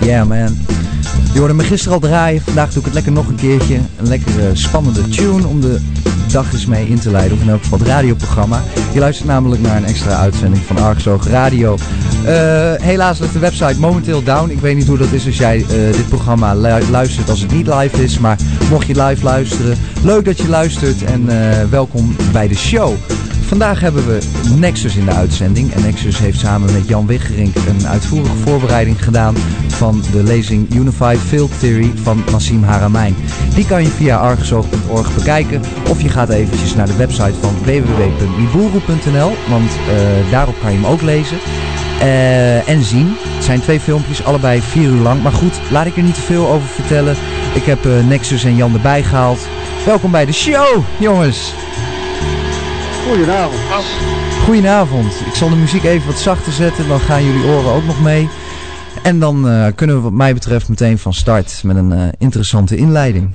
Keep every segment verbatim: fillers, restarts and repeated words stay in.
Yeah man. Je hoorde me gisteren al draaien, vandaag doe ik het lekker nog een keertje. Een lekkere spannende tune om de dag eens mee in te leiden, of in elk geval het radioprogramma. Je luistert namelijk naar een extra uitzending van Argusoog Radio. Uh, helaas ligt de website momenteel down. Ik weet niet hoe dat is als jij uh, dit programma lu- luistert als het niet live is. Maar mocht je live luisteren, leuk dat je luistert en uh, welkom bij de show. Vandaag hebben we Nexus in de uitzending. En Nexus heeft samen met Jan Wiggerink een uitvoerige voorbereiding gedaan van de lezing Unified Field Theory van Nassim Haramein. Die kan je via argusoog punt org bekijken. Of je gaat eventjes naar de website van w w w punt niboeroe punt n l. Want uh, daarop kan je hem ook lezen. Uh, en zien. Het zijn twee filmpjes, allebei vier uur lang. Maar goed, laat ik er niet te veel over vertellen. Ik heb uh, Nexus en Jan erbij gehaald. Welkom bij de show, jongens. Goedenavond. Goedenavond. Ik zal de muziek even wat zachter zetten, dan gaan jullie oren ook nog mee. En dan uh, kunnen we wat mij betreft meteen van start met een uh, interessante inleiding.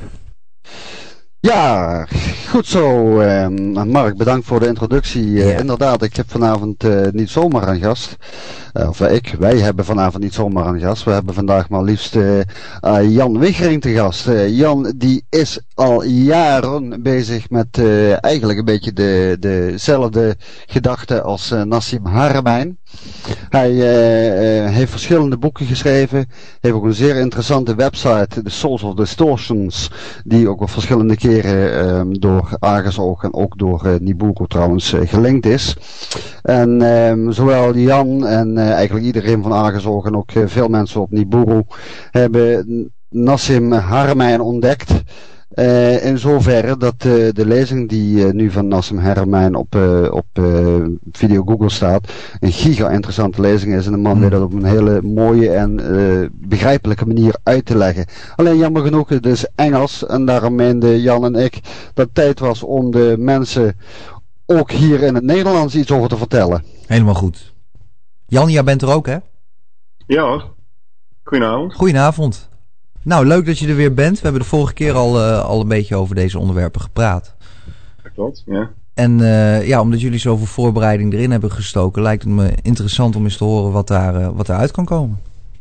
Ja, goed zo. Uh, Mark, bedankt voor de introductie. Uh, ja. Inderdaad, ik heb vanavond uh, niet zomaar een gast. Uh, of ik, wij hebben vanavond niet zomaar een gast. We hebben vandaag maar liefst uh, uh, Jan Wiggerink te gast. Uh, Jan die is al jaren bezig met uh, eigenlijk een beetje de, dezelfde gedachten als uh, Nassim Haramein. Hij uh, uh, heeft verschillende boeken geschreven. Heeft ook een zeer interessante website, The Source of Distortions, die ook op verschillende keren uh, door Argusoog en ook door uh, Niboeroe trouwens uh, gelinkt is. En uh, zowel Jan en uh, eigenlijk iedereen van Argusoog en ook uh, veel mensen op Niboeroe hebben Nassim Haramein ontdekt. Uh, in zoverre dat uh, de lezing die uh, nu van Nassim Haramein op, uh, op uh, video Google staat, een giga interessante lezing is. En de man weet dat op een hele mooie en uh, begrijpelijke manier uit te leggen. Alleen jammer genoeg, het is Engels en daarom meenden Jan en ik dat het tijd was om de mensen ook hier in het Nederlands iets over te vertellen. Helemaal goed. Jan, jij bent er ook, hè? Ja hoor. Goedenavond. Goedenavond. Nou, leuk dat je er weer bent. We hebben de vorige keer al, uh, al een beetje over deze onderwerpen gepraat. Dat klopt, ja. En uh, ja, omdat jullie zoveel voorbereiding erin hebben gestoken, lijkt het me interessant om eens te horen wat daar, uh, wat daaruit kan komen.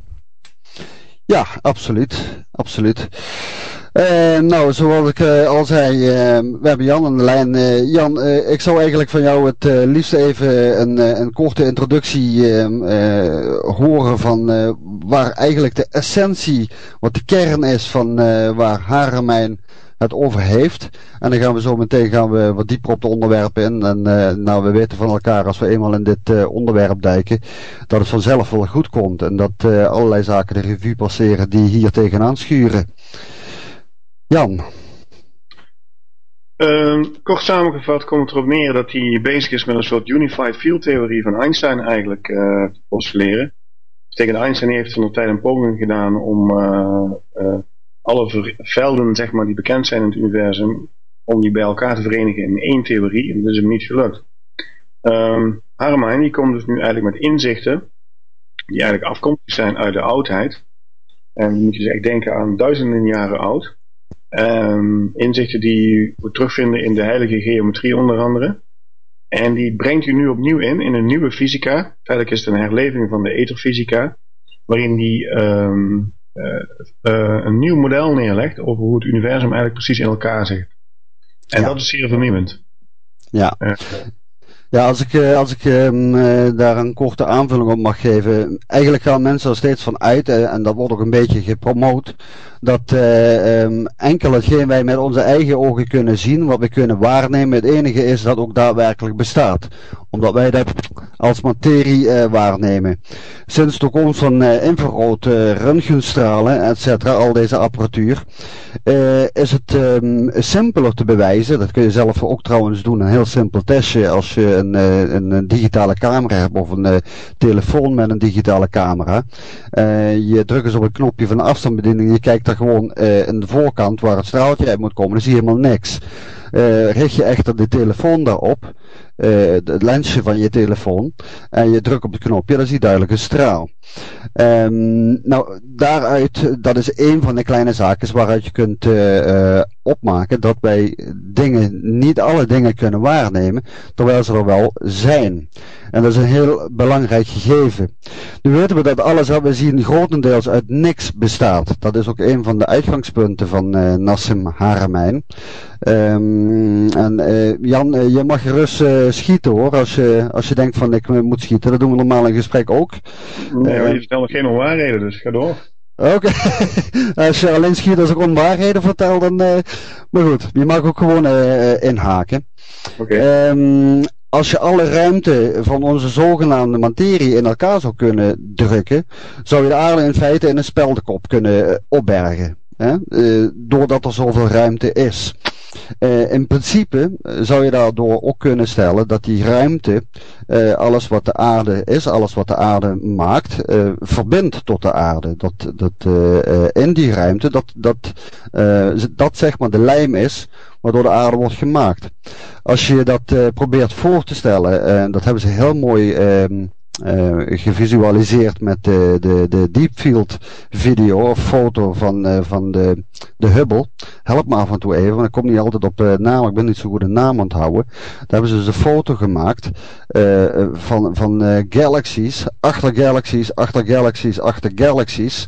Ja, absoluut. Absoluut. Uh, nou, zoals ik uh, al zei, uh, we hebben Jan aan de lijn. Uh, Jan, uh, ik zou eigenlijk van jou het uh, liefst even een, uh, een korte introductie uh, uh, horen van uh, waar eigenlijk de essentie, wat de kern is van uh, waar Haramein het over heeft. En dan gaan we zo meteen gaan we wat dieper op de onderwerpen in. En uh, nou, we weten van elkaar als we eenmaal in dit uh, onderwerp duiken, dat het vanzelf wel goed komt. En dat uh, allerlei zaken de revue passeren die hier tegenaan schuren. Jan. Uh, kort samengevat komt het erop neer dat hij bezig is met een soort unified field theorie van Einstein eigenlijk uh, te postuleren. Betekent Einstein heeft van de tijd een poging gedaan om uh, uh, alle ver- velden zeg maar, die bekend zijn in het universum, om die bij elkaar te verenigen in één theorie. En dat is hem niet gelukt. Um, Haramein die komt dus nu eigenlijk met inzichten die eigenlijk afkomstig zijn uit de oudheid. En dan moet je dus echt denken aan duizenden jaren oud. Um, inzichten die we terugvinden in de heilige geometrie onder andere. En die brengt u nu opnieuw in, in een nieuwe fysica. Eigenlijk is het een herleving van de etherfysica. Waarin die um, uh, uh, een nieuw model neerlegt over hoe het universum eigenlijk precies in elkaar zit. En ja. Dat is zeer vernieuwend. Ja. Uh, Ja, als ik, als ik um, daar een korte aanvulling op mag geven. Eigenlijk gaan mensen er steeds van uit, uh, en dat wordt ook een beetje gepromoot, dat uh, um, enkel hetgeen wij met onze eigen ogen kunnen zien, wat we kunnen waarnemen, het enige is dat ook daadwerkelijk bestaat. Omdat wij dat als materie uh, waarnemen. Sinds de komst van uh, infrarood, uh, röntgenstralen, et cetera, al deze apparatuur, uh, is het um, simpeler te bewijzen. Dat kun je zelf ook trouwens doen, een heel simpel testje als je een, uh, een, een digitale camera hebt of een uh, telefoon met een digitale camera. Uh, je drukt eens op een knopje van de afstandsbediening, je kijkt daar gewoon uh, in de voorkant waar het straaltje uit moet komen, dan zie je helemaal niks. Uh, richt je echter de telefoon daarop, uh, het lensje van je telefoon en je drukt op het knopje, dan zie je duidelijk een straal. Um, nou, daaruit, dat is een van de kleine zaken waaruit je kunt uh, uh, opmaken dat wij dingen, niet alle dingen kunnen waarnemen, terwijl ze er wel zijn. En dat is een heel belangrijk gegeven. Nu weten we dat alles wat we zien grotendeels uit niks bestaat. Dat is ook een van de uitgangspunten van uh, Nassim Haramein. Um, en uh, Jan, uh, je mag gerust uh, schieten hoor, als je, als je denkt van ik moet schieten. Dat doen we normaal in gesprek ook. Nee, maar je vertelt nog geen onwaarheden, dus ga door. Oké, okay. Als je alleen schiet als ik onwaarheden vertel, dan... Uh, maar goed, je mag ook gewoon uh, inhaken. Oké. Okay. Um, als je alle ruimte van onze zogenaamde materie in elkaar zou kunnen drukken, zou je de aarde in feite in een speldenkop kunnen uh, opbergen. Hè? Uh, doordat er zoveel ruimte is. Uh, in principe zou je daardoor ook kunnen stellen dat die ruimte, uh, alles wat de aarde is, alles wat de aarde maakt, uh, verbindt tot de aarde. Dat, dat uh, uh, in die ruimte, dat, dat, uh, dat zeg maar de lijm is waardoor de aarde wordt gemaakt. Als je dat uh, probeert voor te stellen, en uh, dat hebben ze heel mooi uh, Uh, gevisualiseerd met de, de, de Deepfield video of foto van, uh, van de, de Hubble. Help me af en toe even, want ik kom niet altijd op de naam, ik ben niet zo goed de naam onthouden. Daar hebben ze dus een foto gemaakt uh, van, van uh, galaxies, achter galaxies, achter galaxies, achter galaxies.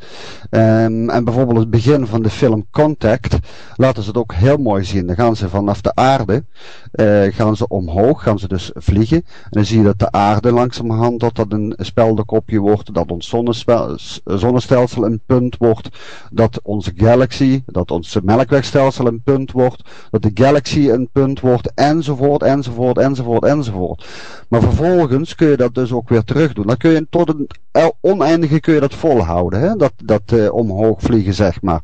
Um, en bijvoorbeeld het begin van de film Contact laten ze het ook heel mooi zien. Dan gaan ze vanaf de aarde, uh, gaan ze omhoog, gaan ze dus vliegen. En dan zie je dat de aarde langzamerhand tot dat een speldenkopje wordt, dat ons zonnestelsel een punt wordt, dat onze galaxy, dat ons melkwegstelsel een punt wordt, dat de galaxy een punt wordt, enzovoort, enzovoort, enzovoort, enzovoort. Maar vervolgens kun je dat dus ook weer terug doen. Dan kun je tot een oneindige kun je dat volhouden, hè? dat, dat uh, omhoog vliegen, zeg maar.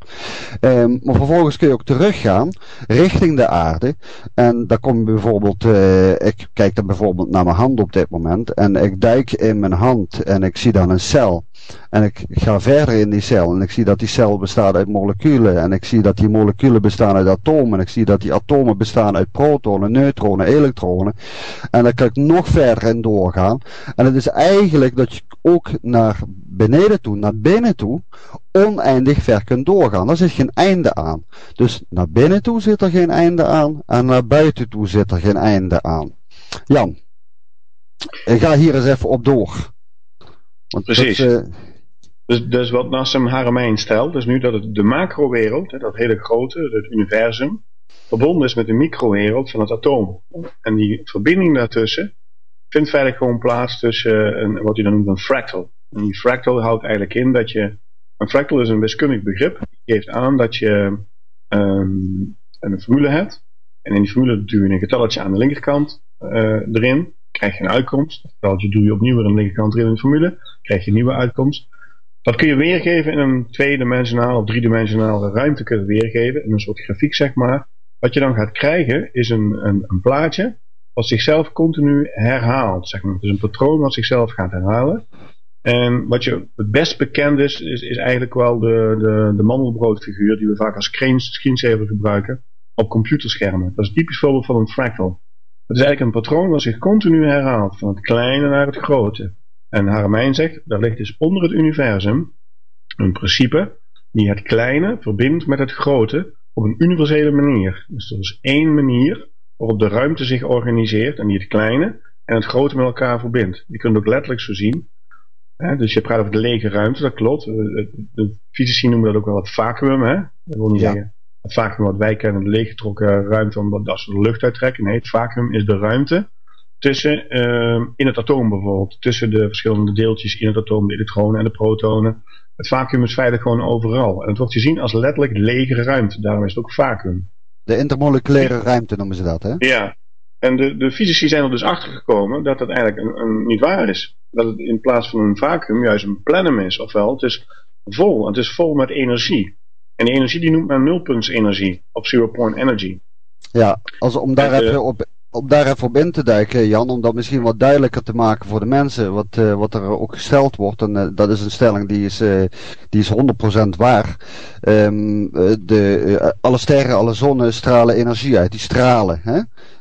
Um, maar vervolgens kun je ook teruggaan richting de aarde. En dan kom je bijvoorbeeld, uh, ik kijk dan bijvoorbeeld naar mijn hand op dit moment en ik duik in mijn hand en ik zie dan een cel. En ik ga verder in die cel en ik zie dat die cel bestaat uit moleculen. En ik zie dat die moleculen bestaan uit atomen. En ik zie dat die atomen bestaan uit protonen, neutronen, elektronen. En dan kan ik nog verder in doorgaan. En het is eigenlijk dat je ook naar beneden toe, naar binnen toe, oneindig ver kunt doorgaan. Daar zit geen einde aan. Dus naar binnen toe zit er geen einde aan. En naar buiten toe zit er geen einde aan. Jan, ik ga hier eens even op door. Want Precies. Dat, uh... dus, dus wat Nassim Haramein stelt, is nu dat het de macrowereld, dat hele grote, het universum, verbonden is met de microwereld van het atoom. En die verbinding daartussen vindt feitelijk gewoon plaats tussen een, wat hij dan noemt een fractal. En die fractal houdt eigenlijk in dat je, een fractal is een wiskundig begrip, die geeft aan dat je um, een formule hebt. En in die formule duw je een getalletje aan de linkerkant uh, erin. Krijg je een uitkomst. Dat doe je opnieuw weer aan de linkerkant erin in de formule. Krijg je een nieuwe uitkomst. Dat kun je weergeven in een tweedimensionaal of driedimensionale ruimte kun je weergeven. In een soort grafiek zeg maar. Wat je dan gaat krijgen is een, een, een plaatje wat zichzelf continu herhaalt. Zeg maar. Het is een patroon wat zichzelf gaat herhalen. En wat je het best bekend is, is, is eigenlijk wel de, de, de mandelbroodfiguur die we vaak als screensaver gebruiken op computerschermen. Dat is een typisch voorbeeld van een fractal. Het is eigenlijk een patroon dat zich continu herhaalt, van het kleine naar het grote. En Haramein zegt, daar ligt dus onder het universum een principe die het kleine verbindt met het grote op een universele manier. Dus er is één manier waarop de ruimte zich organiseert en die het kleine en het grote met elkaar verbindt. Je kunt het ook letterlijk zo zien. Hè? Dus je praat over de lege ruimte, dat klopt. De fysici noemen dat ook wel het vacuüm. Hè? Dat wil niet ja. zeggen het vacuüm wat wij kennen, de leeggetrokken ruimte omdat als we de lucht uittrekken. Nee, het vacuüm is de ruimte tussen, uh, in het atoom bijvoorbeeld, tussen de verschillende deeltjes in het atoom, de elektronen en de protonen. Het vacuüm is feitelijk gewoon overal. En het wordt gezien als letterlijk lege ruimte, daarom is het ook vacuüm. De intermoleculaire ruimte noemen ze dat, hè? Ja, en de, de fysici zijn er dus achter gekomen dat dat eigenlijk een, een, niet waar is. Dat het in plaats van een vacuüm juist een plenum is, ofwel het is vol, het is vol met energie. En die energie die noemt men nulpuntsenergie, of zero point energy. Ja, als, om, daar en, even uh, op, om daar even op in te duiken, Jan, om dat misschien wat duidelijker te maken voor de mensen, wat, uh, wat er ook gesteld wordt, en uh, dat is een stelling die is, uh, die is honderd procent waar. Um, de, uh, alle sterren, alle zonnen stralen energie uit, die stralen. Hè?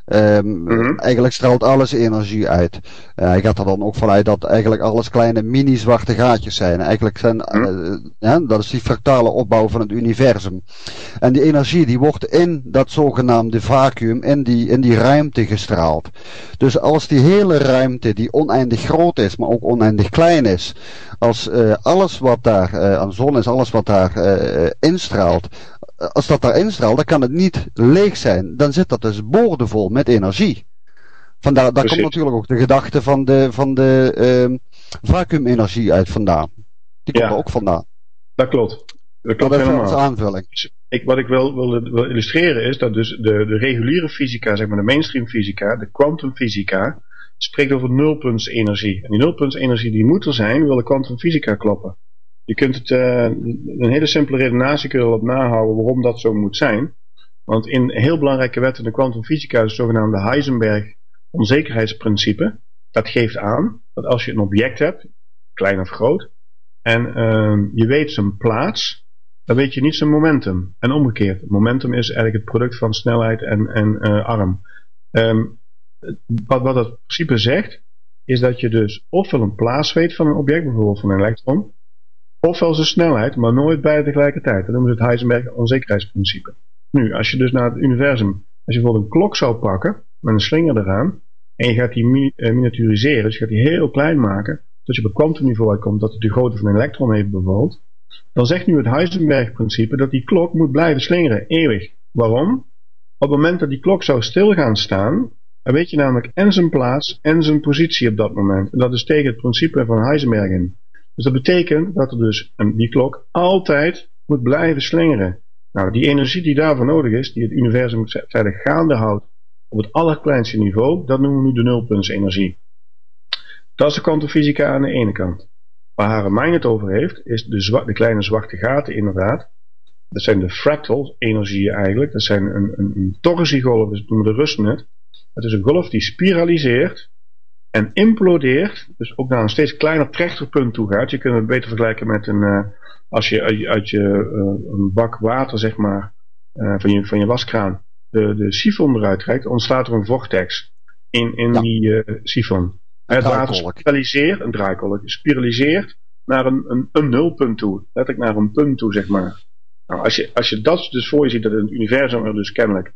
Um, mm-hmm. Eigenlijk straalt alles energie uit. Uh, hij gaat er dan ook vanuit dat eigenlijk alles kleine mini-zwarte gaatjes zijn. Eigenlijk zijn, mm-hmm. uh, ja, dat is die fractale opbouw van het universum. En die energie die wordt in dat zogenaamde vacuüm, in die, in die ruimte gestraald. Dus als die hele ruimte, die oneindig groot is, maar ook oneindig klein is, als uh, alles wat daar uh, aan zon is, alles wat daar uh, instraalt, als dat daar instraalt, dan kan het niet leeg zijn. Dan zit dat dus boordevol met energie. Vandaar, daar komt natuurlijk ook de gedachte van de, van de uh, vacuümenergie uit vandaan. Die komt ja, er ook vandaan. Dat klopt. Dat klopt dat helemaal. Als aanvulling. Ik, wat ik wil, wil, wil illustreren is dat dus de, de reguliere fysica, zeg maar de mainstream fysica, de kwantumfysica, spreekt over nulpuntsenergie. En die nulpuntsenergie die moet er zijn, wil de kwantumfysica kloppen. Je kunt het, uh, een hele simpele redenatie kun je erop nahouden waarom dat zo moet zijn. Want in een heel belangrijke wet in de kwantumfysica, het zogenaamde Heisenberg onzekerheidsprincipe, dat geeft aan dat als je een object hebt, klein of groot, en uh, je weet zijn plaats, dan weet je niet zijn momentum. En omgekeerd. Momentum is eigenlijk het product van snelheid en, en uh, arm. Um, wat, wat dat principe zegt, is dat je dus ofwel een plaats weet van een object, bijvoorbeeld van een elektron, ofwel zijn snelheid, maar nooit beide tegelijkertijd. Dat noemen ze het Heisenberg onzekerheidsprincipe. Nu, als je dus naar het universum, als je bijvoorbeeld een klok zou pakken, met een slinger eraan, en je gaat die mi- uh, miniaturiseren, dus je gaat die heel klein maken, dat je op het kwantumniveau uitkomt, dat het de grootte van een elektron heeft bijvoorbeeld, dan zegt nu het Heisenberg-principe dat die klok moet blijven slingeren, eeuwig. Waarom? Op het moment dat die klok zou stil gaan staan, dan weet je namelijk en zijn plaats en zijn positie op dat moment. En dat is tegen het principe van Heisenberg in. Dus dat betekent dat er dus een, die klok altijd moet blijven slingeren. Nou, die energie die daarvoor nodig is, die het universum verder gaande houdt op het allerkleinste niveau, dat noemen we nu de nulpuntsenergie. Dat is de kwantumfysica aan de ene kant. Waar Haremein het over heeft, is de, zwa- de kleine zwarte gaten inderdaad. Dat zijn de fractal energieën eigenlijk. Dat zijn een, een, een torsiegolf, dus noemen we de RusNet. Het is een golf die spiraliseert en implodeert, dus ook naar een steeds kleiner trechterpunt toe gaat. Je kunt het beter vergelijken met een, uh, als je uit, uit je uh, een bak water, zeg maar, uh, van, je, van je waskraan, de, de sifon eruit trekt, ontstaat er een vortex in, in ja. die uh, sifon. Het water spiraliseert, een draaikolk, spiraliseert naar een, een, een nulpunt toe. Letterlijk naar een punt toe, zeg maar. Nou, als je, als je dat dus voor je ziet, dat in het universum er dus kennelijk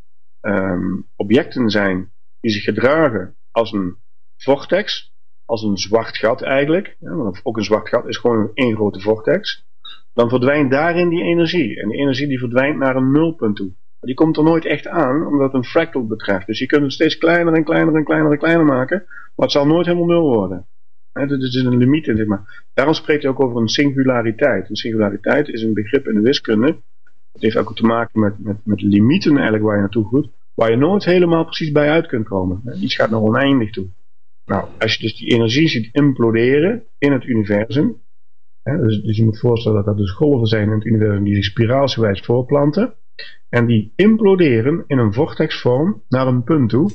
um, objecten zijn die zich gedragen als een vortex, als een zwart gat eigenlijk, ja, want ook een zwart gat is gewoon één grote vortex, dan verdwijnt daarin die energie. En die energie die verdwijnt naar een nulpunt toe. Die komt er nooit echt aan, omdat het een fractal betreft. Dus je kunt het steeds kleiner en kleiner en kleiner en kleiner maken, maar het zal nooit helemaal nul worden. He, dat is een limiet in, zeg maar. Daarom spreekt hij ook over een singulariteit. Een singulariteit is een begrip in de wiskunde. Het heeft ook te maken met, met, met limieten eigenlijk waar je naartoe groeit, waar je nooit helemaal precies bij uit kunt komen. Iets gaat naar oneindig toe. Nou, als je dus die energie ziet imploderen in het universum, hè, dus, dus je moet voorstellen dat dat dus golven zijn in het universum die zich spiraalsgewijs voorplanten, en die imploderen in een vortexvorm naar een punt toe,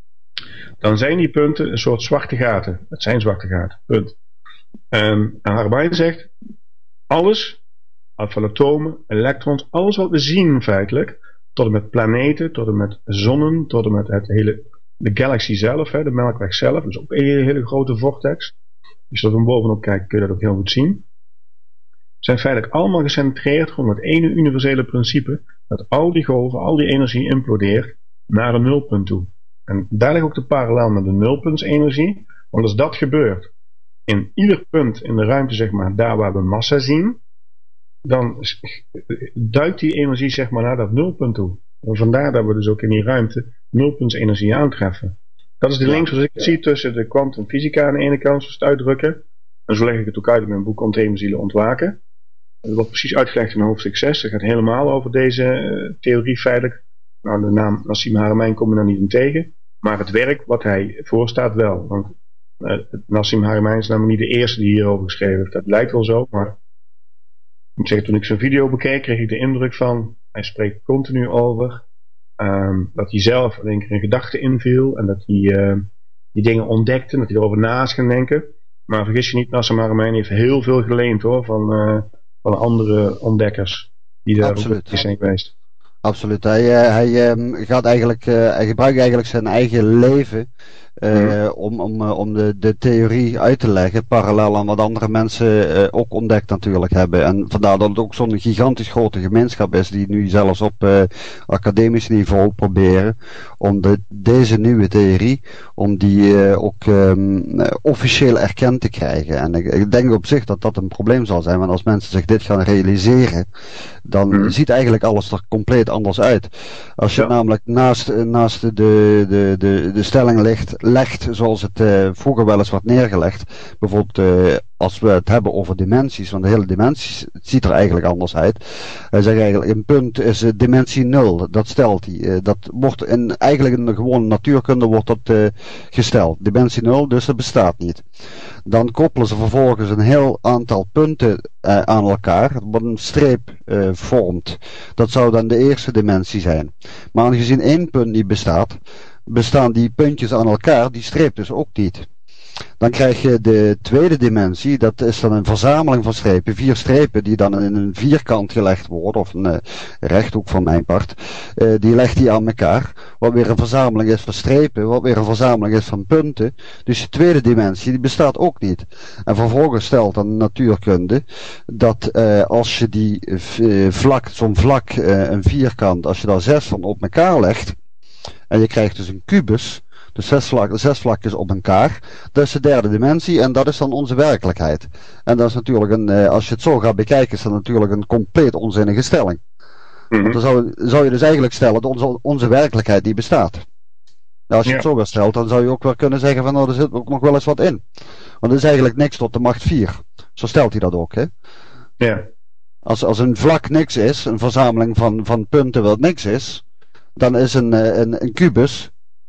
dan zijn die punten een soort zwarte gaten. Het zijn zwarte gaten, punt. En Haremein zegt, alles, van atomen, elektrons, alles wat we zien feitelijk, tot en met planeten, tot en met zonnen, tot en met het hele, de galaxy zelf, hè, de Melkweg zelf, dus ook een hele, hele grote vortex. Als je er van bovenop kijkt, kun je dat ook heel goed zien. Zijn feitelijk allemaal gecentreerd rond het ene universele principe, dat al die golven, al die energie implodeert naar een nulpunt toe. En daar ligt ook de parallel met de nulpuntsenergie, want als dat gebeurt, in ieder punt in de ruimte, zeg maar, daar waar we massa zien, dan duikt die energie, zeg maar, naar dat nulpunt toe. En vandaar dat we dus ook in die ruimte nulpuntsenergie aantreffen. Dat is de link zoals ik het zie tussen de kwantumfysica aan de ene kant, zoals het uitdrukken, en zo leg ik het ook uit in mijn boek Ontheemde Zielen Ontwaken. Dat wordt precies uitgelegd in hoofdstuk zes. Dat gaat helemaal over deze uh, theorie feitelijk. Nou, de naam Nassim Haramein kom je daar niet in tegen. Maar het werk wat hij voorstaat wel. Want uh, Nassim Haramein is namelijk niet de eerste die hierover geschreven heeft. Dat lijkt wel zo, maar ik moet zeggen, toen ik zijn video bekeek, kreeg ik de indruk van, hij spreekt continu over um, dat hij zelf in één keer in gedachten inviel en dat hij uh, die dingen ontdekte, dat hij erover na is gaan denken. Maar vergis je niet, Nassim Haramein heeft heel veel geleend hoor, van, uh, van andere ontdekkers die daar ook zijn geweest. Absoluut. Hij, hij um, gaat eigenlijk, uh, hij gebruikt eigenlijk zijn eigen leven uh, mm. om, om, uh, om de, de theorie uit te leggen, parallel aan wat andere mensen uh, ook ontdekt natuurlijk hebben. En vandaar dat het ook zo'n gigantisch grote gemeenschap is die nu zelfs op uh, academisch niveau proberen om de, deze nieuwe theorie, om die uh, ook um, officieel erkend te krijgen. En ik, ik denk op zich dat dat een probleem zal zijn, want als mensen zich dit gaan realiseren, dan mm. ziet eigenlijk alles er compleet anders uit. Als je ja. namelijk naast, naast de, de, de, de stelling legt, legt zoals het uh, vroeger wel eens wordt neergelegd, bijvoorbeeld uh, als we het hebben over dimensies, want de hele dimensies, het ziet er eigenlijk anders uit. Hij zegt eigenlijk, een punt is uh, dimensie nul, dat stelt hij. Uh, dat wordt in, eigenlijk in de gewone natuurkunde wordt dat uh, gesteld. Dimensie nul, dus dat bestaat niet. Dan koppelen ze vervolgens een heel aantal punten uh, aan elkaar, wat een streep uh, vormt. Dat zou dan de eerste dimensie zijn. Maar aangezien één punt niet bestaat, bestaan die puntjes aan elkaar, die streep dus ook niet. Dan krijg je de tweede dimensie, dat is dan een verzameling van strepen, vier strepen die dan in een vierkant gelegd worden, of een uh, rechthoek van mijn part, uh, die legt die aan elkaar, wat weer een verzameling is van strepen, wat weer een verzameling is van punten. Dus de tweede dimensie, die bestaat ook niet. En vervolgens stelt dan de natuurkunde, dat uh, als je die uh, vlak, zo'n vlak, uh, een vierkant, als je daar zes van op elkaar legt, en je krijgt dus een kubus, dus zes, vlak, zes vlakjes op elkaar. Dat is de derde dimensie en dat is dan onze werkelijkheid. En dat is natuurlijk een, uh, als je het zo gaat bekijken, is dat natuurlijk een compleet onzinnige stelling. Mm-hmm. Want dan zou, zou je dus eigenlijk stellen dat onze, onze werkelijkheid die bestaat. Nou, als je ja. het zo weer stelt, dan zou je ook wel kunnen zeggen van nou, er zit ook nog wel eens wat in. Want er is eigenlijk niks tot de macht vier. Zo stelt hij dat ook, hè? Ja. Als, als een vlak niks is, een verzameling van, van punten wat niks is, dan is een, een, een kubus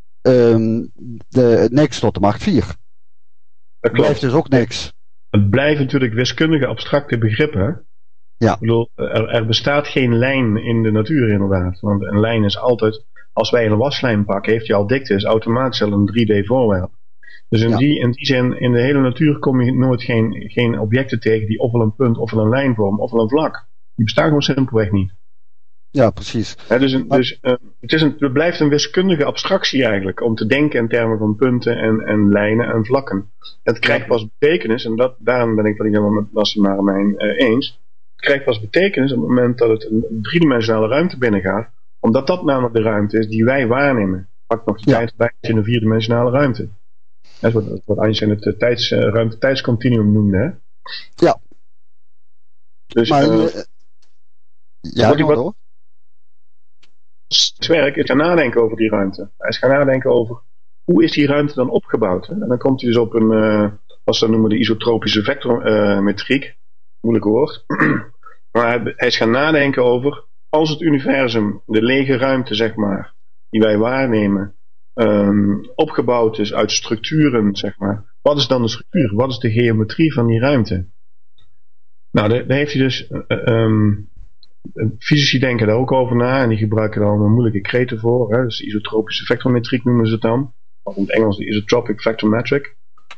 Um, de, niks tot de macht vier. Dat blijft dus ook niks. Het blijven natuurlijk wiskundige abstracte begrippen. Hè? Ja. Ik bedoel, er, er bestaat geen lijn in de natuur inderdaad. Want een lijn is altijd, als wij een waslijn pakken, heeft hij al dikte, is automatisch al een drie D voorwerp. Dus in, ja. die, in die zin, in de hele natuur kom je nooit geen, geen objecten tegen die ofwel een punt, ofwel een lijn vormen, ofwel een vlak. Die bestaan gewoon simpelweg niet. Ja, precies. Ja, dus een, dus, uh, het, is een, het blijft een wiskundige abstractie eigenlijk, om te denken in termen van punten en, en lijnen en vlakken. Het krijgt pas betekenis, en dat, daarom ben ik dat niet helemaal met Nassim Haramein uh, eens. Het krijgt pas betekenis op het moment dat het een driedimensionale ruimte binnengaat, omdat dat namelijk de ruimte is die wij waarnemen. Pak nog de ja. tijd bij in een vierdimensionale ruimte. Dat is wat, wat Einstein het uh, tijds, uh, ruimte-tijdscontinuum noemde, hè? Ja. Dus, maar, uh, uh, ja, wat, wat, het werk is gaan nadenken over die ruimte. Hij is gaan nadenken over hoe is die ruimte dan opgebouwd. Hè? En dan komt hij dus op een, uh, wat ze noemen de isotropische vectormetriek. Uh, moeilijk woord. Maar hij, hij is gaan nadenken over, als het universum, de lege ruimte zeg maar, die wij waarnemen, um, opgebouwd is uit structuren zeg maar. Wat is dan de structuur? Wat is de geometrie van die ruimte? Nou, daar, daar heeft hij dus... Uh, um, Fysici denken daar ook over na en die gebruiken daar allemaal moeilijke kreten voor. Hè? Dus de isotropische vectormetriek noemen ze het dan. Of in het Engels de isotropic vectormetric.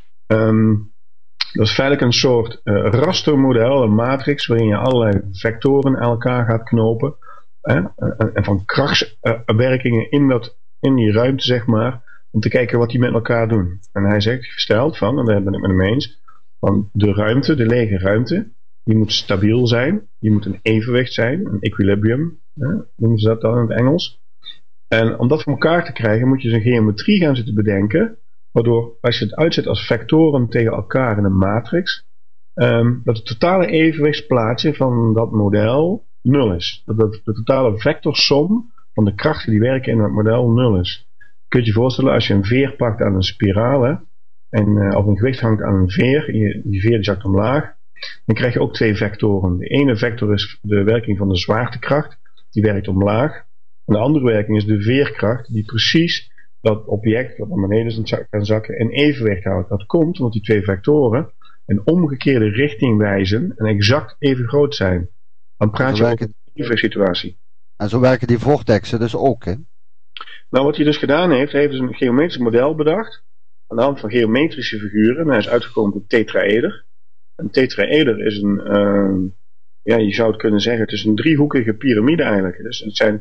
Um, dat is feitelijk een soort uh, rastermodel, een matrix waarin je allerlei vectoren aan elkaar gaat knopen. Hè? En, en van krachtswerkingen in, dat, in die ruimte zeg maar, om te kijken wat die met elkaar doen. En hij zegt gesteld van, en daar ben ik met hem eens, van de ruimte, de lege ruimte, die moet stabiel zijn, die moet een evenwicht zijn, een equilibrium, hè, noemen ze dat dan in het Engels. En om dat voor elkaar te krijgen moet je zo'n geometrie gaan zitten bedenken, waardoor als je het uitzet als vectoren tegen elkaar in een matrix, um, dat het totale evenwichtsplaatsje van dat model nul is. Dat de, de totale vectorsom van de krachten die werken in dat model nul is. Je kunt je voorstellen als je een veer pakt aan een spiraal, hè, en uh, of een gewicht hangt aan een veer, die, die veer die zakt omlaag, dan krijg je ook twee vectoren. De ene vector is de werking van de zwaartekracht, die werkt omlaag. En de andere werking is de veerkracht, die precies dat object dat naar beneden kan zakken in evenwicht houdt. Dat komt omdat die twee vectoren een omgekeerde richting wijzen en exact even groot zijn. Dan praat je over een evenwichtssituatie. En zo werken die vortexen dus ook, hè? Nou, wat hij dus gedaan heeft, hij heeft dus een geometrisch model bedacht aan de hand van geometrische figuren. En hij is uitgekomen op tetraeder. Een tetraeder is een, uh, ja, je zou het kunnen zeggen, het is een driehoekige piramide eigenlijk. Dus het zijn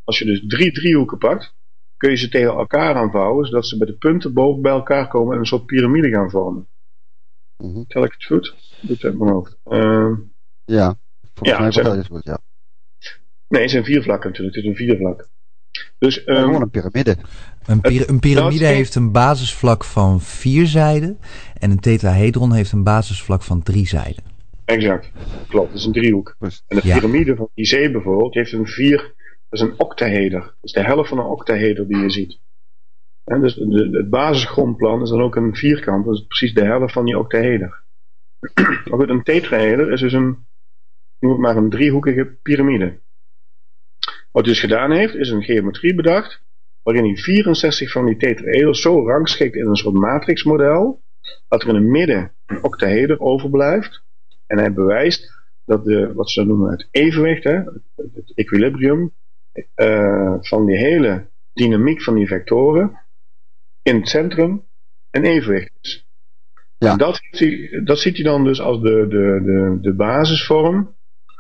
als je dus drie driehoeken pakt, kun je ze tegen elkaar aanvouwen, zodat ze bij de punten boven bij elkaar komen en een soort piramide gaan vormen. Mm-hmm. Tel ik het goed? Doe het uit mijn hoofd. Uh, ja, volgens mij zijn, is het goed, ja. Nee, het zijn vier vlakken natuurlijk. Het is een viervlak. Dus, um, ja, gewoon een piramide. Een, pir- een piramide nou, heeft een basisvlak van vier zijden en een tetrahedron heeft een basisvlak van drie zijden. Exact, klopt. Dat is een driehoek. En de ja. piramide van I C bijvoorbeeld heeft een vier, dat is een octaheder. Dat is de helft van een octaheder die je ziet. En dus de, het basisgrondplan is dan ook een vierkant, dat is precies de helft van die octaheder. Maar goed, een tetraheder is dus een, noem het maar een driehoekige piramide. Wat hij dus gedaan heeft, is een geometrie bedacht, waarin hij vierenzestig van die tetraheders zo rangschikt in een soort matrixmodel, dat er in het midden een octaheder overblijft. En hij bewijst dat de, wat ze noemen het evenwicht, hè, het equilibrium, uh, van die hele dynamiek van die vectoren, in het centrum een evenwicht is. Ja. En dat, hij, dat ziet hij dan dus als de, de, de, de basisvorm,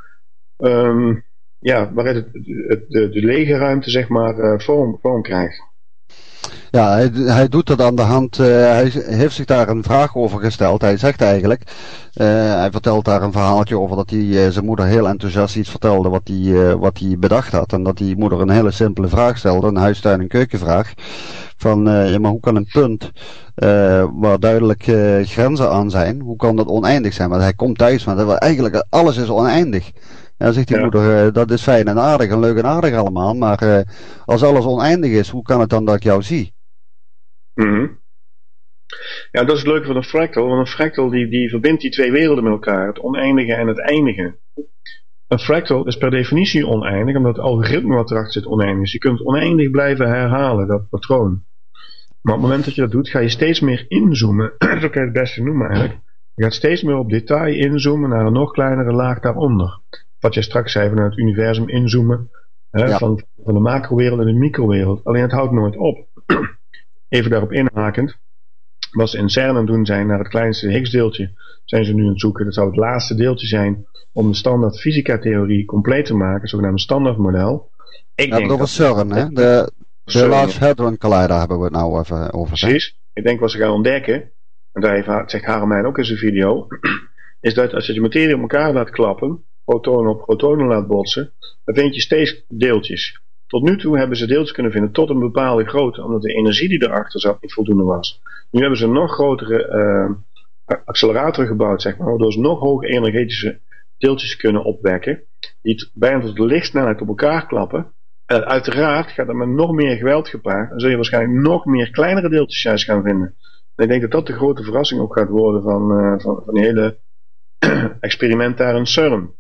um, ja, waaruit het, het, de, de lege ruimte zeg maar uh, vorm, vorm krijgt. Ja, hij, hij doet dat aan de hand, uh, hij heeft zich daar een vraag over gesteld. Hij zegt eigenlijk, uh, hij vertelt daar een verhaaltje over dat hij uh, zijn moeder heel enthousiast iets vertelde wat hij, uh, wat hij bedacht had. En dat die moeder een hele simpele vraag stelde, een huistuin- en keukenvraag. Van, uh, ja, maar hoe kan een punt, uh, waar duidelijk uh, grenzen aan zijn, hoe kan dat oneindig zijn? Want hij komt thuis met, eigenlijk alles is oneindig. En dan zegt die ja. moeder, uh, dat is fijn en aardig en leuk en aardig allemaal, maar uh, als alles oneindig is, hoe kan het dan dat ik jou zie? Mm-hmm. Ja, dat is het leuke van een fractal, want een fractal die, die verbindt die twee werelden met elkaar, het oneindige en het eindige. Een fractal is per definitie oneindig, omdat het algoritme wat erachter zit oneindig is. Je kunt oneindig blijven herhalen, dat patroon. Maar op het moment dat je dat doet, ga je steeds meer inzoomen, zo kan je het beste noemen eigenlijk. Je gaat steeds meer op detail inzoomen naar een nog kleinere laag daaronder. Wat jij straks zei, vanuit het universum inzoomen, hè, ja. van, van de macrowereld en de microwereld. Alleen het houdt nooit op. Even daarop inhakend, wat ze in CERN aan het doen zijn naar het kleinste Higgs-deeltje, zijn ze nu aan het zoeken. Dat zou het laatste deeltje zijn om de standaard fysica-theorie compleet te maken, het zogenaamde standaardmodel. Ik ja, denk dat was CERN, hè? De, de Large Hadron Collider hebben we het nou even over. Precies. Ik denk wat ze gaan ontdekken, en daar heeft, zegt Haremijn ook in zijn video, is dat als je de materie op elkaar laat klappen, protonen op protonen laat botsen, dan vind je steeds deeltjes. Tot nu toe hebben ze deeltjes kunnen vinden tot een bepaalde grootte, omdat de energie die erachter zat niet voldoende was. Nu hebben ze een nog grotere uh, accelerator gebouwd, zeg maar, waardoor ze nog hogere energetische deeltjes kunnen opwekken, die bijna tot de lichtsnelheid op elkaar klappen. En uiteraard gaat dat met nog meer geweld gepaard, en zul je waarschijnlijk nog meer kleinere deeltjes juist gaan vinden. En ik denk dat dat de grote verrassing ook gaat worden van, uh, van, van die hele experiment daar in CERN.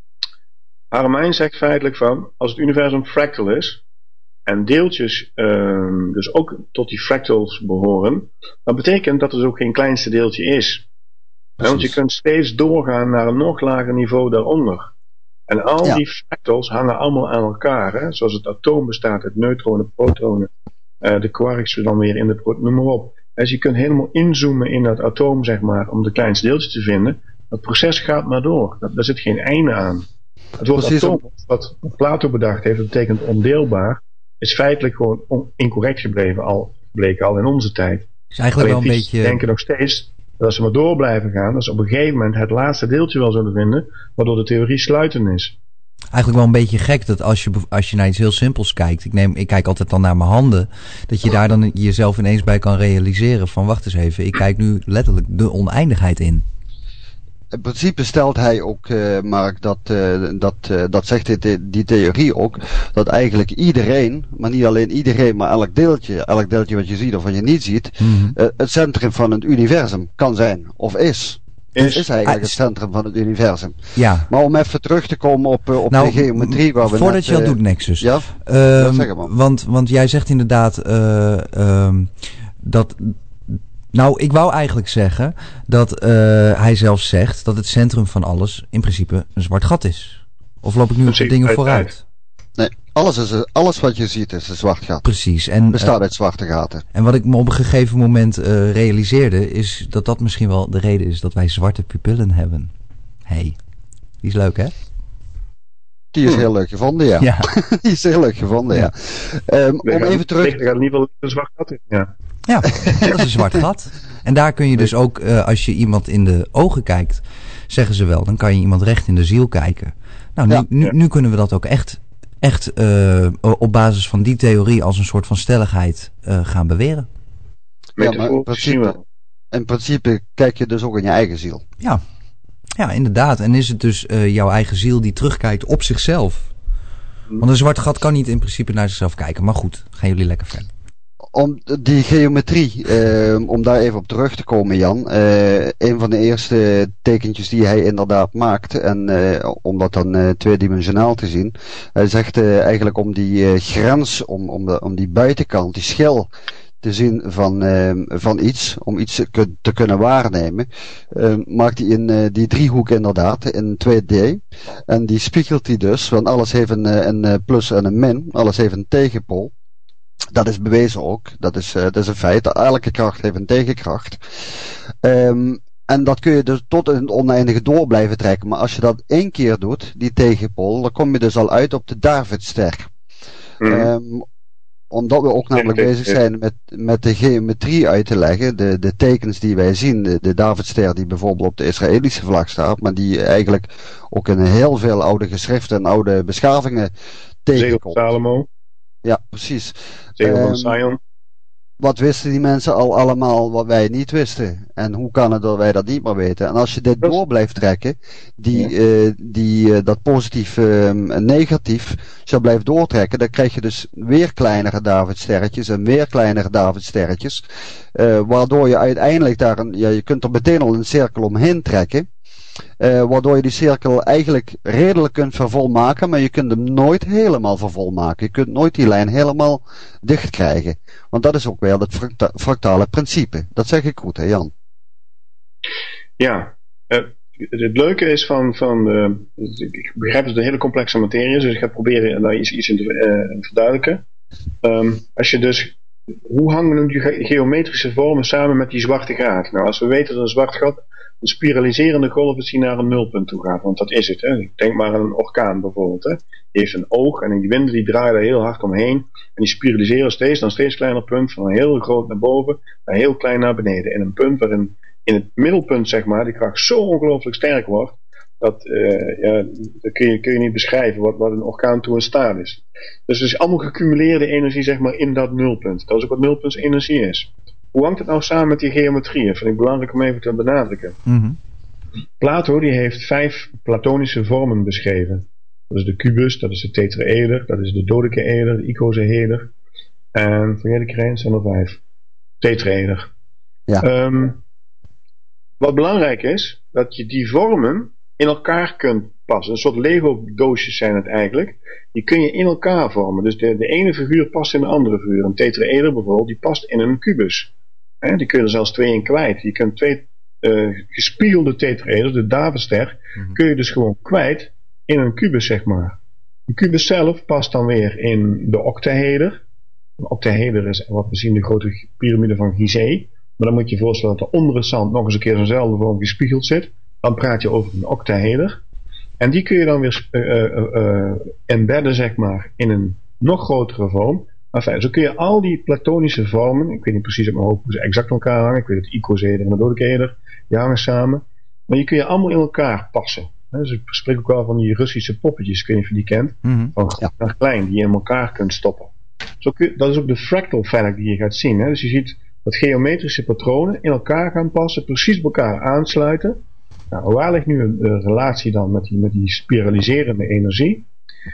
Haremijn zegt feitelijk van, als het universum fractal is, en deeltjes uh, dus ook tot die fractals behoren, dan betekent dat er dus ook geen kleinste deeltje is. Ja, want je kunt steeds doorgaan naar een nog lager niveau daaronder. En al ja. die fractals hangen allemaal aan elkaar, hè? Zoals het atoom bestaat uit neutronen, protonen, uh, de quarks dan weer in de protonen, noem maar op. Dus je kunt helemaal inzoomen in dat atoom, zeg maar, om de kleinste deeltje te vinden. Dat proces gaat maar door. Daar zit geen einde aan. Het woord Precies. atoom, wat Plato bedacht heeft, dat betekent ondeelbaar, is feitelijk gewoon on- incorrect gebleven, al bleken al in onze tijd. Is eigenlijk Alleen wel een beetje... denken nog steeds dat als ze maar door blijven gaan, dat ze op een gegeven moment het laatste deeltje wel zullen vinden, waardoor de theorie sluitend is. Eigenlijk wel een beetje gek dat als je, als je naar iets heel simpels kijkt, ik, neem, ik kijk altijd dan naar mijn handen, dat je daar dan jezelf ineens bij kan realiseren van wacht eens even, ik kijk nu letterlijk de oneindigheid in. In principe stelt hij ook, uh, Mark, dat, uh, dat, uh, dat zegt die, die theorie ook, dat eigenlijk iedereen, maar niet alleen iedereen, maar elk deeltje, elk deeltje wat je ziet of wat je niet ziet, mm-hmm. uh, het centrum van het universum kan zijn, of is. Is, is eigenlijk ah, het centrum van het universum. Ja. Maar om even terug te komen op, uh, op nou, de geometrie waar we voordat net, je dat uh, doet, Nexus. Ja? Um, ja zeg maar. want, want jij zegt inderdaad uh, um, dat... Nou, ik wou eigenlijk zeggen dat uh, hij zelf zegt dat het centrum van alles in principe een zwart gat is. Of loop ik nu op de dingen vooruit? Nee, alles, is, alles wat je ziet is een zwart gat. Precies. En, bestaat uh, uit zwarte gaten. En wat ik me op een gegeven moment uh, realiseerde is dat dat misschien wel de reden is dat wij zwarte pupillen hebben. Hé, hey, die is leuk hè? Die is heel leuk gevonden, ja. Ja. Die is heel leuk gevonden, ja. ja. Um, om even terug... Er gaat in ieder geval een zwart gat in, ja. Ja, dat is een zwart gat. En daar kun je dus ook, uh, als je iemand in de ogen kijkt, zeggen ze wel, dan kan je iemand recht in de ziel kijken. Nou, nu, ja. nu, nu kunnen we dat ook echt, echt uh, op basis van die theorie als een soort van stelligheid uh, gaan beweren. Ja, maar in principe, in principe kijk je dus ook in je eigen ziel. Ja, ja inderdaad. En is het dus uh, jouw eigen ziel die terugkijkt op zichzelf? Want een zwart gat kan niet in principe naar zichzelf kijken. Maar goed, gaan jullie lekker verder. Om die geometrie, uh, om daar even op terug te komen, Jan. Uh, een van de eerste tekentjes die hij inderdaad maakt, en uh, om dat dan uh, tweedimensionaal te zien. Hij zegt uh, eigenlijk om die uh, grens, om, om, de, om die buitenkant, die schil te zien van, uh, van iets, om iets te, te kunnen waarnemen, uh, maakt hij in uh, die driehoek inderdaad in twee D. En die spiegelt hij dus, want alles heeft een, een plus en een min, alles heeft een tegenpool. Dat is bewezen ook, dat is, uh, dat is een feit, elke kracht heeft een tegenkracht. Um, en dat kun je dus tot in het oneindige door blijven trekken, maar als je dat één keer doet, die tegenpool, dan kom je dus al uit op de Davidster. Mm. Um, Omdat we ook namelijk ja, bezig zijn met, met de geometrie uit te leggen, de, de tekens die wij zien, de, de Davidster die bijvoorbeeld op de Israëlische vlag staat, maar die eigenlijk ook in heel veel oude geschriften en oude beschavingen tegenkomt. Salomo. Ja, precies. Zegel van Sion. Wat wisten die mensen al allemaal wat wij niet wisten? En hoe kan het dat wij dat niet meer weten? En als je dit door blijft trekken, die, ja. uh, die, uh, dat positief uh, en negatief zou blijven doortrekken, dan krijg je dus weer kleinere Davidsterretjes en weer kleinere Davidsterretjes. Uh, waardoor je uiteindelijk daar een, ja, je kunt er meteen al een cirkel omheen trekken. Uh, waardoor je die cirkel eigenlijk redelijk kunt vervolmaken, maar je kunt hem nooit helemaal vervolmaken. Je kunt nooit die lijn helemaal dicht krijgen. Want dat is ook weer het fracta- fractale principe. Dat zeg ik goed, hè Jan? Ja, uh, het leuke is van, van uh, ik begrijp dat het een hele complexe materie is, dus ik ga proberen daar iets, iets in te uh, verduidelijken. Um, als je dus, hoe hangen nu die ge- geometrische vormen samen met die zwarte gaten? Nou, als we weten dat een zwart gat een spiraliserende golf is die naar een nulpunt toe gaat, want dat is het. Hè. Denk maar aan een orkaan bijvoorbeeld. Hè. Die heeft een oog en die winden die draaien er heel hard omheen en die spiraliseren steeds dan steeds kleiner punt van heel groot naar boven naar heel klein naar beneden. En een punt waarin in het middelpunt zeg maar die kracht zo ongelooflijk sterk wordt dat, uh, ja, dat kun je, kun je niet beschrijven wat, wat een orkaan toe in staat is. Dus het is allemaal gecumuleerde energie zeg maar in dat nulpunt. Dat is ook wat nulpuntsenergie is. Hoe hangt het nou samen met die geometrie? Dat vind ik belangrijk om even te benadrukken. Mm-hmm. Plato die heeft vijf platonische vormen beschreven. Dat is de kubus, dat is de tetraeder, dat is de dodecaeder, de icosaeder. En vergeet ik er een, zijn er vijf. Tetraeder. Ja. Um, wat belangrijk is, dat je die vormen in elkaar kunt passen. Een soort Lego doosjes zijn het eigenlijk. Die kun je in elkaar vormen. Dus de, de ene figuur past in de andere figuur. Een tetraeder bijvoorbeeld, die past in een kubus. He, die kun je er zelfs twee in kwijt. Je kunt twee uh, gespiegelde tetraeders, de Davidster, mm-hmm. kun je dus gewoon kwijt in een kubus, zeg maar. De kubus zelf past dan weer in de octaheder. Een octaheder is wat we zien de grote piramide van Gizeh. Maar dan moet je je voorstellen dat er onder het zand nog eens een keer zo'nzelfde vorm gespiegeld zit. Dan praat je over een octaheder. En die kun je dan weer uh, uh, uh, embedden, zeg maar, in een nog grotere vorm. Enfin, zo kun je al die platonische vormen, ik weet niet precies op mijn hoofd hoe ze exact aan elkaar hangen, ik weet dat de icosaeder en de dodecaeder, die hangen samen, maar die kun je allemaal in elkaar passen. Dus ik spreek ook wel van die Russische poppetjes, ik weet niet of je die kent, mm-hmm. van groot naar klein, die je in elkaar kunt stoppen. Zo kun je, dat is ook de fractal fact die je gaat zien. Hè? Dus je ziet dat geometrische patronen in elkaar gaan passen, precies op elkaar aansluiten. Nou, waar ligt nu de relatie dan met die, met die spiraliserende energie?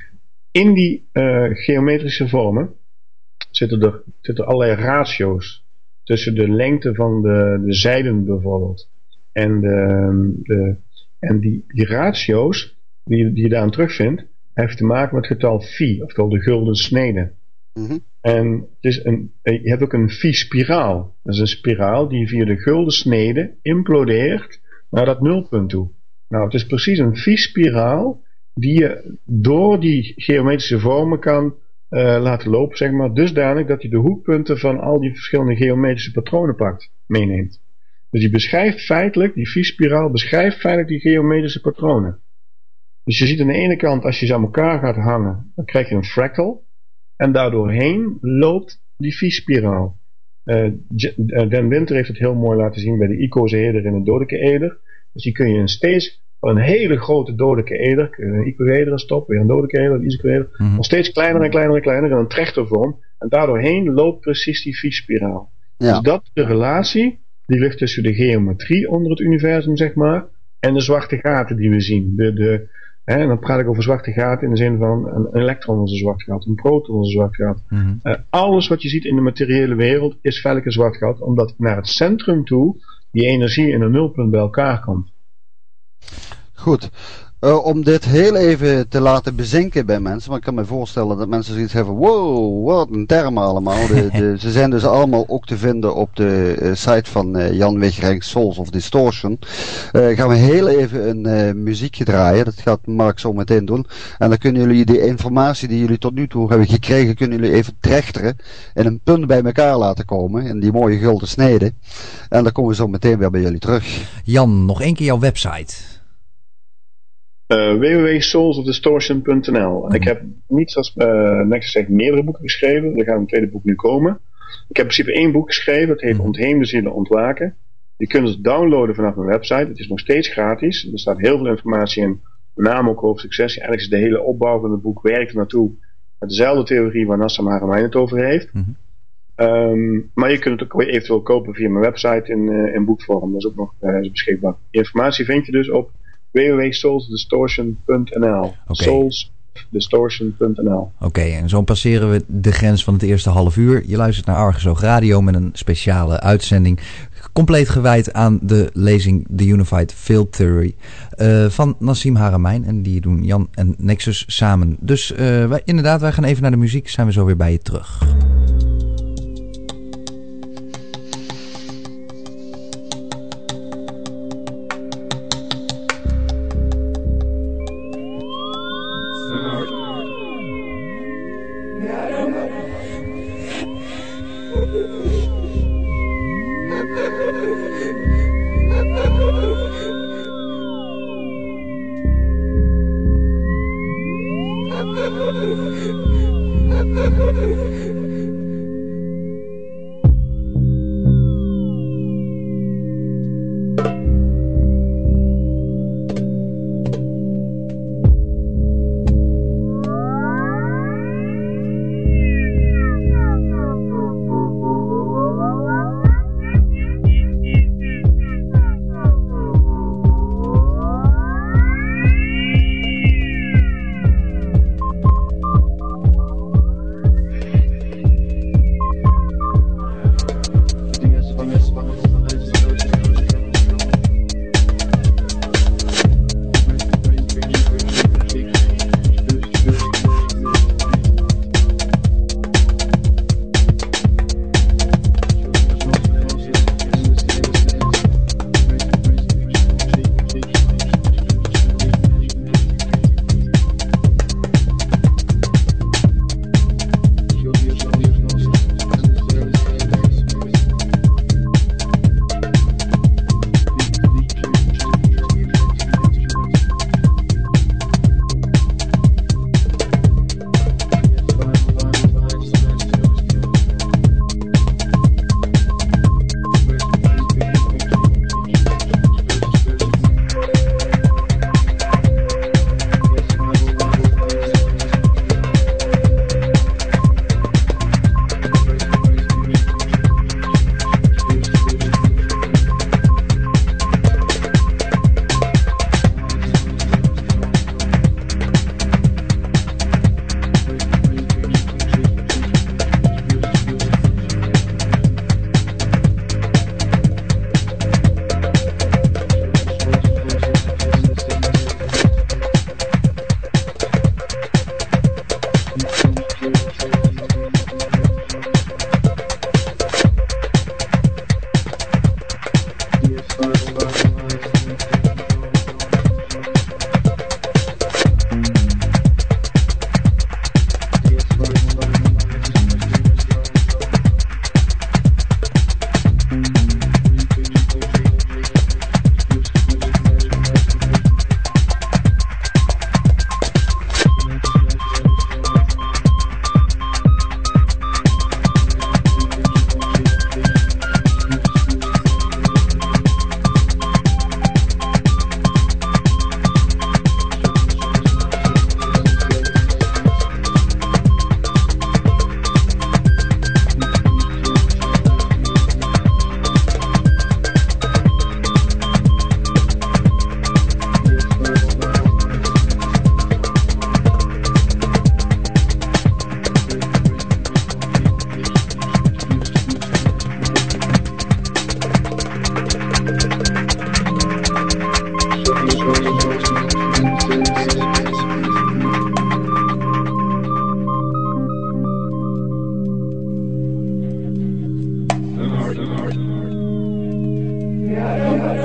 In die uh, geometrische vormen zitten er, zitten er allerlei ratio's tussen de lengte van de, de zijden bijvoorbeeld. En, de, de, en die, die ratio's die, die je daarin terugvindt, heeft te maken met het getal phi, oftewel de gulden snede. Mm-hmm. En het is een, je hebt ook een phi-spiraal. Dat is een spiraal die via de gulden snede implodeert naar dat nulpunt toe. Nou, het is precies een phi-spiraal die je door die geometrische vormen kan uh, laten lopen, zeg maar, dusdanig dat je de hoekpunten van al die verschillende geometrische patronen pakt, meeneemt. Dus die beschrijft feitelijk, die phi-spiraal beschrijft feitelijk die geometrische patronen. Dus je ziet aan de ene kant, als je ze aan elkaar gaat hangen, dan krijg je een fractal. En daardoorheen loopt die phi-spiraal. Uh, Dan Winter heeft het heel mooi laten zien bij de icosaeder en de dodecaeder. Dus die kun je een steeds van een hele grote dodecaeder, een icosaeder stop, weer een dodecaeder, een icosaeder, mm-hmm. nog steeds kleiner en kleiner en kleiner in een trechtervorm. En daardoorheen loopt precies die phi-spiraal. Ja. Dus dat is de relatie die ligt tussen de geometrie onder het universum, zeg maar, en de zwarte gaten die we zien. De, de, hè, en dan praat ik over zwarte gaten in de zin van een elektron is een zwart gat, een proton is een zwart gat. Mm-hmm. Uh, alles wat je ziet in de materiële wereld is feitelijk een zwart gat, omdat naar het centrum toe die energie in een nulpunt bij elkaar komt. Goed. Uh, om dit heel even te laten bezinken bij mensen, want ik kan me voorstellen dat mensen zoiets hebben, wow, wat een term allemaal. De, de, ze zijn dus allemaal ook te vinden op de uh, site van uh, Jan Wichering, Souls of Distortion. Uh, gaan we heel even een uh, muziekje draaien, dat gaat Mark zo meteen doen. En dan kunnen jullie de informatie die jullie tot nu toe hebben gekregen, kunnen jullie even trechteren en een punt bij elkaar laten komen in die mooie gulden snede. En dan komen we zo meteen weer bij jullie terug. Jan, nog één keer jouw website. Uh, w w w punt souls of distortion punt n l. En ik heb niet zoals uh, Nexus zegt meerdere boeken geschreven. Er gaat een tweede boek nu komen. Ik heb in principe één boek geschreven. Dat heet Ontheemde Zielen Ontwaken. Die kunnen ze downloaden vanaf mijn website. Het is nog steeds gratis. Er staat heel veel informatie in. Met name ook over succes. Eigenlijk is de hele opbouw van het boek werkt naartoe. Met dezelfde theorie waar Nassim Haramein het over heeft. Mm-hmm. Um, maar je kunt het ook eventueel kopen via mijn website in, uh, in boekvorm. Dat is ook nog uh, beschikbaar. Die informatie vind je dus op w w w punt souls distortion punt n l. Okay. souls distortion punt n l. Oké, okay, en zo passeren we de grens van het eerste half uur. Je luistert naar Argezoog Radio met een speciale uitzending. Compleet gewijd aan de lezing The Unified Field Theory uh, van Nassim Haramein. En die doen Jan en Nexus samen. Dus uh, wij, inderdaad, wij gaan even naar de muziek. Zijn we zo weer bij je terug.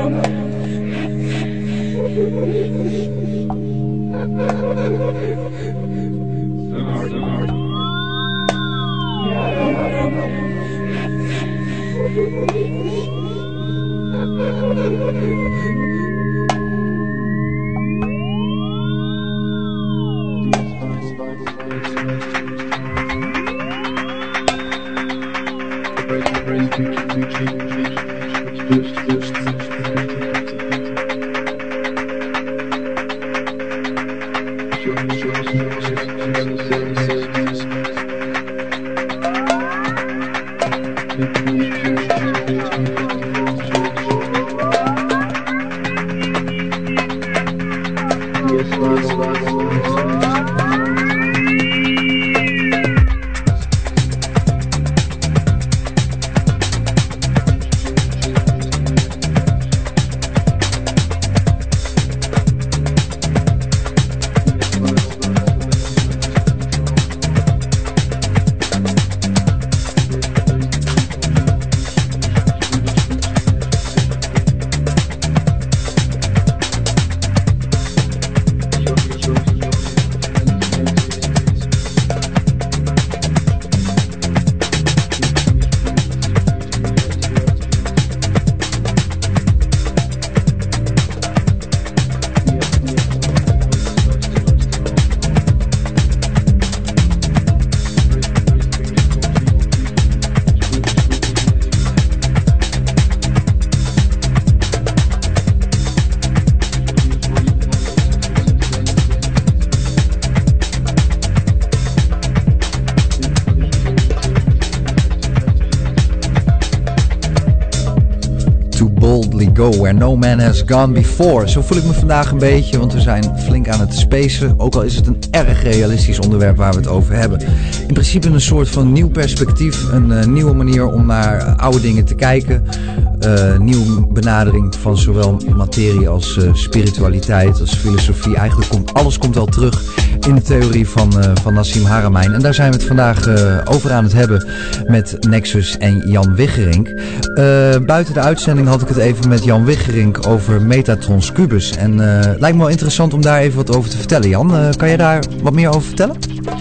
Go where no man has gone before. Zo voel ik me vandaag een beetje, want we zijn flink aan het spacen. Ook al is het een erg realistisch onderwerp waar we het over hebben. In principe een soort van nieuw perspectief, een uh, nieuwe manier om naar oude dingen te kijken. Uh, nieuwe benadering van zowel materie als uh, spiritualiteit, als filosofie. Eigenlijk komt alles komt wel terug in de theorie van, uh, van Nassim Haramein. En daar zijn we het vandaag uh, over aan het hebben met Nexus en Jan Wiggerink. Uh, buiten de uitzending had ik het even met Jan Wiggerink over Metatrons Cubus. En uh, het lijkt me wel interessant om daar even wat over te vertellen. Jan, uh, kan je daar wat meer over vertellen?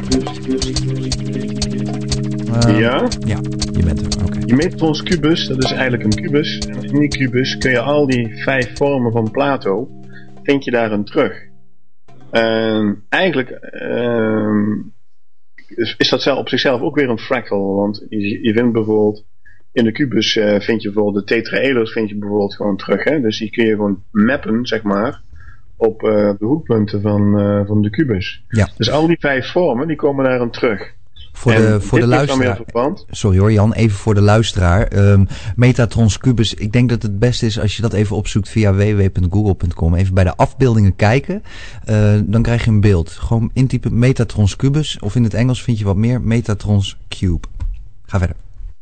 Uh, ja? Ja, je bent er. Okay. Die Metatrons Cubus, dat is eigenlijk een kubus. En in die kubus kun je al die vijf vormen van Plato, vind je daarin terug. Uh, eigenlijk uh, is, is dat zelf op zichzelf ook weer een fractal. Want je, je vindt bijvoorbeeld in de kubus uh, vind je bijvoorbeeld de tetraeders vind je bijvoorbeeld gewoon terug. Hè? Dus die kun je gewoon mappen, zeg maar, op uh, de hoekpunten van, uh, van de kubus. Ja. Dus al die vijf vormen, die komen daarin terug. Voor de, voor de luisteraar. Sorry hoor Jan, even voor de luisteraar. Um, Metatrons Cubus, ik denk dat het beste is als je dat even opzoekt via w w w punt google punt com. Even bij de afbeeldingen kijken. Uh, dan krijg je een beeld. Gewoon intypen Metatrons Cubus. Of in het Engels vind je wat meer. Metatrons Cube. Ga verder.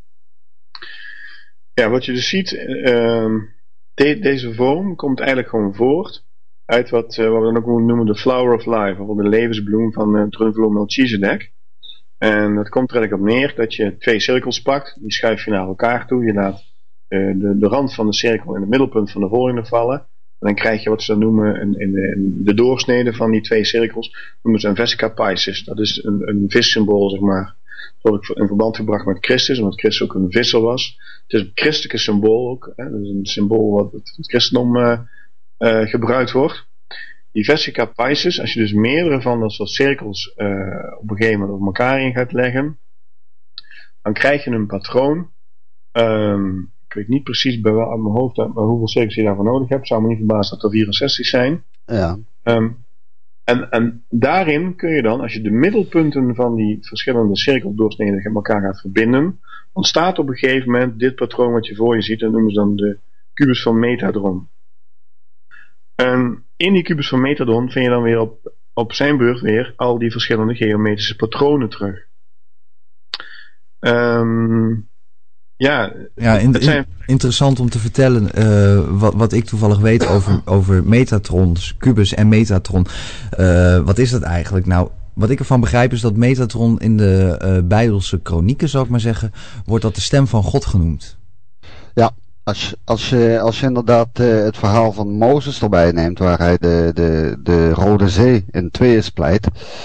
Ja, wat je dus ziet. Uh, de, deze vorm komt eigenlijk gewoon voort uit wat, uh, wat we dan ook noemen de Flower of Life. Of de levensbloem van uh, Drunvalo Melchizedek. En dat komt er eigenlijk op neer dat je twee cirkels pakt, die schuif je naar elkaar toe. Je laat uh, de, de rand van de cirkel in het middelpunt van de volgende vallen. En dan krijg je wat ze dan noemen een, een, een, de doorsnede van die twee cirkels. Noemen ze een vesica piscis. Dat is een, een vissymbool, zeg maar. Dat wordt in verband gebracht met Christus, omdat Christus ook een visser was. Het is een christelijke symbool ook. Hè? Dat is een symbool wat het, het christendom uh, uh, gebruikt wordt. Die vesica piscis, als je dus meerdere van dat soort cirkels uh, op een gegeven moment op elkaar in gaat leggen, dan krijg je een patroon. Um, ik weet niet precies bij, aan mijn hoofd bij hoeveel cirkels je daarvoor nodig hebt. Zou me niet verbazen dat er vierenzestig zijn. Ja. Um, en, en daarin kun je dan, als je de middelpunten van die verschillende cirkeldoorsneden met elkaar gaat verbinden, ontstaat op een gegeven moment dit patroon wat je voor je ziet. Dat noemen ze dan de kubus van Metadron. En in die kubus van Metadron vind je dan weer op, op zijn beurt weer al die verschillende geometrische patronen terug. Um, ja, ja in, in, zijn... interessant om te vertellen uh, wat, wat ik toevallig weet over, over Metatrons, Kubus en Metatron. Uh, wat is dat eigenlijk? Nou, wat ik ervan begrijp is dat Metatron in de uh, Bijbelse kronieken, zou ik maar zeggen, wordt dat de stem van God genoemd. Ja. Als, als, je, als je inderdaad uh, het verhaal van Mozes erbij neemt, waar hij de, de, de Rode Zee in tweeën splijt,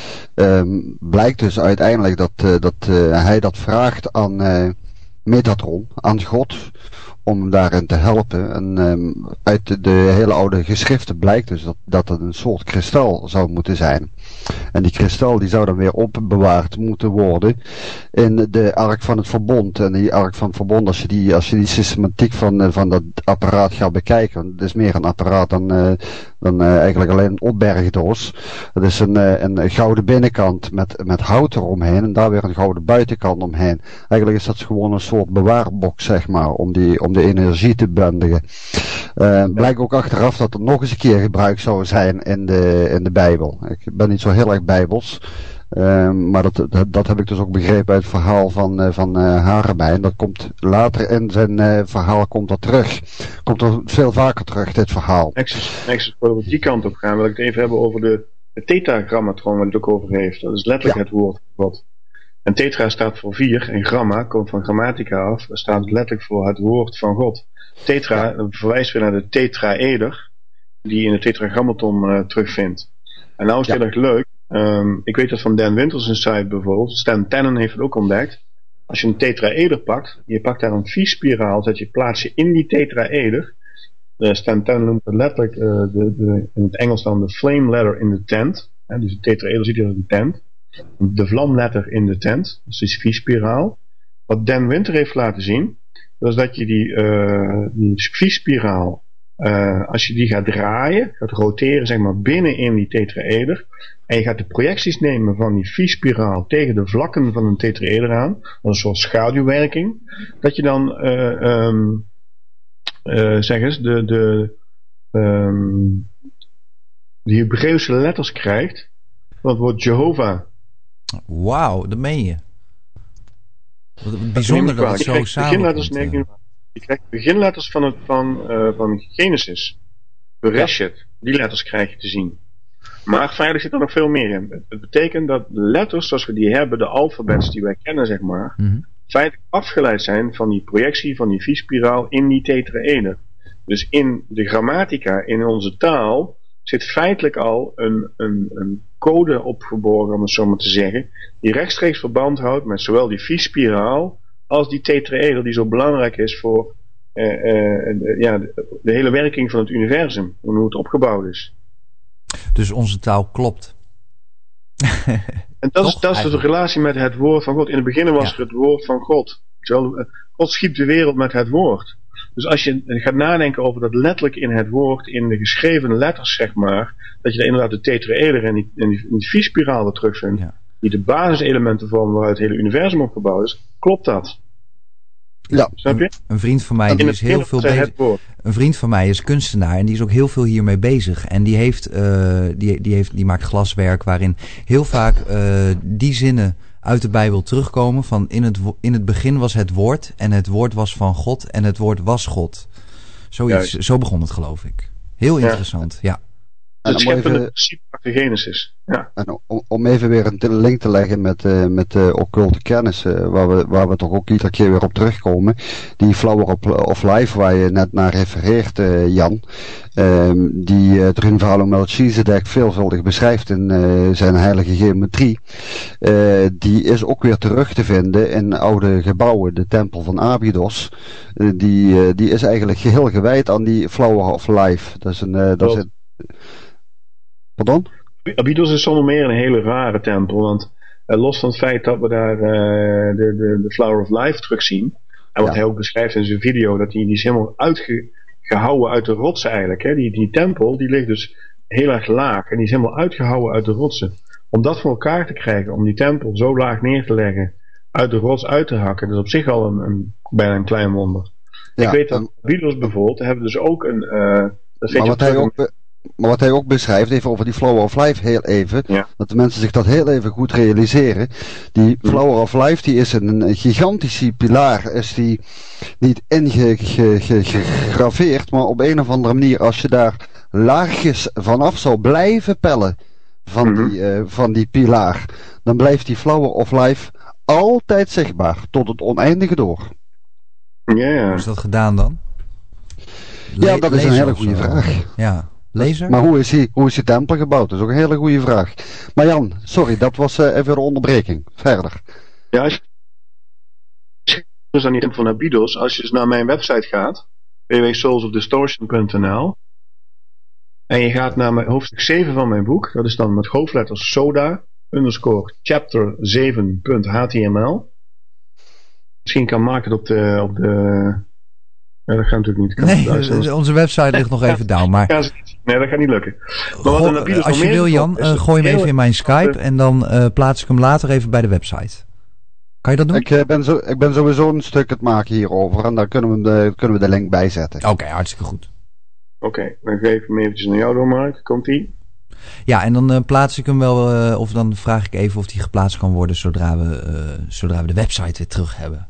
um, blijkt dus uiteindelijk dat, uh, dat uh, hij dat vraagt aan uh, Metatron, aan God, om hem daarin te helpen. En um, uit de, de hele oude geschriften blijkt dus dat, dat het een soort kristal zou moeten zijn. En die kristal die zou dan weer opbewaard moeten worden in de Ark van het Verbond. En die Ark van het Verbond, als je die, als je die systematiek van, van dat apparaat gaat bekijken, want het is meer een apparaat dan, uh, dan uh, eigenlijk alleen een opbergdoos. Het is een, uh, een gouden binnenkant met, met hout eromheen en daar weer een gouden buitenkant omheen. Eigenlijk is dat gewoon een soort bewaarbox, zeg maar, om die, om de energie te bundigen. Uh, blijkt ook achteraf dat er nog eens een keer gebruikt zou zijn in de, in de Bijbel. Ik ben niet zo heel erg bijbels. Uh, maar dat, dat, dat heb ik dus ook begrepen uit het verhaal van, uh, van uh, Harebijn. Dat komt later in zijn uh, verhaal komt dat terug. Komt er veel vaker terug, dit verhaal. Nexus, Nexus, voordat we die kant op gaan, wil ik het even hebben over de, de tetragrammatron, waar het ook over heeft. Dat is letterlijk ja. het woord van God. En tetra staat voor vier en gramma komt van grammatica af. Dat staat letterlijk voor het woord van God. Tetra ja. verwijst weer naar de tetraeder, die je in de tetragrammaton uh, terugvindt. En nou is het ja. heel erg leuk. Um, ik weet dat van Dan Winters een site bijvoorbeeld. Stan Tannen heeft het ook ontdekt. Als je een tetraeder pakt, je pakt daar een viespiraal, dat je plaats je in die tetraeder. Uh, Stan Tannen noemt het letterlijk uh, de, de, in het Engels dan de flame letter in de tent. Uh, dus de tetraeder ziet je als een tent. De vlamletter in de tent, dus die viespiraal. Wat Dan Winter heeft laten zien, dat is dat je die, uh, die viespiraal, uh, als je die gaat draaien, gaat roteren zeg maar binnen in die tetraeder, en je gaat de projecties nemen van die viespiraal tegen de vlakken van een tetraeder aan, dat is een soort schaduwwerking, dat je dan, uh, um, uh, zeg eens, de, de, um, de Hebreeuwse letters krijgt, van het woord Jehovah. Wauw, dat meen je. Wat bijzonder dat het zo samenkomt. Je krijgt de beginletters van, het, van, uh, van Genesis. Bereshit. Ja. Die letters krijg je te zien. Maar feitelijk zit er nog veel meer in. Het betekent dat de letters zoals we die hebben, de alfabets die wij kennen zeg maar, mm-hmm. feitelijk afgeleid zijn van die projectie van die viespiraal in die tetraeder. Dus in de grammatica, in onze taal, zit feitelijk al een, een, een code opgeborgen, om het zo maar te zeggen, die rechtstreeks verband houdt met zowel die viespiraal als die tetraeder die zo belangrijk is voor uh, uh, ja, de, de hele werking van het universum, hoe het opgebouwd is. Dus onze taal klopt. En dat, is, dat is dus de relatie met het woord van God. In het begin was ja. er het woord van God. God schiep de wereld met het woord. Dus als je gaat nadenken over dat letterlijk in het woord, in de geschreven letters zeg maar, dat je daar inderdaad de tetraeder en die, en die, die viespiraal weer terugvindt, ja. die de basiselementen vormen waaruit het hele universum opgebouwd is, klopt dat? Ja, snap je? Een, een vriend van mij die is heel veel bezig. Een vriend van mij is kunstenaar en die is ook heel veel hiermee bezig. En die heeft, uh, die, die heeft, die maakt glaswerk waarin heel vaak uh, die zinnen uit de Bijbel terugkomen van in het, in het begin was het woord en het woord was van God en het woord was God. Zoiets, ja. Zo begon het geloof ik. Heel interessant, ja. ja. En het scheppende principe achter Genesis. Ja. En om, om even weer een link te leggen met, uh, met uh, occulte kennis, uh, waar, we, waar we toch ook iedere keer weer op terugkomen. Die Flower of Life waar je net naar refereert, uh, Jan. Um, die uh, Drunvalo Melchizedek veelvuldig beschrijft in uh, zijn heilige geometrie. Uh, die is ook weer terug te vinden in oude gebouwen. De tempel van Abydos. Uh, die, uh, die is eigenlijk geheel gewijd aan die Flower of Life. Dat is een... Uh, dat is een Pardon? Abydos is zonder meer een hele rare tempel, want uh, los van het feit dat we daar uh, de, de, de Flower of Life terugzien, en wat ja. hij ook beschrijft in zijn video, dat die, die is helemaal uitgehouwen uit de rotsen eigenlijk. Hè? Die, die tempel die ligt dus heel erg laag en die is helemaal uitgehouwen uit de rotsen. Om dat voor elkaar te krijgen, om die tempel zo laag neer te leggen, uit de rots uit te hakken, dat is op zich al een, een, bijna een klein wonder. Ja, Ik weet dat um, Abydos bijvoorbeeld, hebben dus ook een... Uh, dat maar wat hij ook... Be- Maar wat hij ook beschrijft, even over die Flower of Life heel even, ja. dat de mensen zich dat heel even goed realiseren. Die Flower of Life, die is een, een gigantische pilaar, is die niet ingegraveerd, maar op een of andere manier, als je daar laagjes vanaf zou blijven pellen van, mm-hmm. die, uh, van die pilaar, dan blijft die Flower of Life altijd zichtbaar, tot het oneindige door. Ja, ja. Hoe is dat gedaan dan? Le- ja, dat is een hele of goede zo. vraag. Ja, lezer? Maar hoe is, die, hoe is die tempel gebouwd? Dat is ook een hele goede vraag. Maar Jan, sorry, dat was uh, even de onderbreking. Verder. Ja, als je dus aan die tempel van Abydos, als je dus naar mijn website gaat, w w w punt souls of distortion punt n l, en je gaat naar mijn hoofdstuk zeven van mijn boek, dat is dan met hoofdletters soda, underscore chapter zeven punt h t m l. Misschien kan Mark het op de... Op de ja, dat gaat natuurlijk niet. Kan Nee, het onze website ligt nog even down. Maar ja, nee, dat gaat niet lukken. Maar wat Goh, een als je wil, Jan, uh, gooi hem even in mijn Skype en dan uh, plaats ik hem later even bij de website. Kan je dat doen? Ik, uh, ben, zo, ik ben sowieso een stuk het maken hierover en daar kunnen we de, kunnen we de link bij zetten. Oké, okay, hartstikke goed. Oké, okay, dan geef ik hem eventjes naar jou door, Mark. Komt-ie? Ja, en dan uh, plaats ik hem wel, uh, of dan vraag ik even of die geplaatst kan worden zodra we, uh, zodra we de website weer terug hebben.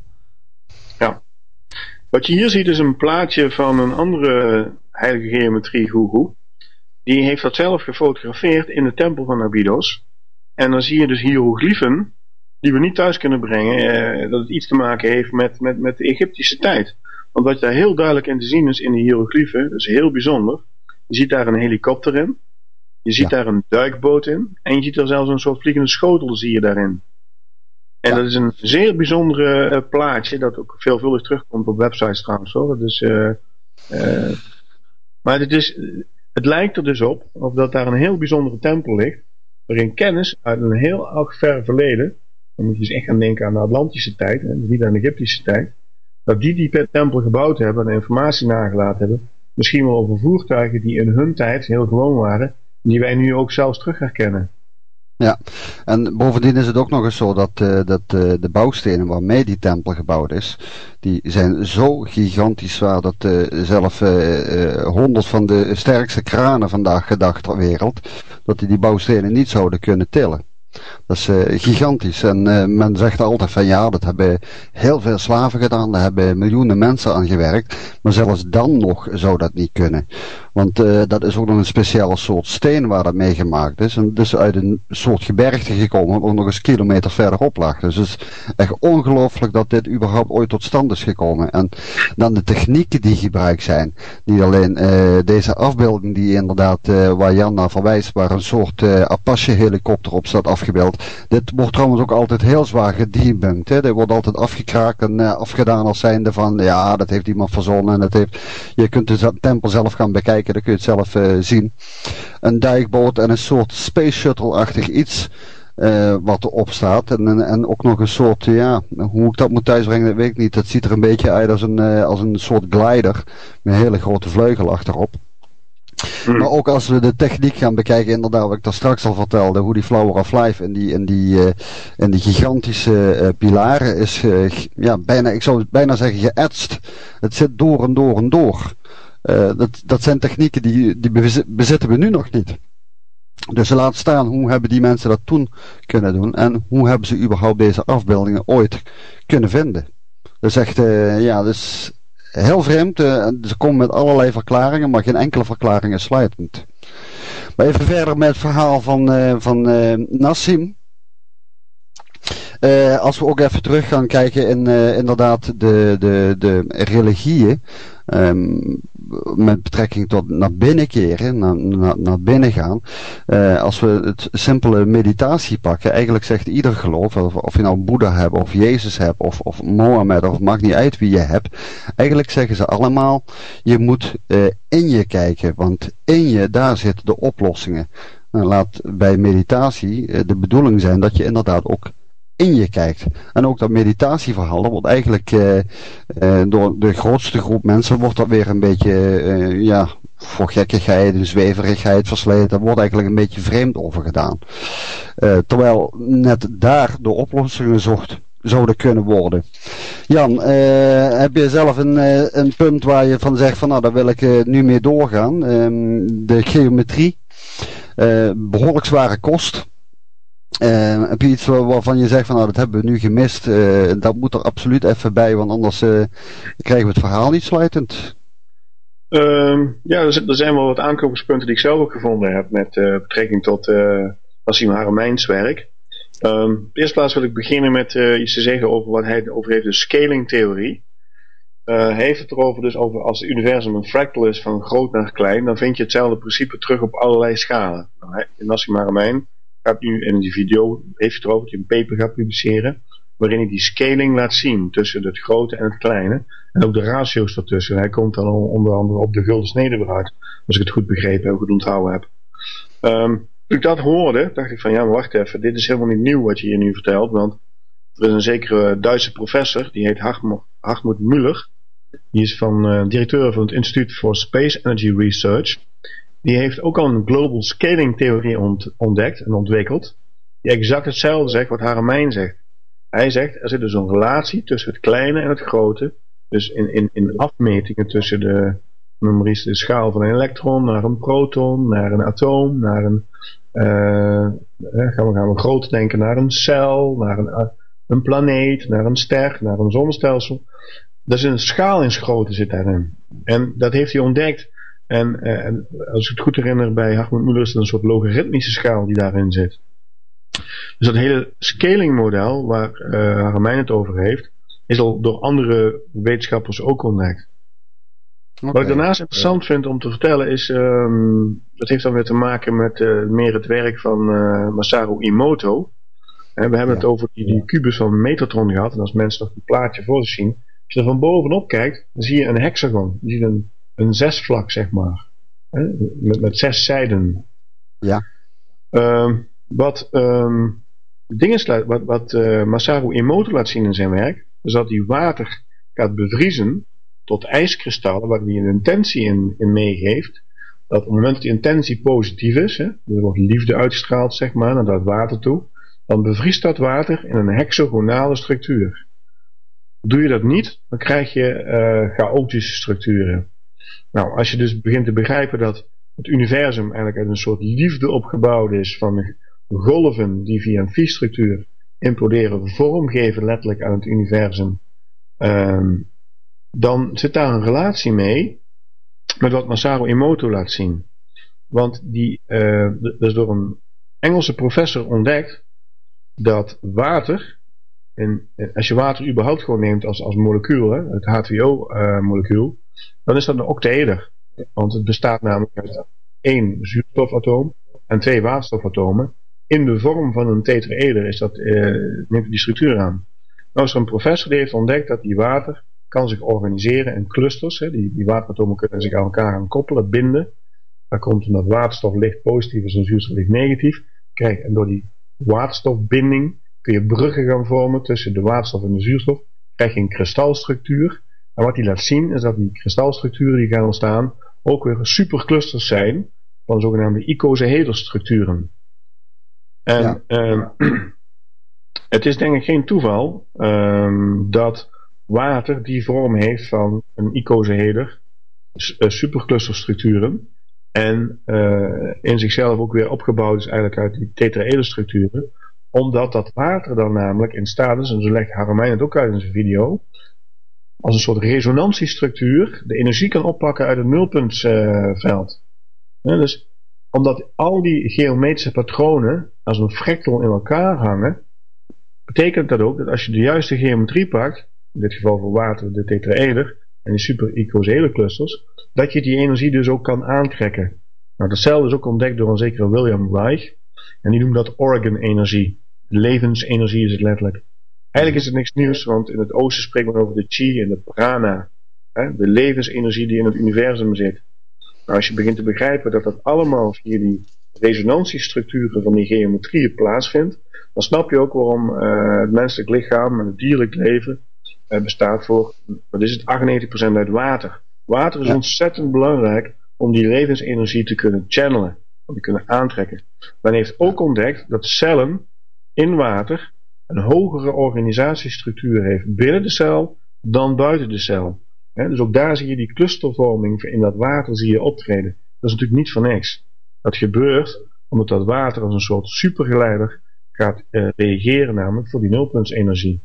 Ja. Wat je hier ziet is een plaatje van een andere heilige geometrie goegoe. Die heeft dat zelf gefotografeerd in de tempel van Abydos. En dan zie je dus hieroglyphen die we niet thuis kunnen brengen. Eh, dat het iets te maken heeft met, met, met de Egyptische tijd. Want wat daar heel duidelijk in te zien is in de hieroglyphen, dat is heel bijzonder. Je ziet daar een helikopter in. Je ziet ja. daar een duikboot in. En je ziet er zelfs een soort vliegende schotel zie je daarin. En ja. dat is een zeer bijzondere uh, plaatje, dat ook veelvuldig terugkomt op websites trouwens hoor. Dat is, uh, uh, maar het, is, het lijkt er dus op, of dat daar een heel bijzondere tempel ligt, waarin kennis uit een heel oud ver verleden, dan moet je dus echt gaan denken aan de Atlantische tijd, hè, niet aan de Egyptische tijd, dat die die tempel gebouwd hebben en informatie nagelaten hebben, misschien wel over voertuigen die in hun tijd heel gewoon waren, die wij nu ook zelfs terug herkennen. Ja, en bovendien is het ook nog eens zo dat, uh, dat uh, de bouwstenen waarmee die tempel gebouwd is, die zijn zo gigantisch zwaar dat uh, zelf honderd uh, uh, van de sterkste kranen vandaag de dag ter wereld, dat die die bouwstenen niet zouden kunnen tillen. Dat is uh, gigantisch. En uh, men zegt altijd van ja, dat hebben heel veel slaven gedaan, daar hebben miljoenen mensen aan gewerkt, maar zelfs dan nog zou dat niet kunnen. Want uh, dat is ook nog een speciale soort steen waar dat mee gemaakt is. En dus uit een soort gebergte gekomen, wat ook nog eens kilometer verderop lag. Dus het is echt ongelooflijk dat dit überhaupt ooit tot stand is gekomen. En dan de technieken die gebruikt zijn. Niet alleen uh, deze afbeelding die inderdaad, uh, waar Jan naar verwijst, waar een soort uh, Apache helikopter op staat afgebeeld. Dit wordt trouwens ook altijd heel zwaar gedebunked. Hè. Dit wordt altijd afgekraakt en uh, afgedaan als zijnde van ja, dat heeft iemand verzonnen. En dat heeft, je kunt de tempel zelf gaan bekijken. Dan kun je het zelf uh, zien. Een duikboot en een soort space shuttle-achtig iets uh, wat erop staat. En, en, en ook nog een soort, ja, hoe ik dat moet thuisbrengen, dat weet ik niet. Het ziet er een beetje uit als een, uh, als een soort glider. Met een hele grote vleugel achterop. Mm. Maar ook als we de techniek gaan bekijken, inderdaad, wat ik daar straks al vertelde, hoe die Flower of Life en die, en die, uh, en die gigantische uh, pilaren is, uh, ja, bijna, ik zou bijna zeggen geëtst. Het zit door en door en door. Uh, dat, dat zijn technieken die, die bezitten we nu nog niet. Dus laat staan hoe hebben die mensen dat toen kunnen doen en hoe hebben ze überhaupt deze afbeeldingen ooit kunnen vinden. Dat is echt, uh, ja, dat is heel vreemd. Uh, ze komen met allerlei verklaringen, maar geen enkele verklaring is sluitend. Maar even verder met het verhaal van, uh, van uh, Nassim. Uh, als we ook even terug gaan kijken in uh, inderdaad de, de, de religieën. Um, met betrekking tot naar binnen keren, naar, naar, naar binnen gaan. Uh, als we het simpele meditatie pakken, eigenlijk zegt ieder geloof, of, of je nou Boeddha hebt, of Jezus hebt, of, of Mohammed, of het maakt niet uit wie je hebt. Eigenlijk zeggen ze allemaal, je moet uh, in je kijken, want in je, daar zitten de oplossingen. Nou, laat bij meditatie uh, de bedoeling zijn dat je inderdaad ook in je kijkt. En ook dat meditatieverhaal, dat wordt eigenlijk uh, uh, door de grootste groep mensen wordt dat weer een beetje, uh, ja, voor gekkigheid, een zweverigheid versleten. Daar wordt eigenlijk een beetje vreemd over gedaan. Uh, terwijl net daar de oplossingen zocht zouden kunnen worden. Jan, uh, heb je zelf een, uh, een punt waar je van zegt van nou, daar wil ik uh, nu mee doorgaan. Um, de geometrie, uh, behoorlijk zware kost. Uh, heb je iets waarvan je zegt van nou dat hebben we nu gemist, uh, dat moet er absoluut even bij, want anders uh, krijgen we het verhaal niet sluitend. Um, ja, er zijn wel wat aanknopingspunten die ik zelf ook gevonden heb met uh, betrekking tot uh, Nassim Haramein's werk. Um, op de eerste plaats wil ik beginnen met uh, iets te zeggen over wat hij over heeft, de scaling theorie. uh, heeft het erover dus over als het universum een fractal is van groot naar klein, dan vind je hetzelfde principe terug op allerlei schalen. Nou, Nassim Haramein gaat nu in die video, heeft het erover dat hij een paper gaat publiceren, waarin hij die scaling laat zien tussen het grote en het kleine. En ook de ratio's daartussen. Hij komt dan onder andere op de gulden snede weer uit. Als ik het goed begrepen en goed onthouden heb. Um, toen ik dat hoorde, dacht ik van ja, maar wacht even. Dit is helemaal niet nieuw wat je hier nu vertelt. Want er is een zekere Duitse professor. Die heet Hartmut Müller. Die is van uh, directeur van het Institute for Space Energy Research. Die heeft ook al een global scaling theorie ont- ontdekt en ontwikkeld. Die exact hetzelfde zegt wat Haramein zegt. Hij zegt, er zit dus een relatie tussen het kleine en het grote. Dus in, in, in afmetingen tussen de, de schaal van een elektron naar een proton, naar een atoom, naar een, uh, gaan, we, gaan we groot denken, naar een cel, naar een, een planeet, naar een ster, naar een zonnestelsel. Dus een schalingsgrootte zit daarin. En dat heeft hij ontdekt. En, uh, en als ik het goed herinner, bij Hartmut Müller is het een soort logaritmische schaal die daarin zit. Dus dat hele scaling model waar uh, Haramein het over heeft, is al door andere wetenschappers ook ontdekt. Okay. Wat ik daarnaast interessant vind om te vertellen is, um, dat heeft dan weer te maken met uh, meer het werk van uh, Masaru Emoto. En we hebben ja. het over die, die kubus van Metatron gehad. En als mensen nog een plaatje voor zich zien, als je er van bovenop kijkt, dan zie je een hexagon. Je ziet een, een zesvlak, zeg maar. Hè? Met, met zes zijden. Ja. Um, wat... Um, Dingen, wat, wat uh, Masaru Emoto laat zien in zijn werk, is dat hij water gaat bevriezen tot ijskristallen, waar hij een intentie in, in meegeeft. Dat op het moment dat die intentie positief is, hè, er wordt liefde uitgestraald, zeg maar, naar dat water toe, dan bevriest dat water in een hexagonale structuur. Doe je dat niet, dan krijg je uh, chaotische structuren. Nou, als je dus begint te begrijpen dat het universum eigenlijk uit een soort liefde opgebouwd is van golven die via een phi-structuur imploderen, vormgeven letterlijk aan het universum, um, dan zit daar een relatie mee met wat Masaru Emoto laat zien. Want die, uh, dat is door een Engelse professor ontdekt dat water, en als je water überhaupt gewoon neemt als, als molecuul, hè, het H twee O-molecuul, uh, dan is dat een octaeder. Want het bestaat namelijk uit één zuurstofatoom en twee waterstofatomen. In de vorm van een tetraeder is dat, uh, neemt die structuur aan. Nou is er een professor die heeft ontdekt dat die water kan zich organiseren in clusters. Hè. Die, die wateratomen kunnen zich aan elkaar gaan koppelen, binden. Daar komt omdat waterstof licht positief is en zuurstof licht negatief. Kijk, en door die waterstofbinding kun je bruggen gaan vormen tussen de waterstof en de zuurstof. Krijg je een kristalstructuur. En wat die laat zien is dat die kristalstructuren die gaan ontstaan ook weer superclusters zijn van zogenaamde icosahederstructuren. En ja. um, het is denk ik geen toeval um, dat water die vorm heeft van een icosaheder, uh, superclusterstructuren, en uh, in zichzelf ook weer opgebouwd is eigenlijk uit die tetraederstructuren, omdat dat water dan namelijk in staat is, en zo legt Haramein het ook uit in zijn video, als een soort resonantiestructuur de energie kan oppakken uit het nulpuntveld. Uh, ja, dus omdat al die geometrische patronen als een fractal in elkaar hangen, betekent dat ook dat als je de juiste geometrie pakt, in dit geval voor water de tetraeder en die super icosahedral clusters, dat je die energie dus ook kan aantrekken. Nou, datzelfde is ook ontdekt door een zekere William Reich, en die noemt dat organ-energie. Levensenergie is het letterlijk. Eigenlijk is het niks nieuws, want in het oosten spreekt men over de chi en de prana, hè, de levensenergie die in het universum zit. Nou, als je begint te begrijpen dat dat allemaal via die resonantiestructuren van die geometrieën plaatsvindt, dan snap je ook waarom uh, het menselijk lichaam en het dierlijk leven uh, bestaat voor, wat is het, achtennegentig procent uit water. Water is ja. ontzettend belangrijk om die levensenergie te kunnen channelen, om te kunnen aantrekken. Men heeft ook ontdekt dat cellen in water een hogere organisatiestructuur heeft binnen de cel dan buiten de cel. He, dus ook daar zie je die clustervorming in dat water zie je optreden. Dat is natuurlijk niet voor niks. Dat gebeurt omdat dat water als een soort supergeleider gaat uh, reageren namelijk voor die nulpuntsenergie.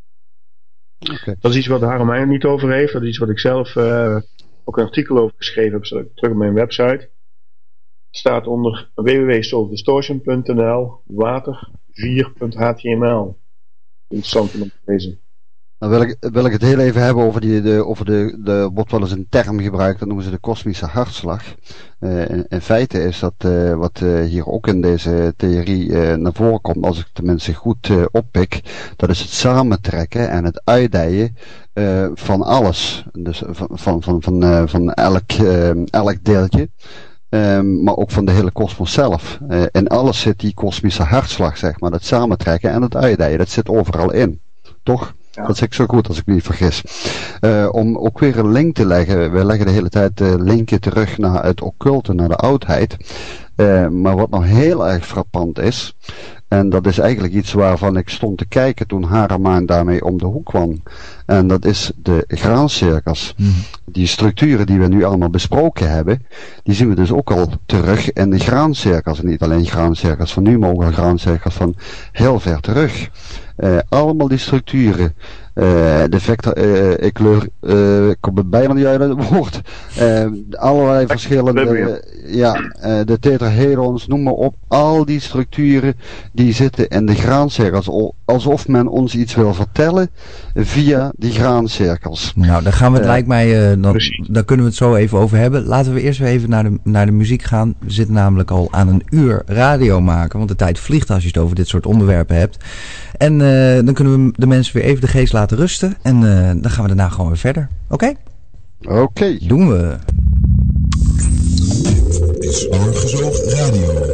Okay. Dat is iets wat Haramein niet over heeft. Dat is iets wat ik zelf uh, ook een artikel over geschreven heb. Zodat ik terug op mijn website. Het staat onder w w w punt soul distortion punt n l water vier punt h t m l. Interessant om te lezen. Dan wil ik, wil ik het heel even hebben over die, de, over de, de, wordt wel eens een term gebruikt, dat noemen ze de kosmische hartslag. Uh, in, in feite is dat uh, wat uh, hier ook in deze theorie uh, naar voren komt, als ik tenminste goed uh, oppik, dat is het samentrekken en het uitdijen uh, van alles. Dus van, van, van, van, uh, van elk, uh, elk deeltje. Um, maar ook van de hele kosmos zelf. Uh, in alles zit die kosmische hartslag, zeg maar. Dat samentrekken en het uitdijen, dat zit overal in. Toch? Ja. Dat zeg ik zo goed als ik me niet vergis. Uh, om ook weer een link te leggen. We leggen de hele tijd uh, linken terug naar het occulte, naar de oudheid. Uh, maar wat nog heel erg frappant is. En dat is eigenlijk iets waarvan ik stond te kijken toen Haramaan daarmee om de hoek kwam. En dat is de graancirkels. Mm. Die structuren die we nu allemaal besproken hebben, die zien we dus ook al terug in de graancirkels. En niet alleen graancirkels van nu, maar ook al graancirkels van heel ver terug. Uh, allemaal die structuren. Uh, de vector, uh, ik kleur, uh, ik kom het bijna niet uit het woord. Uh, allerlei verschillende, uh, ja, uh, de tetrahedrons, noem maar op. Al die structuren die zitten in de graancirkels. Alsof men ons iets wil vertellen via die graancirkels. Nou, daar gaan we het uh, lijkt mij, uh, dan, daar kunnen we het zo even over hebben. Laten we eerst weer even naar de, naar de muziek gaan. We zitten namelijk al aan een uur radio maken. Want de tijd vliegt als je het over dit soort onderwerpen hebt. En uh, dan kunnen we de mensen weer even de geest laten rusten. En uh, dan gaan we daarna gewoon weer verder. Oké? Okay? Oké. Okay. Doen we. Dit is Oorgezoog Radio.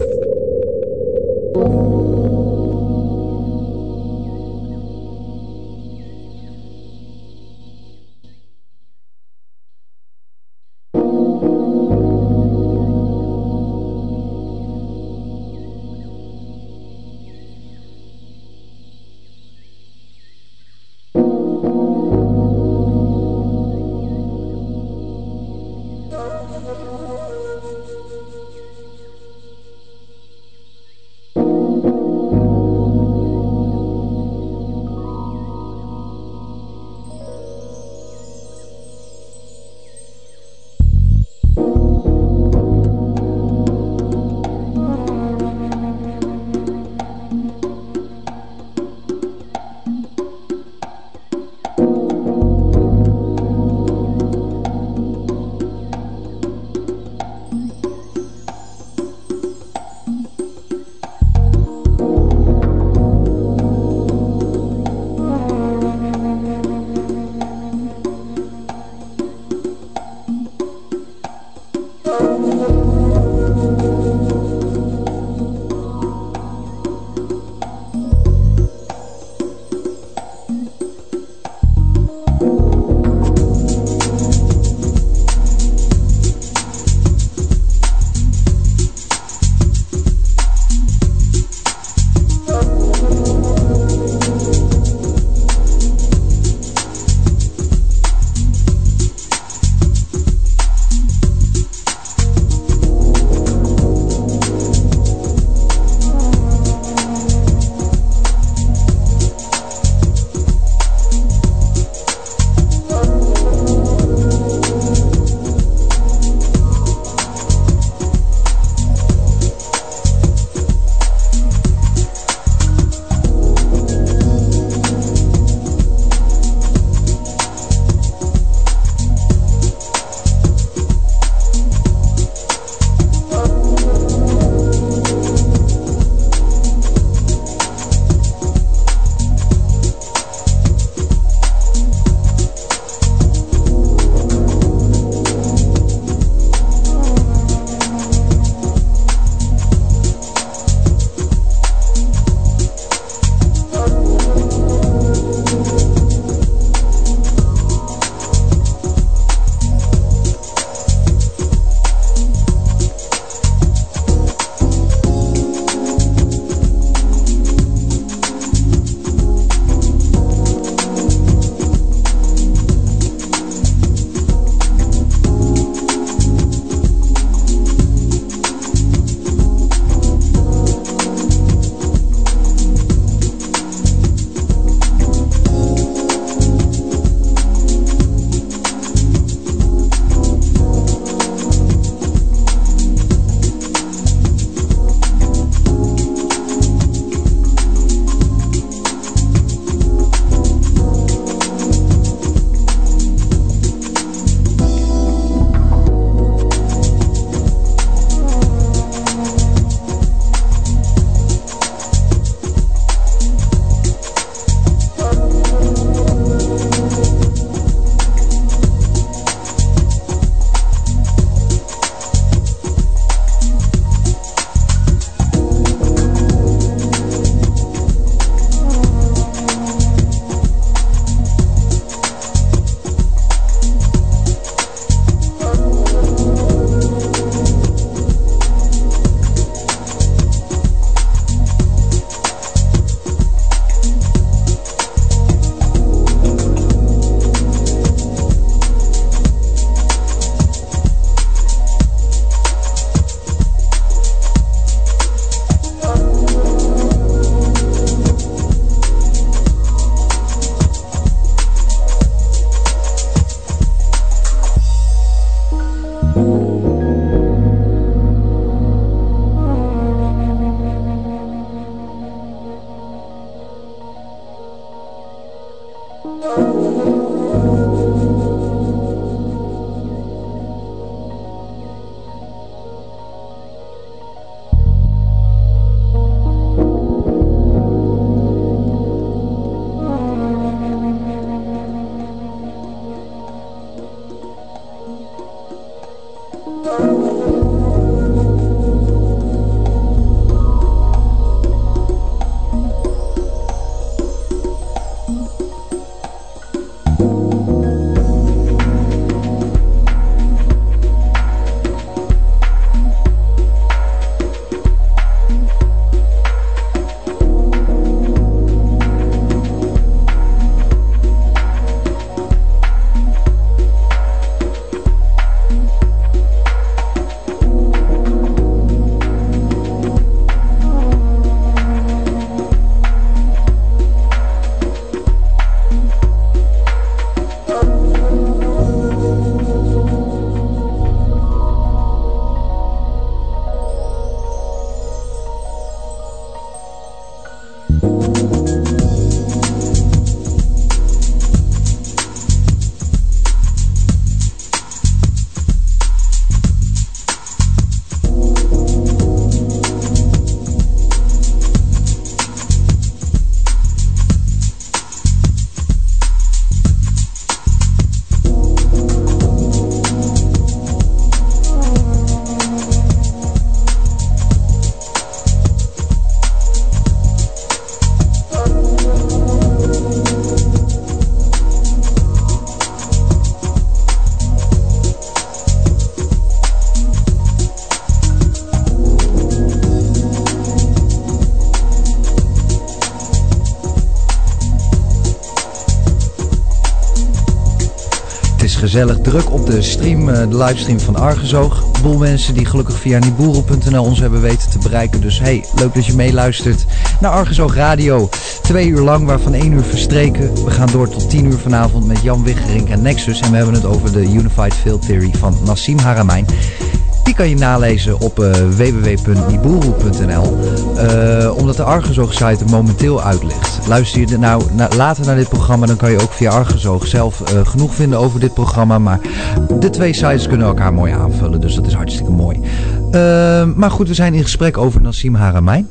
gezellig druk op de stream, uh, de livestream van Argusoog. Een boel mensen die gelukkig via niboero punt n l ons hebben weten te bereiken. Dus hey, leuk dat je meeluistert naar Argusoog Radio. Twee uur lang, waarvan één uur verstreken. We gaan door tot tien uur vanavond met Jan Wiggerink en Nexus. En we hebben het over de Unified Field Theory van Nassim Haramein. Die kan je nalezen op uh, w w w punt niboero punt n l. Uh, omdat de Argusoog-site er momenteel uitligt. Luister je nou na, later naar dit programma, dan kan je ook via Argusoog zelf uh, genoeg vinden over dit programma. Maar de twee sites kunnen elkaar mooi aanvullen, dus dat is hartstikke mooi. Uh, maar goed, we zijn in gesprek over Nassim Haramein.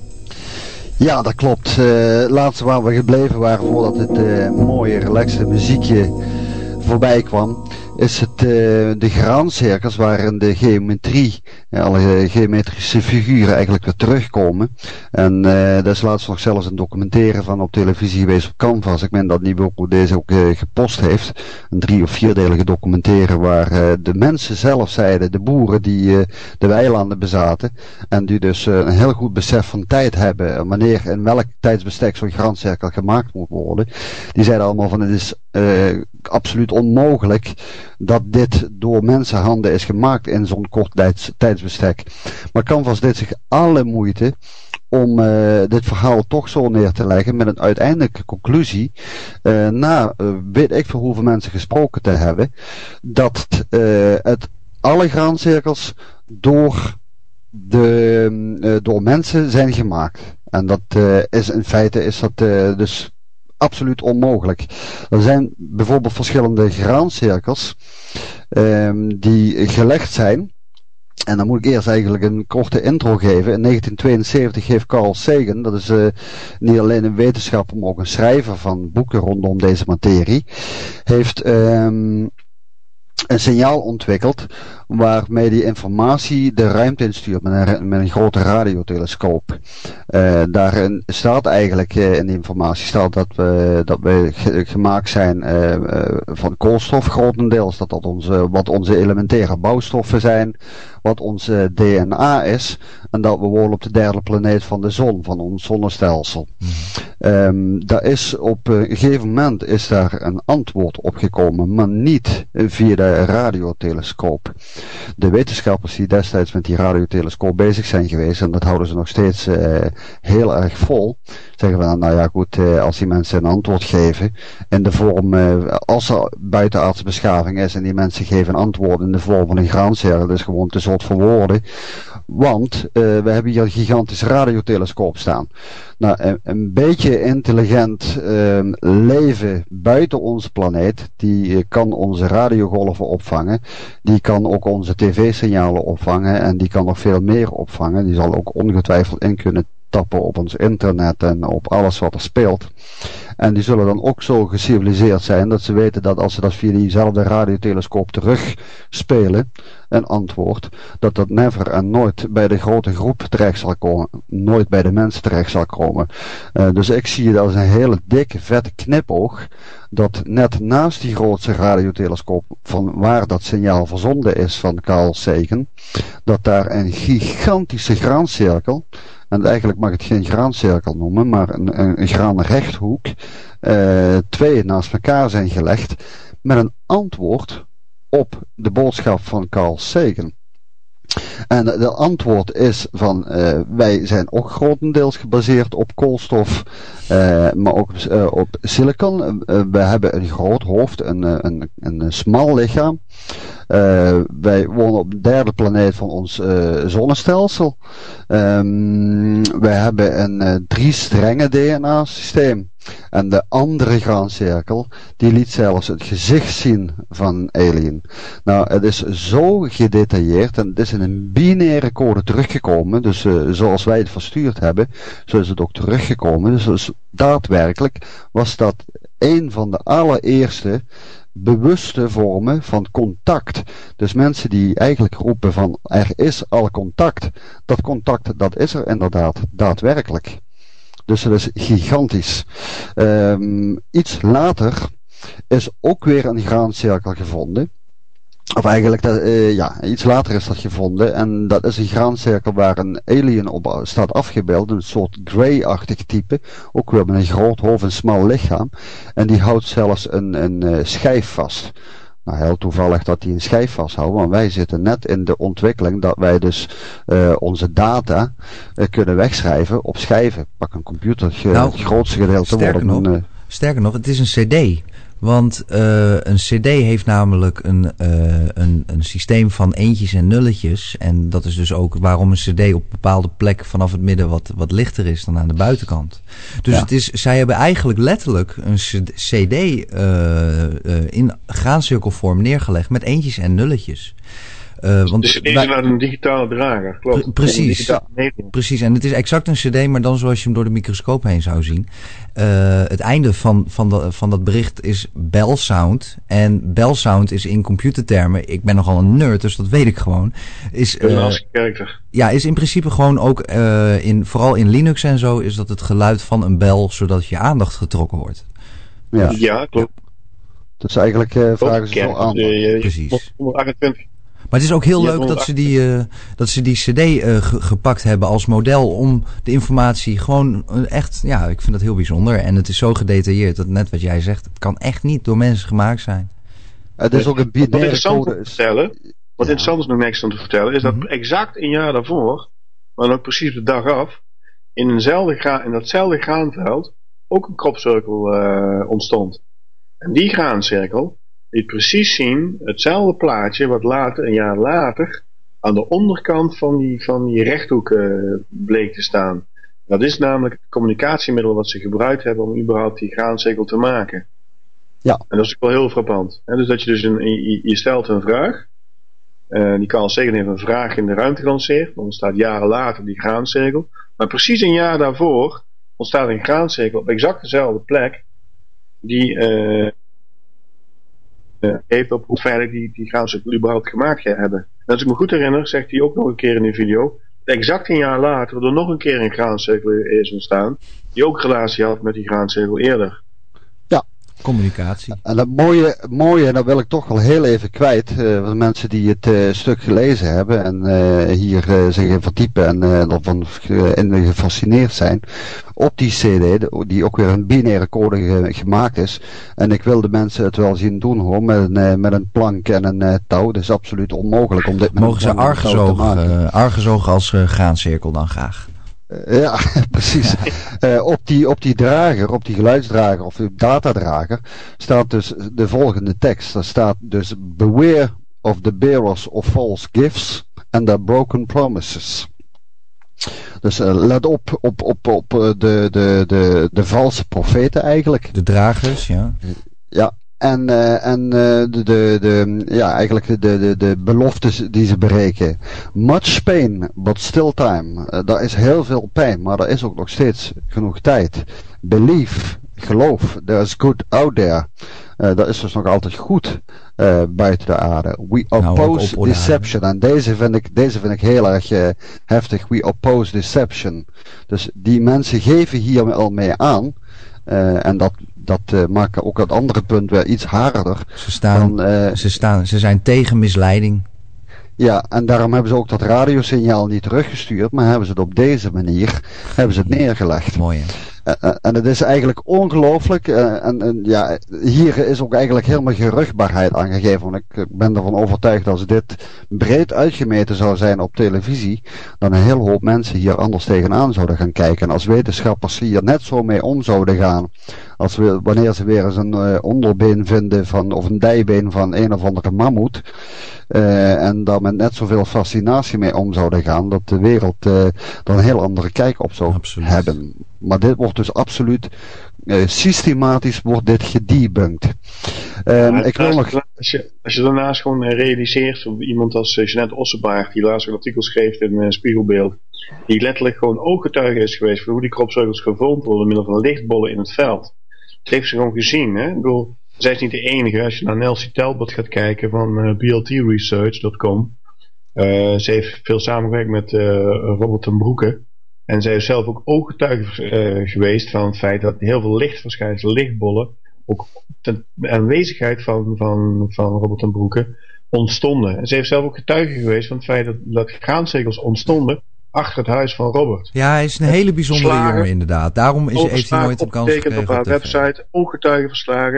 Ja, dat klopt. Uh, laatste waar we gebleven waren voordat het uh, mooie, relaxte muziekje voorbij kwam, is het uh, de graancirkels waarin de geometrie, ja, alle geometrische figuren eigenlijk weer terugkomen. En uh, daar is laatst nog zelfs een documentaire van op televisie geweest op Canvas. Ik meen dat Niboeko deze ook uh, gepost heeft. Een drie- of vierdelige documentaire waar uh, de mensen zelf zeiden, de boeren die uh, de weilanden bezaten. En die dus uh, een heel goed besef van tijd hebben, wanneer in welk tijdsbestek zo'n graancirkel gemaakt moet worden. Die zeiden allemaal van het is uh, absoluut onmogelijk dat dit door mensenhanden is gemaakt in zo'n kort tijds, tijdsbestek. Maar Canvas deed zich alle moeite om uh, dit verhaal toch zo neer te leggen met een uiteindelijke conclusie, uh, na uh, weet ik voor hoeveel mensen gesproken te hebben, dat uh, het alle graancirkels door, de, uh, door mensen zijn gemaakt. En dat uh, is in feite is dat uh, dus absoluut onmogelijk. Er zijn bijvoorbeeld verschillende graancirkels um, die gelegd zijn. En dan moet ik eerst eigenlijk een korte intro geven. In negentien tweeënzeventig heeft Carl Sagan, dat is uh, niet alleen een wetenschapper, maar ook een schrijver van boeken rondom deze materie, heeft um, een signaal ontwikkeld waarmee die informatie de ruimte instuurt met een, met een grote radiotelescoop. Uh, daarin staat eigenlijk uh, in die informatie staat dat we, dat we ge- gemaakt zijn uh, uh, van koolstof grotendeels, dat dat onze, wat onze elementaire bouwstoffen zijn, wat ons uh, D N A is, en dat we wonen op de derde planeet van de zon, van ons zonnestelsel. Um, daar is op uh, een gegeven moment is daar een antwoord op gekomen, maar niet via de radiotelescoop. De wetenschappers die destijds met die radiotelescoop bezig zijn geweest, en dat houden ze nog steeds uh, heel erg vol, zeggen we dan, nou ja goed, uh, als die mensen een antwoord geven in de vorm, uh, als er buitenaardse beschaving is en die mensen geven een antwoord in de vorm van een graancirkel, dat is gewoon te zot voor woorden, want uh, we hebben hier een gigantische radiotelescoop staan. Nou, een, een beetje intelligent uh, leven buiten onze planeet, die uh, kan onze radiogolven opvangen, die kan ook onze tv-signalen opvangen en die kan nog veel meer opvangen. Die zal ook ongetwijfeld in kunnen tappen op ons internet en op alles wat er speelt. En die zullen dan ook zo geciviliseerd zijn dat ze weten dat als ze dat via diezelfde radiotelescoop terugspelen, een antwoord, dat dat never en nooit bij de grote groep terecht zal komen. Nooit bij de mensen terecht zal komen. Uh, dus ik zie het als een hele dikke, vette knipoog, dat net naast die grootste radiotelescoop van waar dat signaal verzonden is van Carl Sagan, dat daar een gigantische graancirkel, en eigenlijk mag ik het geen graancirkel noemen, maar een, een, een graanrechthoek, uh, twee naast elkaar zijn gelegd met een antwoord op de boodschap van Carl Sagan. En de antwoord is van, uh, wij zijn ook grotendeels gebaseerd op koolstof, uh, maar ook uh, op silicon. Uh, we hebben een groot hoofd, een, een, een, een smal lichaam. Uh, wij wonen op de derde planeet van ons uh, zonnestelsel. Um, wij hebben een uh, drie strengen D N A systeem. En de andere graancirkel, die liet zelfs het gezicht zien van een alien. Nou, het is zo gedetailleerd en het is in een binaire code teruggekomen. Dus uh, zoals wij het verstuurd hebben, zo is het ook teruggekomen. Dus, dus daadwerkelijk was dat een van de allereerste bewuste vormen van contact. Dus mensen die eigenlijk roepen van er is al contact. Dat contact, dat is er inderdaad daadwerkelijk. Dus dat is gigantisch. Um, iets later is ook weer een graancirkel gevonden. Of eigenlijk, dat, uh, ja, iets later is dat gevonden. En dat is een graancirkel waar een alien op staat afgebeeld. Een soort Grey-achtig type. Ook weer met een groot hoofd en smal lichaam. En die houdt zelfs een, een uh, schijf vast. Nou, heel toevallig dat die een schijf vasthouden, want wij zitten net in de ontwikkeling dat wij dus uh, onze data uh, kunnen wegschrijven op schijven. Pak een computer, ge, nou, het grootste gedeelte sterker worden... Nog, uh, sterker nog, het is een cd. Want uh, een cd heeft namelijk een, uh, een, een systeem van eentjes en nulletjes. En dat is dus ook waarom een cd op bepaalde plekken vanaf het midden wat, wat lichter is dan aan de buitenkant. Dus ja. het is, zij hebben eigenlijk letterlijk een cd uh, uh, in graancirkelvorm neergelegd met eentjes en nulletjes. Uh, want dus het is wij, een digitale drager, klopt. Pre- precies, digitale precies. En het is exact een cd, maar dan zoals je hem door de microscoop heen zou zien. Uh, het einde van, van, de, van dat bericht is bell sound. En bell sound is in computertermen, ik ben nogal een nerd, dus dat weet ik gewoon. Is, uh, als character. Ja, is in principe gewoon ook, uh, in, vooral in Linux en zo, is dat het geluid van een bel, zodat je aandacht getrokken wordt. Ja, ja klopt. Dus eigenlijk uh, vragen ze zo aan. Uh, uh, precies. honderdachentwintig Maar het is ook heel leuk dat ze die, uh, dat ze die cd uh, ge- gepakt hebben als model om de informatie gewoon uh, echt, ja, ik vind dat heel bijzonder. En het is zo gedetailleerd dat net wat jij zegt, het kan echt niet door mensen gemaakt zijn. Het is ook een binaire code. Wat vertellen, wat ja. interessant is nog niks om te vertellen, is dat mm-hmm. exact een jaar daarvoor, maar ook precies de dag af, in, eenzelfde gra- in datzelfde graanveld ook een kropcirkel uh, ontstond. En die graancirkel liet precies zien hetzelfde plaatje wat later, een jaar later, aan de onderkant van die, van die rechthoek uh, bleek te staan. Dat is namelijk het communicatiemiddel wat ze gebruikt hebben om überhaupt die graancirkel te maken. Ja. En dat is ook wel heel frappant. He, dus dat je dus een, je, je stelt een vraag, uh, die Carl Sagan heeft een vraag in de ruimte gelanceerd, dan ontstaat jaren later die graancirkel. Maar precies een jaar daarvoor ontstaat een graancirkel op exact dezelfde plek, die uh, uh, heeft op hoe veilig die, die graancirkel überhaupt gemaakt hebben. En als ik me goed herinner, zegt hij ook nog een keer in die video, exact een jaar later er nog een keer een graancirkel is ontstaan, die ook relatie had met die graancirkel eerder. Communicatie. En dat mooie, mooie, en dat wil ik toch wel heel even kwijt, uh, van mensen die het uh, stuk gelezen hebben en uh, hier uh, zich in verdiepen en uh, ervan uh, in gefascineerd zijn, op die cd, die ook weer een binaire code ge- gemaakt is. En ik wil de mensen het wel zien doen hoor, met een, uh, met een plank en een uh, touw. Dat is absoluut onmogelijk om dit met Mogen een ze argusoog, uh, argusoog als uh, graancirkel dan graag? Uh, ja, precies. Uh, op, die, op die drager, op die geluidsdrager of die datadrager staat dus de volgende tekst. Daar staat dus beware of the bearers of false gifts and their broken promises. Dus uh, let op op, op, op uh, de, de, de, de valse profeten eigenlijk. De dragers, ja. Ja. En, uh, en uh, de, de, de, ja, eigenlijk de, de, de beloftes die ze bereiken. Much pain, but still time. Uh, daar is heel veel pijn, maar er is ook nog steeds genoeg tijd. Believe, geloof, there's good out there. Uh, dat is dus nog altijd goed uh, buiten de aarde. We oppose nou, deception. En deze vind ik, deze vind ik heel erg uh, heftig. We oppose deception. Dus die mensen geven hier al mee aan. Uh, en dat, dat uh, maakt ook het andere punt weer iets harder. Ze, staan, dan, uh, ze, staan, ze zijn tegen misleiding. Ja, en daarom hebben ze ook dat radiosignaal niet teruggestuurd, maar hebben ze het op deze manier hebben ze het neergelegd. Mooi hè? Uh, en het is eigenlijk ongelooflijk. Uh, en, en ja, hier is ook eigenlijk helemaal geen rugbaarheid aangegeven. Want ik ben ervan overtuigd als dit breed uitgemeten zou zijn op televisie, dan een hele hoop mensen hier anders tegenaan zouden gaan kijken. En als wetenschappers hier net zo mee om zouden gaan, als we, wanneer ze weer eens een uh, onderbeen vinden van, of een dijbeen van een of andere mammoet, uh, en daar met net zoveel fascinatie mee om zouden gaan, dat de wereld uh, er een heel andere kijk op zou absoluut hebben. Maar dit wordt dus absoluut uh, systematisch wordt dit gedebunked. Um, ja, ik wil nog... als, je, als je daarnaast gewoon realiseert, of iemand als uh, Jeanette Ossenbaard, die laatst een artikel schreef in uh, Spiegelbeeld, die letterlijk gewoon ooggetuige is geweest van hoe die kropcirkels gevormd worden door middel van lichtbollen in het veld. Dat heeft ze gewoon gezien. Hè? Ik bedoel, zij is niet de enige. Als je naar Nelsie Talbot gaat kijken van uh, B L T research dot com, uh, ze heeft veel samengewerkt met uh, Robert ten Broeke. En zij is zelf ook ooggetuige uh, geweest van het feit dat heel veel lichtverschijnselen, lichtbollen, ook ten aanwezigheid van, van, van Robert ten Broeke ontstonden. En ze heeft zelf ook getuige geweest van het feit dat, dat graancirkels ontstonden achter het huis van Robert. Ja, hij is een hele bijzondere jongen inderdaad. Daarom is, heeft hij nooit een kans gekregen. Op haar website, ooggetuigenverslagen.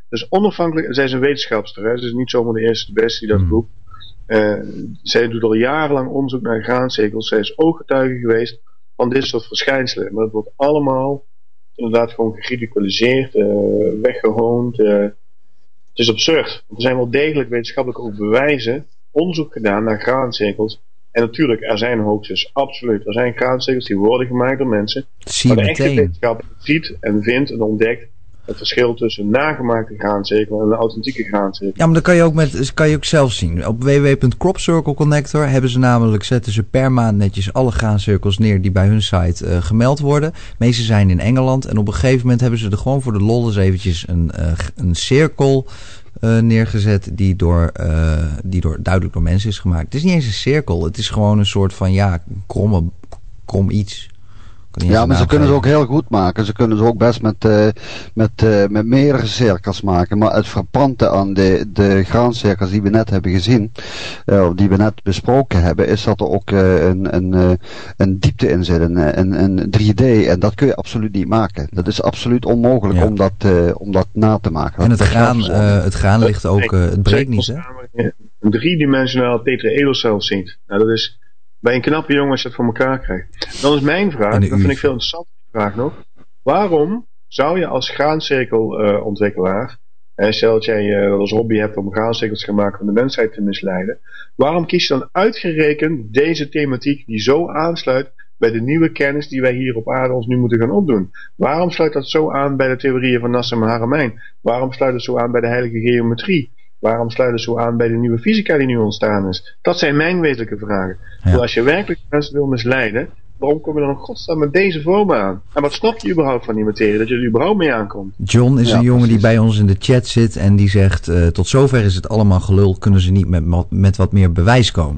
Dus onafhankelijk, zij is een wetenschapster, hè? Ze is niet zomaar de eerste de beste die dat doet. Uh, zij doet al jarenlang onderzoek naar graancirkels. Zij is ooggetuige geweest van dit soort verschijnselen. Maar het wordt allemaal inderdaad gewoon geridiculiseerd, uh, weggehoond. Uh, het is absurd. Er zijn wel degelijk wetenschappelijk ook bewijzen, onderzoek gedaan naar graancirkels. En natuurlijk, er zijn hoaxes, absoluut. Er zijn graancirkels die worden gemaakt door mensen. Zie maar de meteen. echte wetenschap ziet en vindt en ontdekt het verschil tussen een nagemaakte graancirkel en een authentieke graancirkel. Ja, maar dat kan je ook, met, kan je ook zelf zien. Op w w w punt crop circle connector hebben ze namelijk, zetten ze per maand netjes alle graancirkels neer die bij hun site uh, gemeld worden. De meeste zijn in Engeland. En op een gegeven moment hebben ze er gewoon voor de lol eens eventjes een, uh, een cirkel uh, neergezet die door, uh, die door duidelijk door mensen is gemaakt. Het is niet eens een cirkel. Het is gewoon een soort van, ja, kromme, krom iets. Ja, maar ze kunnen ze ook heel goed maken. Ze kunnen ze ook best met, uh, met, uh, met meerdere cirkels maken. Maar het frappante aan de, de graancirkels die we net hebben gezien, uh, of die we net besproken hebben, is dat er ook uh, een, een, uh, een diepte in zit, een, een, een drie D. En dat kun je absoluut niet maken. Dat is absoluut onmogelijk ja. om, dat, uh, om dat na te maken. En het graan, uh, het graan ligt ook, uh, het breekt niet, hè? Een driedimensionaal tetraedelcel ziet. Nou, dat is bij een knappe jongen als je het voor elkaar krijgt. Dan is mijn vraag, dat vind ik veel interessanter vraag nog. Waarom zou je als graancirkelontwikkelaar, uh, stel dat jij uh, als hobby hebt om graancirkels te maken om de mensheid te misleiden, waarom kies je dan uitgerekend deze thematiek die zo aansluit bij de nieuwe kennis die wij hier op aarde ons nu moeten gaan opdoen? Waarom sluit dat zo aan bij de theorieën van Nassim Haramein? Waarom sluit het zo aan bij de heilige geometrie? Waarom sluit het zo aan bij de nieuwe fysica die nu ontstaan is? Dat zijn mijn wezenlijke vragen. Ja. Dus als je werkelijk mensen wil misleiden, waarom kom je dan in godsnaam met deze vormen aan? En wat snap je überhaupt van die materie, dat je er überhaupt mee aankomt? John is ja, een jongen precies. die bij ons in de chat zit en die zegt, uh, tot zover is het allemaal gelul, kunnen ze niet met, met wat meer bewijs komen?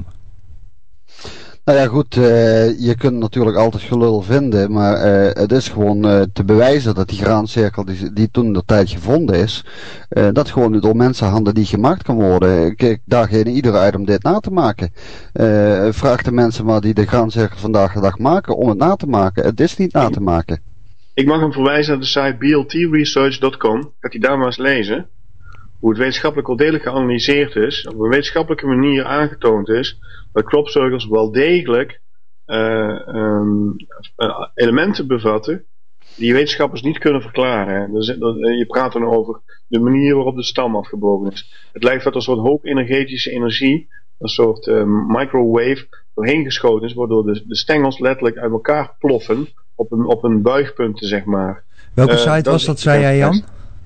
Nou ja, goed, uh, je kunt natuurlijk altijd gelul vinden, maar uh, het is gewoon uh, te bewijzen dat die graancirkel die, die toen de tijd gevonden is, uh, dat gewoon door mensenhanden die gemaakt kan worden. Kijk, daar geen ieder uit om dit na te maken. Uh, vraag de mensen maar die de graancirkel vandaag de dag maken om het na te maken. Het is niet na te maken. Ik mag hem verwijzen naar de site b l t research dot com. Gaat hij daar maar eens lezen. Hoe het wetenschappelijk wel degelijk geanalyseerd is, op een wetenschappelijke manier aangetoond is, dat crop circles wel degelijk uh, um, uh, elementen bevatten die wetenschappers niet kunnen verklaren. Dus, dat, je praat dan over de manier waarop de stam afgebogen is. Het lijkt dat er een soort hoog energetische energie, een soort uh, microwave, doorheen geschoten is, waardoor de, de stengels letterlijk uit elkaar ploffen op een, op een buigpunten, zeg maar. Welke uh, site dat was dat, zei jij, Jan?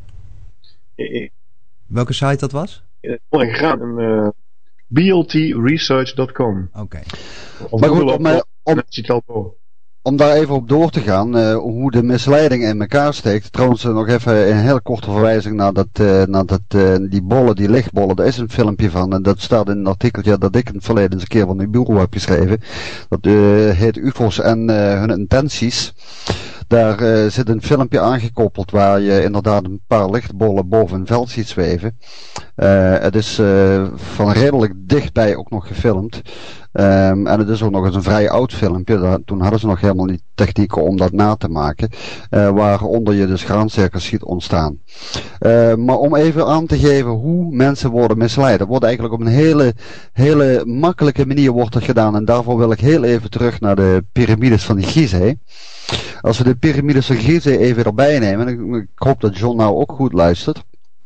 Uh, Welke site dat was? Uh, graag een uh, b l t research dot com. Oké. Okay. Maar goed, om, om, om daar even op door te gaan, uh, hoe de misleiding in elkaar steekt. Trouwens, uh, nog even een heel korte verwijzing naar, dat, uh, naar dat, uh, die bollen, die lichtbollen. Daar is een filmpje van en dat staat in een artikeltje dat ik in het verleden eens een keer van uw bureau heb geschreven. Dat uh, heet U F O's en uh, hun intenties. Daar uh, zit een filmpje aangekoppeld waar je inderdaad een paar lichtbollen boven een veld ziet zweven. Uh, het is uh, van redelijk dichtbij ook nog gefilmd. Um, en het is ook nog eens een vrij oud filmpje. Daar, toen hadden ze nog helemaal niet technieken om dat na te maken. Uh, waaronder je dus graancirkels ziet ontstaan. Uh, maar om even aan te geven hoe mensen worden misleid. Dat wordt eigenlijk op een hele, hele makkelijke manier wordt dat gedaan. En daarvoor wil ik heel even terug naar de piramides van die Gizeh. Als we de piramides van Gizeh even erbij nemen. En ik hoop dat John nou ook goed luistert.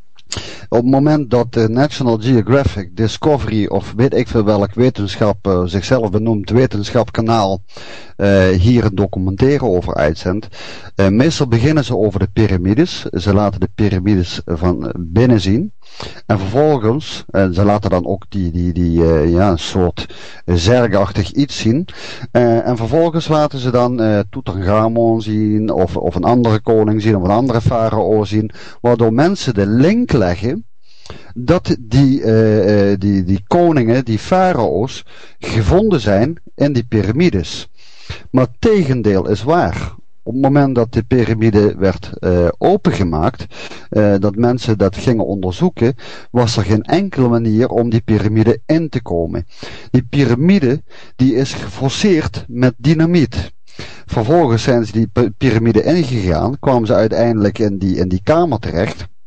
Op het moment dat de National Geographic, Discovery of weet ik veel welk wetenschap uh, zichzelf benoemd wetenschapkanaal uh, hier een documentaire over uitzendt. Uh, meestal beginnen ze over de piramides. Ze laten de piramides van binnen zien. En vervolgens, uh, ze laten dan ook die, die, die uh, ja, een soort zergachtig iets zien. Uh, en vervolgens laten ze dan uh, Tutankhamon zien of, of een andere koning zien of een andere farao zien. Waardoor mensen de link leggen dat die, uh, uh, die, die koningen, die farao's, gevonden zijn in die piramides. Maar het tegendeel is waar. Op het moment dat de piramide werd uh, opengemaakt, uh, dat mensen dat gingen onderzoeken, was er geen enkele manier om die piramide in te komen. Die piramide die is geforceerd met dynamiet. Vervolgens zijn ze die piramide ingegaan, kwamen ze uiteindelijk in die, in die kamer terecht.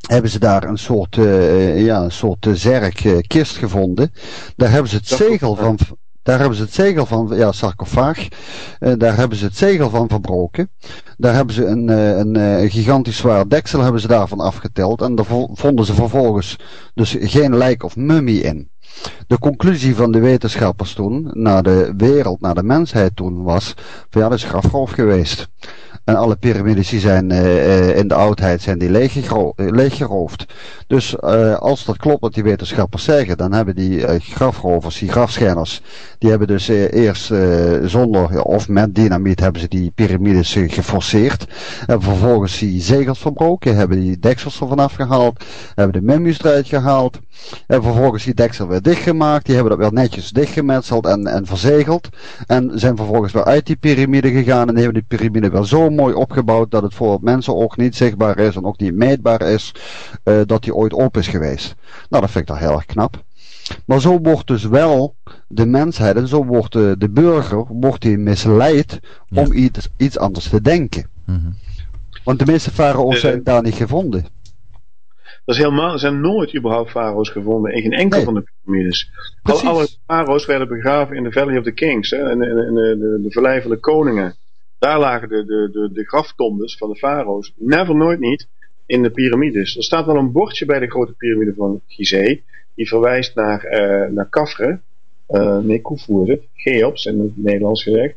hebben ze daar een soort, uh, ja, een soort uh, zerkkist uh, gevonden. Daar hebben ze het zegel van, daar hebben ze het zegel van, ja, sarcofaag. Uh, daar hebben ze het zegel van verbroken. Daar hebben ze een, uh, een, uh, een gigantisch zwaar deksel hebben ze daarvan afgeteld. En daar vonden ze vervolgens dus geen lijk of mummie in. De conclusie van de wetenschappers toen, naar de wereld, naar de mensheid toen, was van ja, dat is grafroof geweest. En alle piramides die zijn uh, in de oudheid zijn die leeggero- leeggeroofd. Dus uh, als dat klopt wat die wetenschappers zeggen, dan hebben die uh, grafrovers, die grafschenners, die hebben dus uh, eerst uh, zonder of met dynamiet hebben ze die piramides uh, geforceerd. Hebben vervolgens die zegels verbroken, hebben die deksels er vanaf gehaald, hebben de mummies eruit gehaald. Hebben vervolgens die deksel weer dichtgemaakt, die hebben dat weer netjes dichtgemetseld en, en verzegeld. En zijn vervolgens weer uit die piramide gegaan en hebben die piramide weer zo mooi opgebouwd dat het voor het mensenoog niet zichtbaar is en ook niet meetbaar is uh, dat die ooit op is geweest. Nou, dat vind ik toch heel erg knap. Maar zo wordt dus wel de mensheid en zo wordt de, de burger wordt die misleid ja. om iets, iets anders te denken. Mm-hmm. Want de meeste farao's zijn uh, daar niet gevonden. Dat is helemaal, er zijn nooit überhaupt farao's gevonden in geen enkel nee. van de piramides. Alle, alle farao's werden begraven in de Valley of the Kings, hè, in, in, in de, de, de Vallei van de Koningen. Daar lagen de, de, de, de graftombes van de farao's. Never, nooit niet in de piramides. Er staat wel een bordje bij de grote piramide van Gizeh. Die verwijst naar, uh, naar Khafre. Uh, nee, Khufu is het. Cheops in het Nederlands gezegd.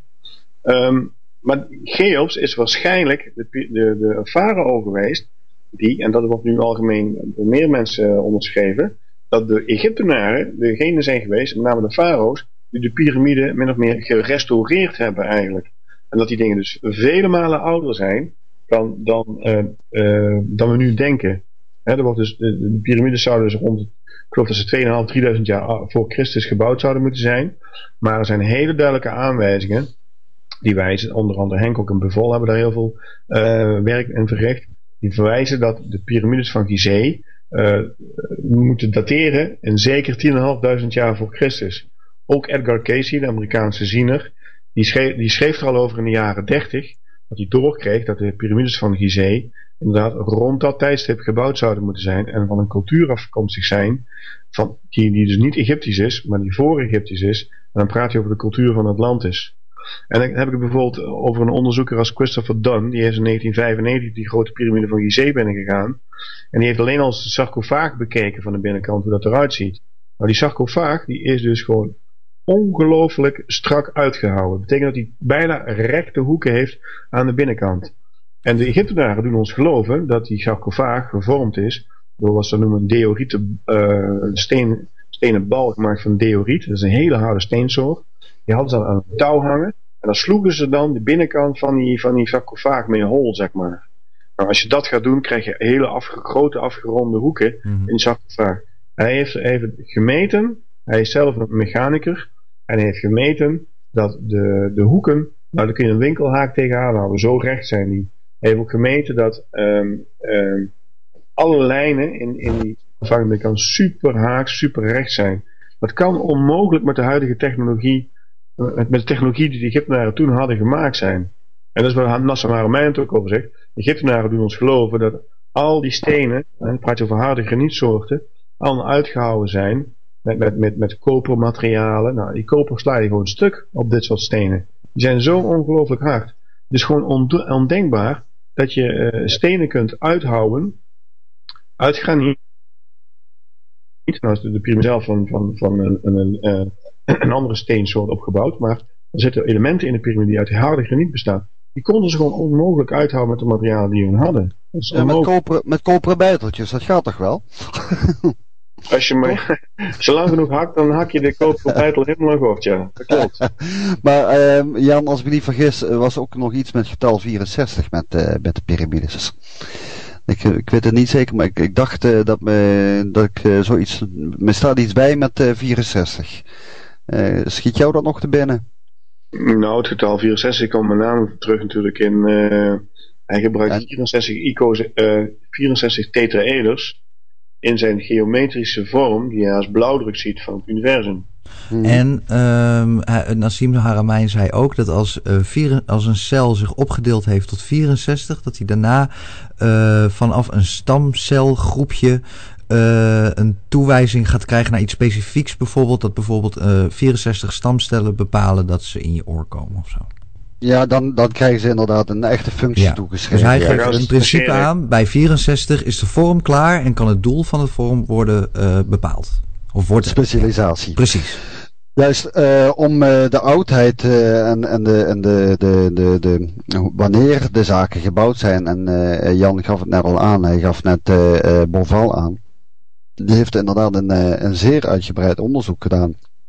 Um, maar Cheops is waarschijnlijk de, de, de farao geweest. Die, en dat wordt nu algemeen door meer mensen onderschreven. Dat de Egyptenaren degene zijn geweest, met name de farao's, die de piramide min of meer gerestaureerd hebben eigenlijk. En dat die dingen dus vele malen ouder zijn dan, dan, uh, uh, dan we nu denken. He, er wordt dus, de, de piramides zouden dus rond, ik geloof dat ze tweeënhalf, drieduizend jaar voor Christus gebouwd zouden moeten zijn. Maar er zijn hele duidelijke aanwijzingen die wijzen, onder andere Henk en Bevel hebben daar heel veel uh, werk in verricht. Die verwijzen dat de piramides van Gizeh uh, moeten dateren in zeker tienduizend jaar voor Christus. Ook Edgar Cayce, de Amerikaanse ziener, die schreef, die schreef er al over in de jaren dertig, dat hij doorkreeg dat de piramides van Gizeh inderdaad rond dat tijdstip gebouwd zouden moeten zijn en van een cultuur afkomstig zijn, van, die, die dus niet Egyptisch is, maar die voor Egyptisch is. En dan praat je over de cultuur van Atlantis. En dan heb ik het bijvoorbeeld over een onderzoeker als Christopher Dunn. Die is in negentien vijfennegentig die grote piramide van Gizeh binnengegaan. En die heeft alleen al de sarcofaag bekeken van de binnenkant, hoe dat eruit ziet. Maar die sarcofaag die is dus gewoon ongelooflijk strak uitgehouden. Dat betekent dat hij bijna rechte hoeken heeft aan de binnenkant. En de Egyptenaren doen ons geloven dat die sarcofaag gevormd is door wat ze noemen een deoriete uh, steen, stenen bal gemaakt van deoriet. Dat is een hele harde steensoort. Die hadden ze dan aan een touw hangen. En dan sloegen ze dan de binnenkant van die, van die sarcofaag mee hol, zeg maar. Nou, als je dat gaat doen, krijg je hele afge, grote afgeronde hoeken mm-hmm. in die sarcofaag. Hij heeft even gemeten. Hij is zelf een mechanicus. En hij heeft gemeten dat de, de hoeken, nou daar kun je een winkelhaak tegenaan houden. Zo recht zijn die. Hij heeft ook gemeten dat um, um, alle lijnen in, in die sarcofaag kan super haak, super recht zijn. Dat kan onmogelijk met de huidige technologie, met de technologie die de Egyptenaren toen hadden gemaakt zijn. En dat is waar Nasser Haramein het ook over zegt. De Egyptenaren doen ons geloven dat al die stenen, dan praat je over harde granietsoorten, allemaal uitgehouden zijn met, met, met, met kopermaterialen. Nou, die koper sla je gewoon stuk op dit soort stenen. Die zijn zo ongelooflijk hard. Het is gewoon on- ondenkbaar dat je uh, stenen kunt uithouden uit graniet. Nou is de piramide zelf van, van, van een, een, een, een andere steensoort opgebouwd, maar er zitten elementen in de piramide die uit harde graniet bestaan. Die konden ze gewoon onmogelijk uithouden met de materialen die hun hadden. Ja, met, koper, met koperen bijteltjes, dat gaat toch wel? Als je maar, als je lang genoeg hakt, dan hak je de koperen bijtel helemaal aan gort, ja. Dat klopt. Maar uh, Jan, als ik me niet vergis, was ook nog iets met getal vierenzestig met, uh, met de piramides. Ik, ik weet het niet zeker, maar ik, ik dacht uh, dat, me, dat ik uh, zoiets... Me staat iets bij met uh, vierenzestig. Uh, schiet jou dat nog te binnen? Nou, het getal vierenzestig komt met name terug natuurlijk in... Uh, hij gebruikt en? vierenzestig ico's, uh, vierenzestig tetraeders in zijn geometrische vorm die je als blauwdruk ziet van het universum. Hmm. En um, Nassim Haramein zei ook dat als, uh, vier, als een cel zich opgedeeld heeft tot vierenzestig, dat hij daarna uh, vanaf een stamcelgroepje uh, een toewijzing gaat krijgen naar iets specifieks. Bijvoorbeeld dat bijvoorbeeld uh, vierenzestig stamcellen bepalen dat ze in je oor komen of zo. Ja, dan, dan krijgen ze inderdaad een echte functie ja. toegeschreven. Dus hij geeft ja, in principe aan, bij vierenzestig is de vorm klaar en kan het doel van de vorm worden uh, bepaald. Of wordt specialisatie. Precies. Juist, uh, om uh, de oudheid uh, en, en, de, en de, de, de, de, wanneer de zaken gebouwd zijn, en uh, Jan gaf het net al aan, hij gaf net uh, uh, Bonval aan, die heeft inderdaad een, uh, een zeer uitgebreid onderzoek gedaan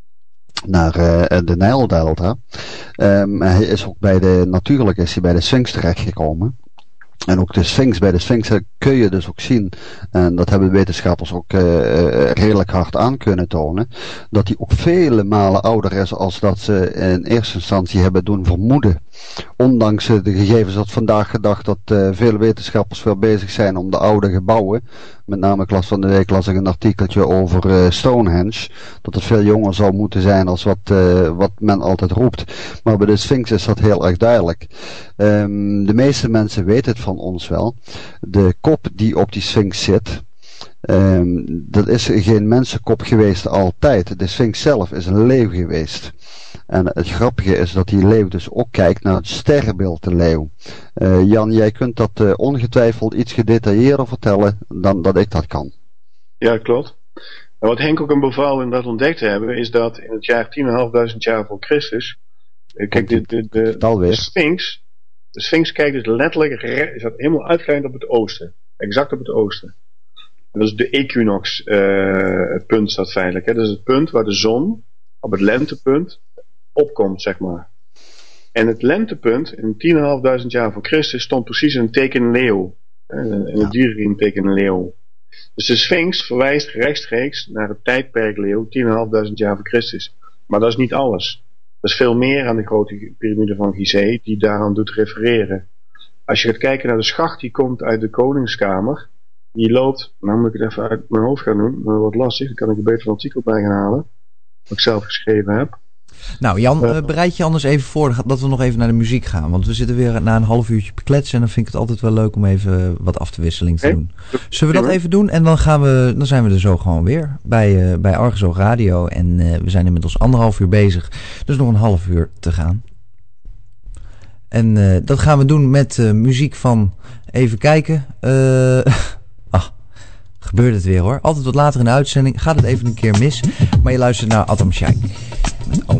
naar uh, de Nijldelta. Um, hij is ook bij de, natuurlijk is hij bij de Sphinx terechtgekomen. En ook de Sphinx, bij de Sphinx kun je dus ook zien, en dat hebben wetenschappers ook uh, redelijk hard aan kunnen tonen, dat die ook vele malen ouder is als dat ze in eerste instantie hebben doen vermoeden. Ondanks de gegevens dat vandaag gedacht dat uh, veel wetenschappers veel bezig zijn om de oude gebouwen, met name klas van de week las ik een artikeltje over uh, Stonehenge, dat het veel jonger zou moeten zijn als wat, uh, wat men altijd roept. Maar bij de Sphinx is dat heel erg duidelijk. Um, de meeste mensen weten het van ons wel. De kop die op die Sphinx zit, um, dat is geen mensenkop geweest altijd. De Sphinx zelf is een leeuw geweest. En het grappige is dat die leeuw dus ook kijkt naar het sterrenbeeld de leeuw. Uh, Jan, jij kunt dat uh, ongetwijfeld iets gedetailleerder vertellen dan dat ik dat kan. Ja, klopt. En wat Henk ook en Bonval inderdaad ontdekt hebben, is dat in het jaar tienduizend jaar voor Christus, uh, kijk, de, de, de, de Sphinx, de Sphinx kijkt dus letterlijk, is dat helemaal uitgelijnd op het oosten. Exact op het oosten. En dat is de equinox uh, het punt staat feitelijk. Hè? Dat is het punt waar de zon op het lentepunt opkomt, zeg maar. En het lentepunt in tienduizend jaar voor Christus stond precies in een teken leeuw. In het ja. dierenriem teken leeuw. Dus de Sphinx verwijst rechtstreeks naar het tijdperk leeuw tienduizend jaar voor Christus. Maar dat is niet alles. Er is veel meer aan de grote piramide van Gizeh die daaraan doet refereren. Als je gaat kijken naar de schacht die komt uit de koningskamer, die loopt, nou moet ik het even uit mijn hoofd gaan doen, maar dat wordt lastig, dan kan ik er beter een artikel bij gaan halen, wat ik zelf geschreven heb. Nou Jan, uh, bereid je anders even voor dat we nog even naar de muziek gaan. Want we zitten weer na een half uurtje bekletsen en dan vind ik het altijd wel leuk om even wat afwisseling te doen. Zullen we dat even doen en dan, gaan we, dan zijn we er zo gewoon weer bij, uh, bij Argezoog Radio. En uh, we zijn inmiddels anderhalf uur bezig, dus nog een half uur te gaan. En uh, dat gaan we doen met uh, muziek van, even kijken, uh, ach, gebeurt het weer hoor. Altijd wat later in de uitzending, gaat het even een keer mis. Maar je luistert naar Atom Shaik met Oom.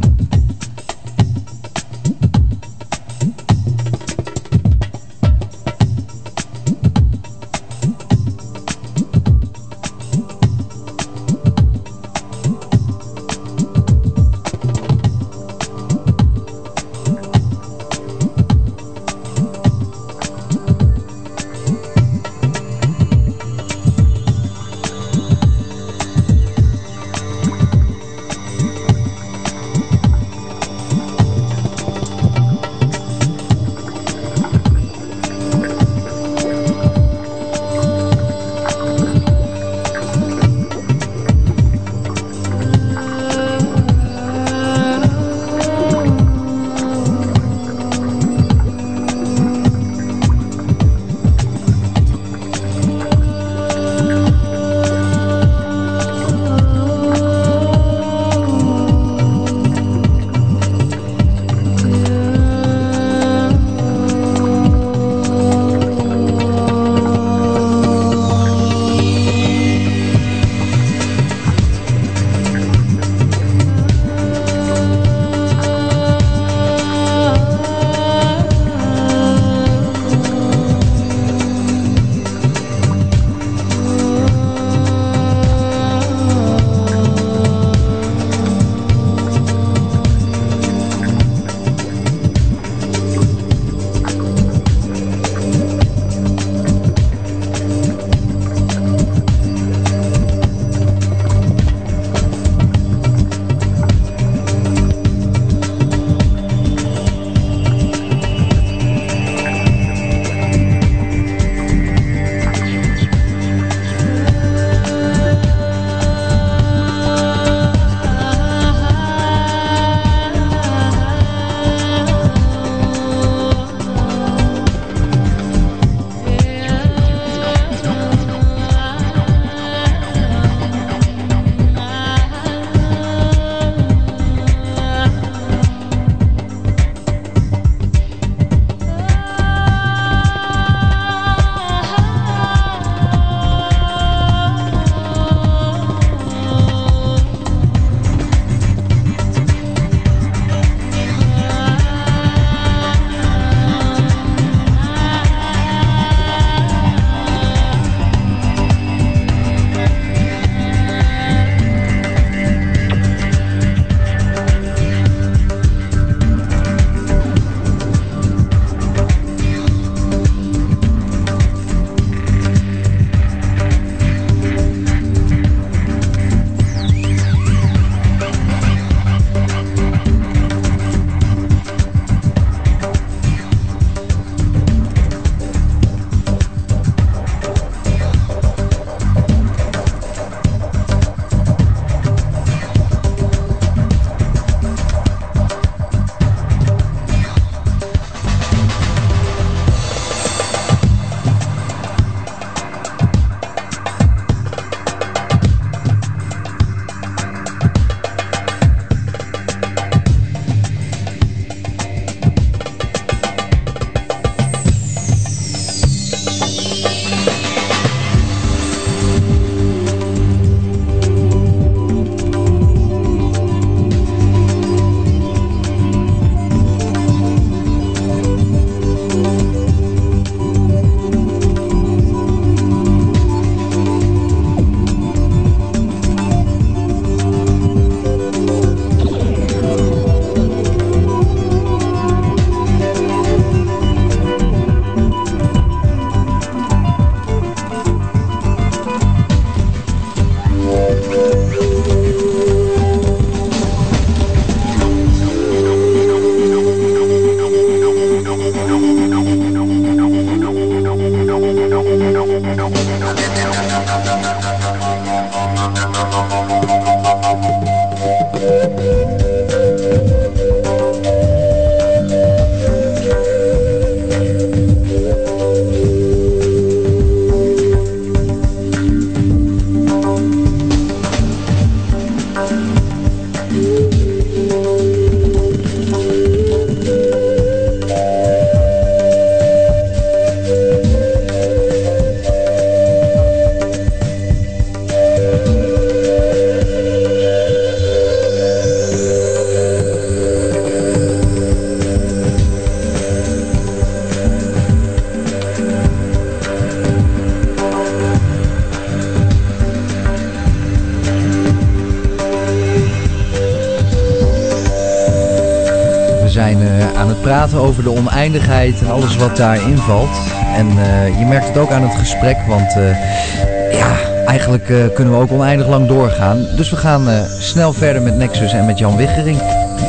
Praten over de oneindigheid en alles wat daarin valt. En uh, je merkt het ook aan het gesprek, want uh, ja, eigenlijk uh, kunnen we ook oneindig lang doorgaan. Dus we gaan uh, snel verder met Nexus en met Jan Wiggering.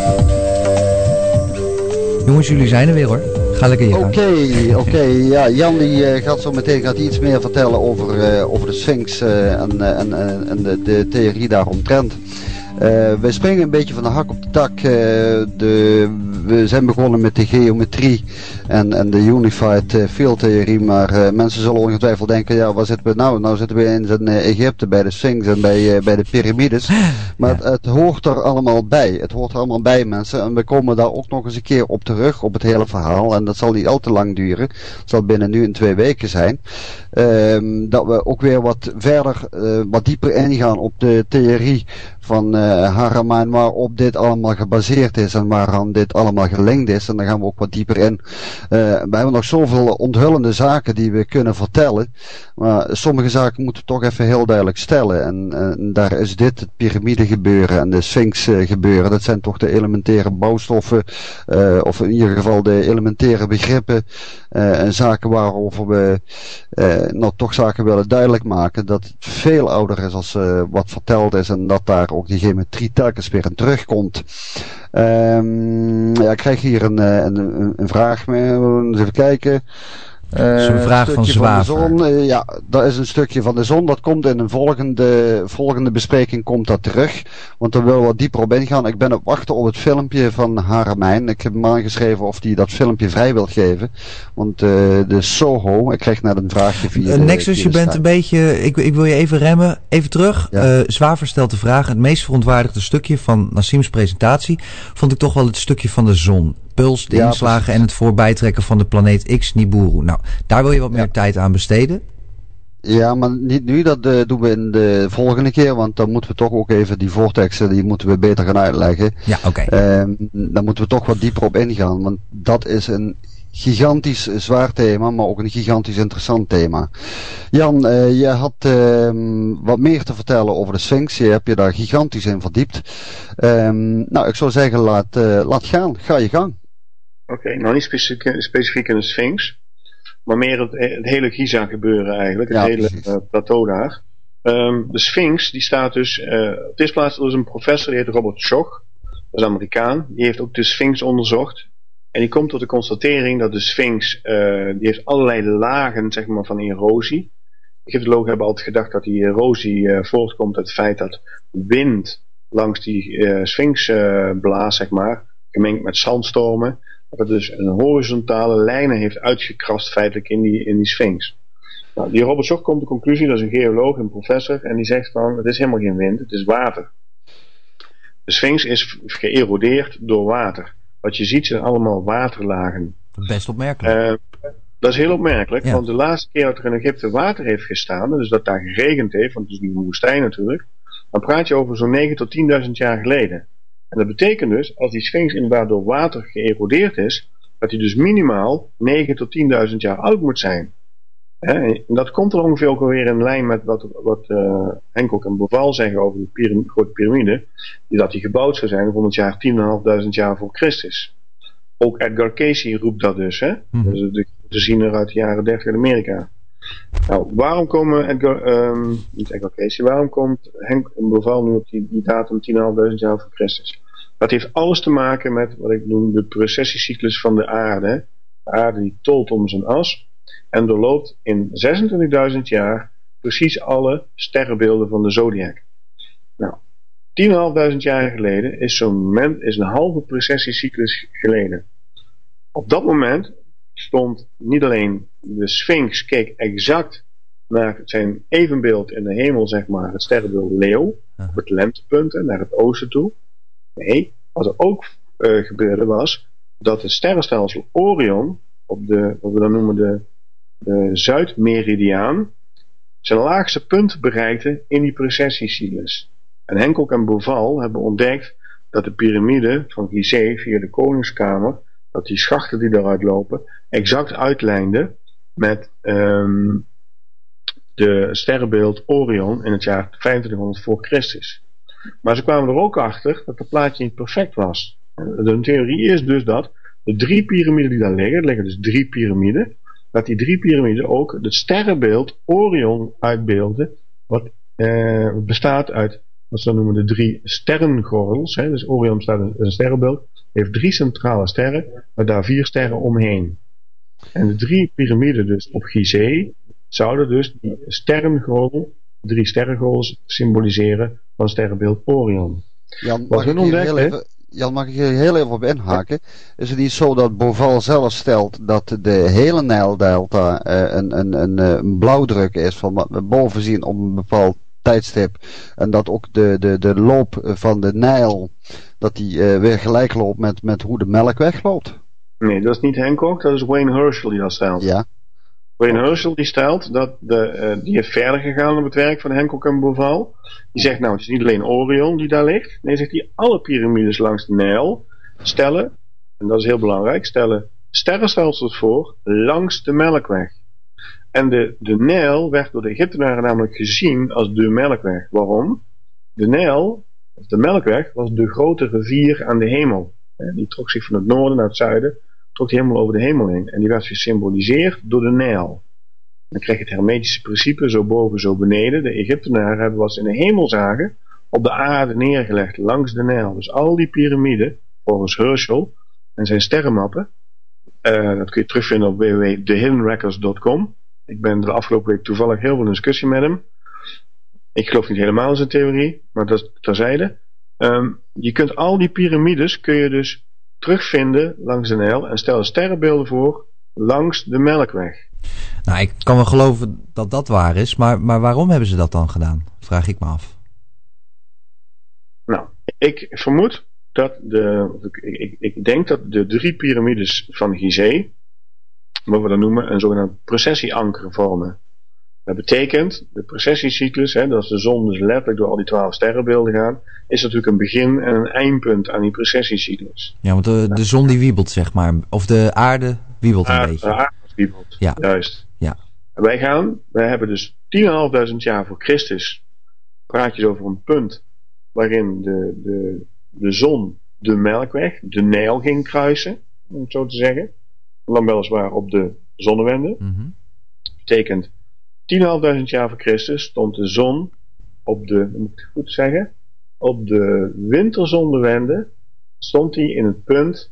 Jongens, jullie zijn er weer hoor. Ga lekker hier gaan. Oké, okay, oké. Okay. Ja, Jan die uh, gaat zo meteen gaat iets meer vertellen over, uh, over de Sphinx uh, en, uh, en, uh, en de, de theorie daaromtrent. Uh, wij springen een beetje van de hak op de tak. Uh, de, we zijn begonnen met de geometrie en, en de Unified uh, Field Theorie, maar uh, mensen zullen ongetwijfeld denken, ja, waar zitten we nou? Nou zitten we in uh, Egypte bij de Sphinx en bij, uh, bij de piramides. Maar het, het hoort er allemaal bij. Het hoort er allemaal bij, mensen. En we komen daar ook nog eens een keer op terug, op het hele verhaal. En dat zal niet al te lang duren. Het zal binnen nu in twee weken zijn. Um, dat we ook weer wat verder, uh, wat dieper ingaan op de theorie van uh, Haramein, waarop dit allemaal gebaseerd is en waaraan dit allemaal gelinkt is. En dan gaan we ook wat dieper in. Uh, we hebben nog zoveel onthullende zaken die we kunnen vertellen. Maar sommige zaken moeten we toch even heel duidelijk stellen. En, en daar is dit, het piramide gebeuren en de Sphinx uh, gebeuren. Dat zijn toch de elementaire bouwstoffen. Uh, of in ieder geval de elementaire begrippen. Uh, en zaken waarover we uh, nou toch zaken willen duidelijk maken. Dat het veel ouder is als uh, wat verteld is. En dat daar ook die geometrie telkens weer in terugkomt. Um, ja, ik krijg hier een, een, een vraag mee. Even kijken. Uh, Zo'n vraag van Zwaver. Van de zon. Uh, ja, dat is een stukje van de zon. Dat komt in een volgende, volgende bespreking komt dat terug. Want daar willen we wat dieper op ingaan. Ik ben op wachten op het filmpje van Haramein. Ik heb hem aangeschreven of hij dat filmpje vrij wil geven. Want uh, de Soho, ik kreeg net een vraagje via uh, Nexus, je bent een beetje, ik, ik wil je even remmen. Even terug. Ja. Uh, Zwaver stelt de vraag. Het meest verontwaardigde stukje van Nassim's presentatie vond ik toch wel het stukje van de zon. Puls, de ja, inslagen precies. En het voorbijtrekken van de planeet X Nibiru. Nou, daar wil je wat meer ja. tijd aan besteden. Ja, maar niet nu. Dat uh, doen we in de volgende keer. Want dan moeten we toch ook even die voorteksten, die moeten we beter gaan uitleggen. Ja, oké. Okay. Uh, dan moeten we toch wat dieper op ingaan. Want dat is een gigantisch zwaar thema, maar ook een gigantisch interessant thema. Jan, uh, je had uh, wat meer te vertellen over de Sphinx. Je hebt je daar gigantisch in verdiept. Um, nou, ik zou zeggen, laat, uh, laat gaan. Ga je gang. Oké, okay, nou niet specifiek, specifiek in de Sphinx, maar meer het, het hele Giza gebeuren eigenlijk, het ja, hele uh, plateau daar. Um, de Sphinx, die staat dus, uh, op deze plaats, er is een professor, die heet Robert Schoch, dat is een Amerikaan, die heeft ook de Sphinx onderzocht. En die komt tot de constatering dat de Sphinx, uh, die heeft allerlei lagen, zeg maar, van erosie. De Egyptologen hebben altijd gedacht dat die erosie uh, voortkomt uit het feit dat wind langs die uh, Sphinx uh, blaast, zeg maar, gemengd met zandstormen. Dat het dus een horizontale lijnen heeft uitgekrast feitelijk in die, in die Sphinx. Nou, die Robert Schoch komt tot de conclusie, dat is een geoloog, een professor, en die zegt van, het is helemaal geen wind, het is water. De Sphinx is geërodeerd door water. Wat je ziet zijn allemaal waterlagen. Best opmerkelijk. Uh, dat is heel opmerkelijk, ja. Want de laatste keer dat er in Egypte water heeft gestaan, dus dat daar geregend heeft, want het is nu een woestijn natuurlijk, dan praat je over zo'n negen tot tienduizend jaar geleden. En dat betekent dus, als die Sphinx inderdaad door water geërodeerd is, dat hij dus minimaal negen tot tienduizend jaar oud moet zijn. He, en dat komt er ongeveer ook alweer in lijn met wat, wat uh, Henk en Boval zeggen over de pyram- grote piramide, die dat die gebouwd zou zijn rond het jaar tienduizend jaar voor Christus. Ook Edgar Cayce roept dat dus, hè? Mm-hmm. Dus de, de ziener uit de jaren dertig in Amerika. Nou, waarom komen Edgar, um, niet Edgar Cayce, waarom komt Henk en Boval nu op die, die datum tienduizend jaar voor Christus? Dat heeft alles te maken met wat ik noem de precessiecyclus van de aarde. De aarde die tolt om zijn as en doorloopt in zesentwintigduizend jaar precies alle sterrenbeelden van de zodiac. Nou, tienduizend jaar geleden is zo'n moment is een halve precessiecyclus geleden. Op dat moment stond niet alleen de Sphinx, keek exact naar zijn evenbeeld in de hemel, zeg maar, het sterrenbeeld Leeuw, op het lentepunt en naar het oosten toe. Nee, wat er ook uh, gebeurde was dat het sterrenstelsel Orion op de, wat we dan noemen de, de Zuidmeridiaan, zijn laagste punt bereikte in die precessiecyclus. En Hancock en Boval hebben ontdekt dat de piramide van Gizeh via de Koningskamer, dat die schachten die daaruit lopen, exact uitlijnden met um, de sterrenbeeld Orion in het jaar vijfentwintighonderd voor Christus. Maar ze kwamen er ook achter dat het plaatje niet perfect was. De theorie is dus dat de drie piramiden die daar liggen, er liggen dus drie piramiden, dat die drie piramiden ook het sterrenbeeld Orion uitbeelden, wat uh, bestaat uit wat ze dan noemen de drie sterrengordels. Hè. Dus Orion bestaat uit een sterrenbeeld, heeft drie centrale sterren, maar daar vier sterren omheen. En de drie piramiden dus op Gizeh zouden dus die sterrengordel, drie sterrengordels symboliseren van sterrenbeeld Orion. Jan, mag ik hier heel even, Jan, mag ik hier heel even op inhaken? Is het niet zo dat Boval zelf stelt dat de hele Nijldelta uh, een, een, een, een blauwdruk is van boven zien op een bepaald tijdstip en dat ook de, de, de loop van de Nijl dat die uh, weer gelijk loopt met, met hoe de Melkweg loopt? Nee, dat is niet Hancock, dat is Wayne Herschel die dat stelt. Ja. Wayne Herschel die stelt dat de, uh, die is verder gegaan op het werk van Hancock en Boval. Die zegt nou, het is niet alleen Orion die daar ligt. Nee, zegt hij, alle piramides langs de Nijl stellen, en dat is heel belangrijk, stellen sterrenstelsels voor langs de Melkweg. En de, de Nijl werd door de Egyptenaren namelijk gezien als de Melkweg. Waarom? De Nijl, of de Melkweg, was de grote rivier aan de hemel. Die trok zich van het noorden naar het zuiden, trok die helemaal over de hemel heen. En die werd gesymboliseerd door de Nijl. Dan krijg je het hermetische principe, zo boven, zo beneden. De Egyptenaren hebben wat ze in de hemel zagen, op de aarde neergelegd, langs de Nijl. Dus al die piramiden, volgens Herschel en zijn sterrenmappen, uh, dat kun je terugvinden op w w w punt the hidden records punt com. Ik ben de afgelopen week toevallig heel veel in discussie met hem. Ik geloof niet helemaal in zijn theorie, maar dat is terzijde. Um, je kunt al die piramides kun je dus terugvinden langs de Nijl en stel sterrenbeelden voor langs de Melkweg. Nou, ik kan wel geloven dat dat waar is, maar, maar waarom hebben ze dat dan gedaan? Vraag ik me af. Nou, ik vermoed dat de, ik, ik, ik denk dat de drie piramides van Gizeh, wat we dan noemen, een zogenaamd precessieanker vormen. Dat betekent, de precessiecyclus, hè, dat als de zon dus letterlijk door al die twaalf sterrenbeelden gaat, is natuurlijk een begin en een eindpunt aan die precessiecyclus. Ja, want de, de zon die wiebelt, zeg maar. Of de aarde wiebelt een aarde, beetje. De aarde wiebelt, ja. Juist. Ja. En wij gaan, wij hebben dus tienduizend jaar voor Christus, praat je over een punt waarin de, de, de zon de Melkweg, de Nijl ging kruisen, om het zo te zeggen. Dan weliswaar op de zonnewende. Mm-hmm. Betekent tienduizend jaar voor Christus stond de zon op de, moet ik het goed zeggen, op de winterzonnewende stond hij in het punt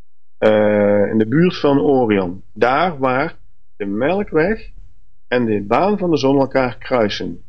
uh, in de buurt van Orion. Daar waar de Melkweg en de baan van de zon elkaar kruisen.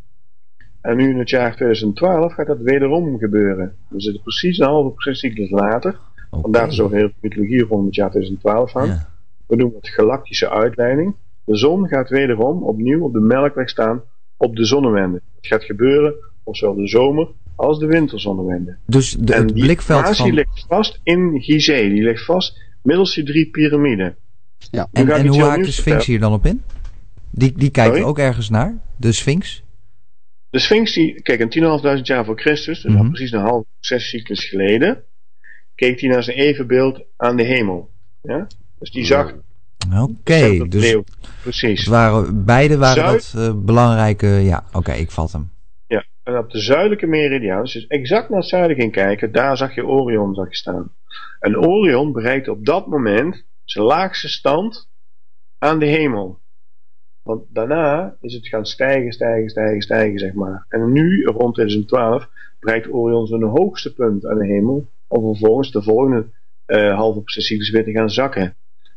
En nu in het jaar tweeduizend twaalf gaat dat wederom gebeuren. We zitten precies een halve precessiecyclus later. Okay. Vandaar is ook heel veel mythologie rond het jaar tweeduizend twaalf aan. Ja. We noemen het galactische uitleiding. De zon gaat wederom opnieuw op de Melkweg staan op de zonnewende. Het gaat gebeuren op zowel de zomer als de winterzonnewende. Dus de, en het die blikveld van... ligt vast in Gizeh. Die ligt vast middels die drie piramiden. Ja. En, en hoe haakt de Sphinx hier dan op in? Die, die kijkt Sorry? ook ergens naar, de Sphinx? De Sphinx, die, kijk, een tienduizend jaar voor Christus, dus mm-hmm. al precies een halve cyclus geleden, keek hij naar zijn evenbeeld aan de hemel. Ja? Dus die zag... Oké, okay, dus leeuw. Precies. Het waren, beide waren Zuid... dat uh, belangrijke... Ja, oké, okay, ik vat hem. Ja, en op de zuidelijke meridiaan, dus exact naar het zuiden ging kijken, daar zag je Orion zag je staan. En Orion bereikte op dat moment zijn laagste stand aan de hemel. Want daarna is het gaan stijgen, stijgen, stijgen, stijgen, zeg maar. En nu, rond tweeduizend twaalf, bereikt Orion zijn hoogste punt aan de hemel, om vervolgens de volgende uh, halve precessiecyclus weer te gaan zakken.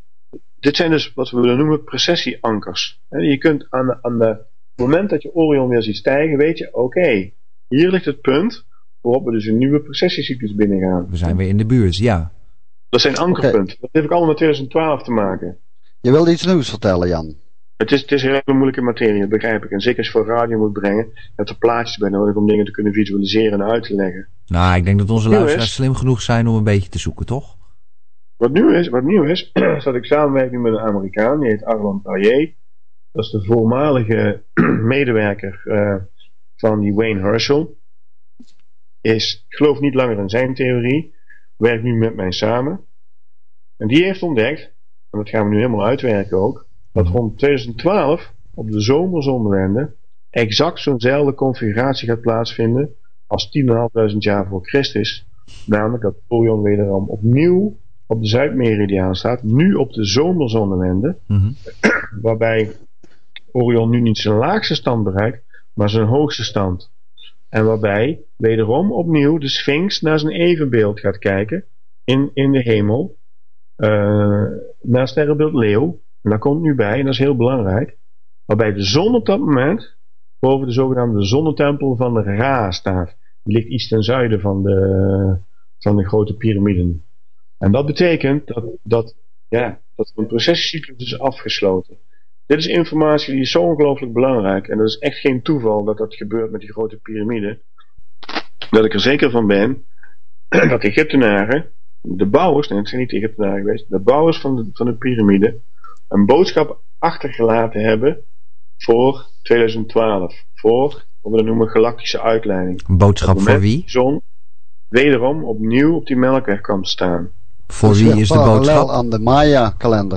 Dit zijn dus wat we willen noemen precessieankers. Je kunt aan, aan de, op het moment dat je Orion weer ziet stijgen, weet je, oké, okay, hier ligt het punt waarop we dus een nieuwe precessiecyclus binnengaan. We zijn weer in de buurt, ja. Dat zijn ankerpunten. Okay. Dat heeft ook allemaal met twintig twaalf te maken. Je wilde iets nieuws vertellen, Jan? Het is, het is een hele moeilijke materie, dat begrijp ik. En zeker als je voor radio moet brengen, je hebt er plaatjes bij nodig om dingen te kunnen visualiseren en uit te leggen. Nou, ik denk dat onze Nieuw luisteraars is, slim genoeg zijn om een beetje te zoeken, toch? Wat nieuw is, wat nieuw is, is dat ik samenwerk nu met een Amerikaan, die heet Arlan Payet. Dat is de voormalige medewerker uh, van die Wayne Herschel. Is, ik geloof niet langer in zijn theorie, werkt nu met mij samen. En die heeft ontdekt, en dat gaan we nu helemaal uitwerken ook, dat rond twintig twaalf op de zomerzonnewende exact zo'nzelfde configuratie gaat plaatsvinden als tienduizend jaar voor Christus. Namelijk dat Orion wederom opnieuw op de Zuidmeridiaan staat, nu op de zomerzonnewende, mm-hmm. waarbij Orion nu niet zijn laagste stand bereikt, maar zijn hoogste stand. En waarbij wederom opnieuw de Sphinx naar zijn evenbeeld gaat kijken in, in de hemel, uh, naar het sterrenbeeld Leeuw. En dat komt nu bij, en dat is heel belangrijk, waarbij de zon op dat moment boven de zogenaamde zonnetempel van de Ra staat. Die ligt iets ten zuiden van de, van de grote piramiden. En dat betekent dat, dat, ja, dat een processiecyclus is afgesloten. Dit is informatie die is zo ongelooflijk belangrijk. En dat is echt geen toeval dat dat gebeurt met die grote piramiden. Dat ik er zeker van ben dat de Egyptenaren, de bouwers, nee het zijn niet de Egyptenaren geweest, de bouwers van de, van de piramide een boodschap achtergelaten hebben voor twintig twaalf. Voor, wat we dat noemen, galactische uitleiding. Een boodschap voor wie? De zon wederom opnieuw op die melkweg kan staan. Voor dus wie is de boodschap? Aan de Maya-kalender.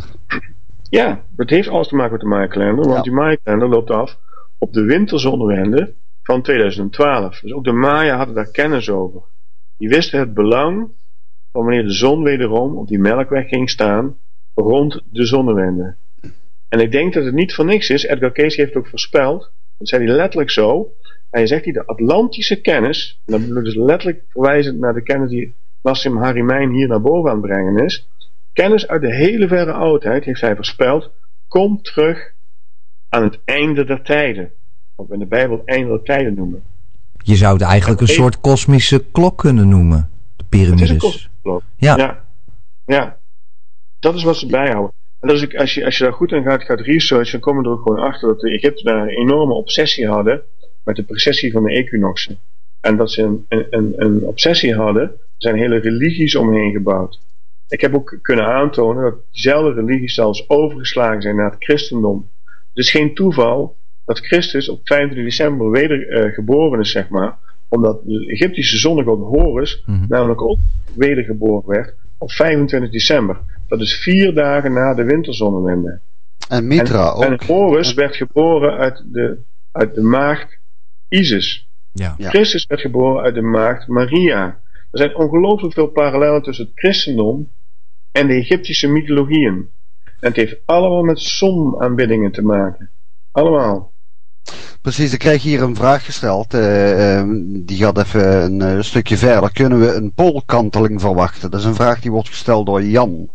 Ja, dat heeft alles te maken met de Maya-kalender, want ja. die Maya-kalender loopt af op de winterzonnewende van twintig twaalf. Dus ook de Maya hadden daar kennis over. Die wisten het belang van wanneer de zon wederom op die melkweg ging staan rond de zonnewende. En ik denk dat het niet voor niks is. Edgar Cayce heeft ook voorspeld, dat zei hij letterlijk zo. Hij zegt hij de Atlantische kennis, en dan bedoel ik dus letterlijk verwijzend naar de kennis die Nassim Haramein hier naar boven aan het brengen is. Kennis uit de hele verre oudheid, heeft hij voorspeld, komt terug aan het einde der tijden. Wat we in de Bijbel het einde der tijden noemen. Je zou het eigenlijk een soort kosmische klok kunnen noemen. De piramides. Het is een kosmische klok. Ja. ja. Ja. Dat is wat ze bijhouden. En dat is, als, je, als je daar goed aan gaat, gaat researchen, dan kom je er ook gewoon achter dat de Egyptenaren een enorme obsessie hadden met de precessie van de equinoxen. En dat ze een, een, een obsessie hadden, er zijn hele religies omheen gebouwd. Ik heb ook kunnen aantonen dat diezelfde religies zelfs overgeslagen zijn naar het christendom. Het is geen toeval dat Christus op vijfentwintig december weder uh, geboren is, zeg maar. Omdat de Egyptische zonnegod Horus mm-hmm. namelijk ook wedergeboren werd op vijfentwintig december. Dat is vier dagen na de winterzonnewende. En Mitra en, ook. En Horus werd geboren uit de, uit de maagd Isis. Ja. Christus werd geboren uit de maagd Maria. Er zijn ongelooflijk veel parallellen tussen het christendom en de Egyptische mythologieën. En het heeft allemaal met zonaanbiddingen te maken. Allemaal. Precies, ik krijg hier een vraag gesteld. Uh, uh, die gaat even een uh, stukje verder. Kunnen we een poolkanteling verwachten? Dat is een vraag die wordt gesteld door Jan.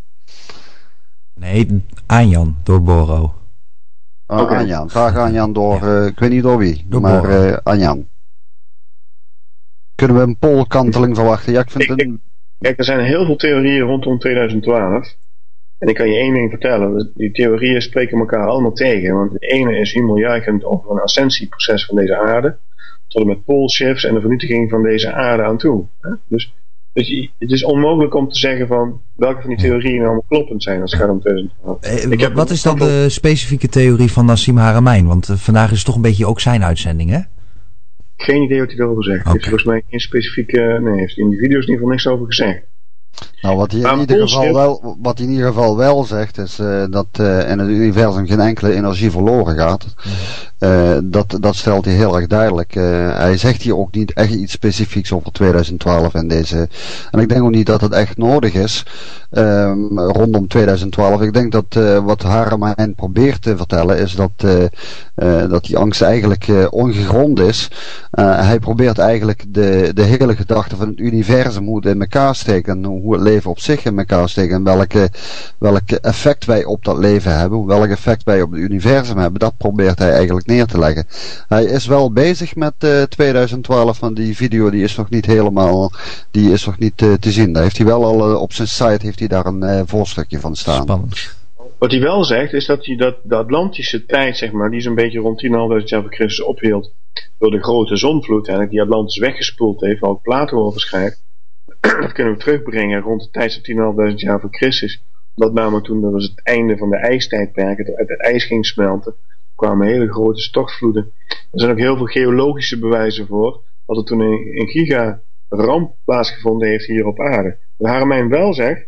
Nee, aan Jan, door Boro. Uh, okay. Aan Jan. Vraag aan Jan door, ja. uh, ik weet niet door wie, door maar uh, aan Jan. Kunnen we een poolkanteling verwachten? Ja, ik vind ik, een... Kijk, er zijn heel veel theorieën rondom twintig twaalf. En ik kan je één ding vertellen. Die theorieën spreken elkaar allemaal tegen. Want de ene is hemeljuichend over een ascensieproces van deze aarde. Tot en met poleshifts en de vernietiging van deze aarde aan toe. Dus, dus het is onmogelijk om te zeggen van welke van die theorieën nou allemaal kloppend zijn als het gaat om twintig twaalf. Eh, ik heb wat is dan de specifieke theorie van Nassim Haramein? Want uh, vandaag is het toch een beetje ook zijn uitzending, hè? Geen idee wat hij erover zegt. Okay. Hij heeft volgens mij geen specifieke... Nee, heeft in die video's in ieder geval niks over gezegd. Nou, wat hij in, ieder geval wel, wat hij in ieder geval wel zegt, is uh, dat uh, in het universum geen enkele energie verloren gaat. Uh, dat, dat stelt hij heel erg duidelijk. Uh, hij zegt hier ook niet echt iets specifieks over twintig twaalf en deze. En ik denk ook niet dat het echt nodig is um, rondom twintig twaalf. Ik denk dat uh, wat Haramein probeert te vertellen is dat, uh, uh, dat die angst eigenlijk uh, ongegrond is. Uh, hij probeert eigenlijk de, de hele gedachte van het universum, hoe het in elkaar steekt en hoe het leven op zich in elkaar steekt en welke, welke effect wij op dat leven hebben, welk effect wij op het universum hebben, dat probeert hij eigenlijk neer te leggen. Hij is wel bezig met uh, twintig twaalf, maar die video die is nog niet helemaal, die is nog niet uh, te zien. Daar heeft hij wel al uh, op zijn site heeft hij daar een uh, voorstukje van staan. Spannend. Wat hij wel zegt is dat hij dat, de Atlantische tijd, zeg maar, die zo'n beetje rond tienduizend jaar voor Christus ophield door de grote zonvloed, eigenlijk, die Atlantis weggespoeld heeft, waar ook Plato over schrijft. Dat kunnen we terugbrengen rond de tijd van tienduizend jaar voor Christus. Dat namelijk toen, dat was het einde van de ijstijdperk, het, het, het ijs ging smelten, kwamen hele grote stortvloeden. Er zijn ook heel veel geologische bewijzen voor dat er toen een, een giga-ramp plaatsgevonden heeft hier op aarde. Wat Haramijn wel zegt,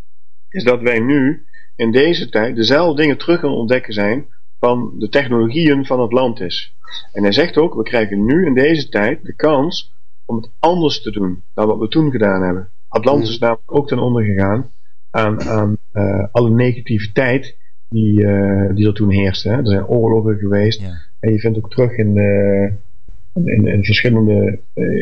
is dat wij nu in deze tijd dezelfde dingen terug gaan ontdekken zijn van de technologieën van Atlantis. En hij zegt ook, we krijgen nu in deze tijd de kans om het anders te doen dan wat we toen gedaan hebben. Atlantis is namelijk ook ten onder gegaan aan, aan uh, alle negativiteit die, uh, die er toen heerste. Hè. Er zijn oorlogen geweest. Ja. En je vindt ook terug in, uh, in, in verschillende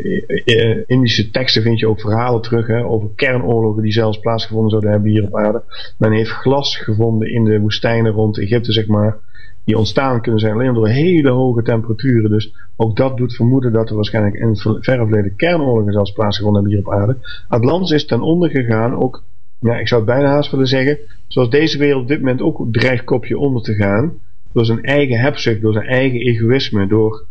uh, Indische teksten vind je ook verhalen terug hè, over kernoorlogen die zelfs plaatsgevonden zouden hebben hier op aarde. Men heeft glas gevonden in de woestijnen rond Egypte, zeg maar, die ontstaan kunnen zijn alleen door hele hoge temperaturen. Dus ook dat doet vermoeden dat er waarschijnlijk in het verre verleden kernoorlogen zelfs plaatsgevonden hebben hier op aarde. Atlantis is ten onder gegaan, ook, ja, ik zou het bijna haast willen zeggen, zoals deze wereld op dit moment ook dreigt kopje onder te gaan, door zijn eigen hebzucht, door zijn eigen egoïsme, door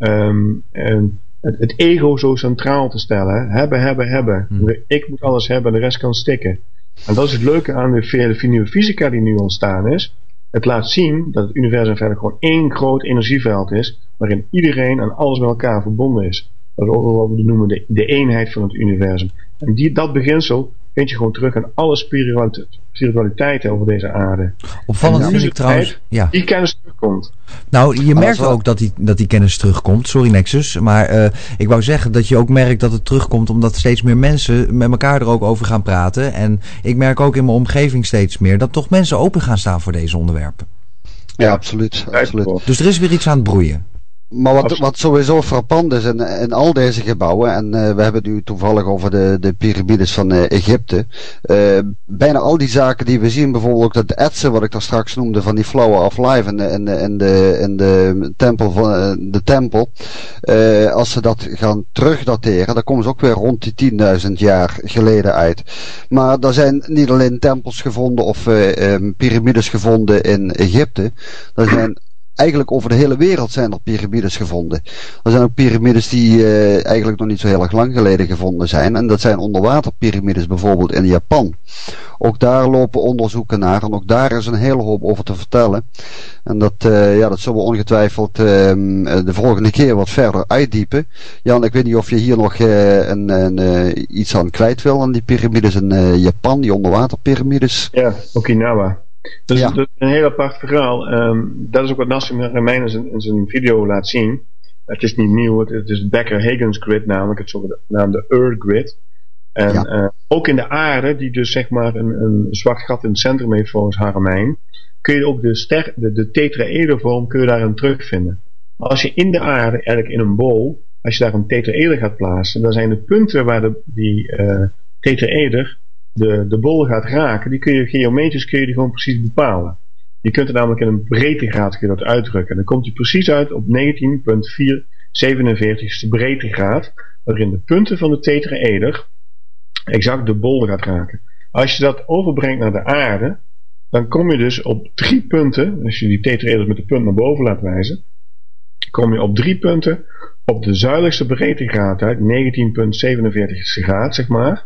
um, um, het, het ego zo centraal te stellen. Hè? Hebben, hebben, hebben. Hmm. Ik moet alles hebben en de rest kan stikken. En dat is het leuke aan de, de nieuwe fysica die nu ontstaan is. Het laat zien dat het universum verder gewoon één groot energieveld is, waarin iedereen en alles met elkaar verbonden is. Dat is ook wat we noemen de, de eenheid van het universum. En die, dat beginsel vind je gewoon terug aan alle spiritualiteiten over deze aarde. Opvallend vind ik trouwens, ja, die kennis terugkomt. Nou, je merkt ook dat die, dat die kennis terugkomt. Sorry Nexus, maar uh, ik wou zeggen dat je ook merkt dat het terugkomt omdat steeds meer mensen met elkaar er ook over gaan praten. En ik merk ook in mijn omgeving steeds meer dat toch mensen open gaan staan voor deze onderwerpen. Ja, absoluut. absoluut. Dus er is weer iets aan het broeien. Maar wat, wat sowieso frappant is in, in al deze gebouwen, en uh, we hebben het nu toevallig over de, de piramides van uh, Egypte, uh, bijna al die zaken die we zien, bijvoorbeeld ook dat etsen wat ik daar straks noemde van die Flower of Life in de, in de, in de, in de tempel, van, uh, de tempel uh, als ze dat gaan terugdateren, dan komen ze ook weer rond die tienduizend jaar geleden uit. Maar er zijn niet alleen tempels gevonden of uh, um, piramides gevonden in Egypte, er zijn eigenlijk over de hele wereld zijn er piramides gevonden. Er zijn ook piramides die uh, eigenlijk nog niet zo heel erg lang geleden gevonden zijn. En dat zijn onderwaterpyramides bijvoorbeeld in Japan. Ook daar lopen onderzoeken naar. En ook daar is een hele hoop over te vertellen. En dat, uh, ja, dat zullen we ongetwijfeld uh, de volgende keer wat verder uitdiepen. Jan, ik weet niet of je hier nog uh, een, een, uh, iets aan kwijt wil aan die piramides in uh, Japan, die onderwaterpyramides. Ja, Okinawa. Dus ja. Dat is een heel apart verhaal. Um, dat is ook wat Nassim Haramein in zijn, in zijn video laat zien. Het is niet nieuw, het, het is het Becker-Huygens grid, namelijk het zogenaamde Ur grid. En ja. uh, ook in de aarde, die dus zeg maar een, een zwart gat in het centrum heeft volgens Haramein, kun je ook de, ster, de, de tetraedervorm kun je daarin terugvinden. Maar als je in de aarde, eigenlijk in een bol, als je daar een tetraeder gaat plaatsen, dan zijn de punten waar de, die uh, tetraeder De, de bol gaat raken, die kun je geometrisch kun je die gewoon precies bepalen. Je kunt er namelijk in een breedtegraad kun je dat uitdrukken. Dan komt hij precies uit op negentien komma vierhonderdzevenenveertigste breedtegraad, waarin de punten van de tetraeder exact de bol gaat raken. Als je dat overbrengt naar de aarde, dan kom je dus op drie punten, als je die tetraeder met de punt naar boven laat wijzen, kom je op drie punten op de zuidelijkste breedtegraad uit, negentien komma zevenenveertigste graad, zeg maar.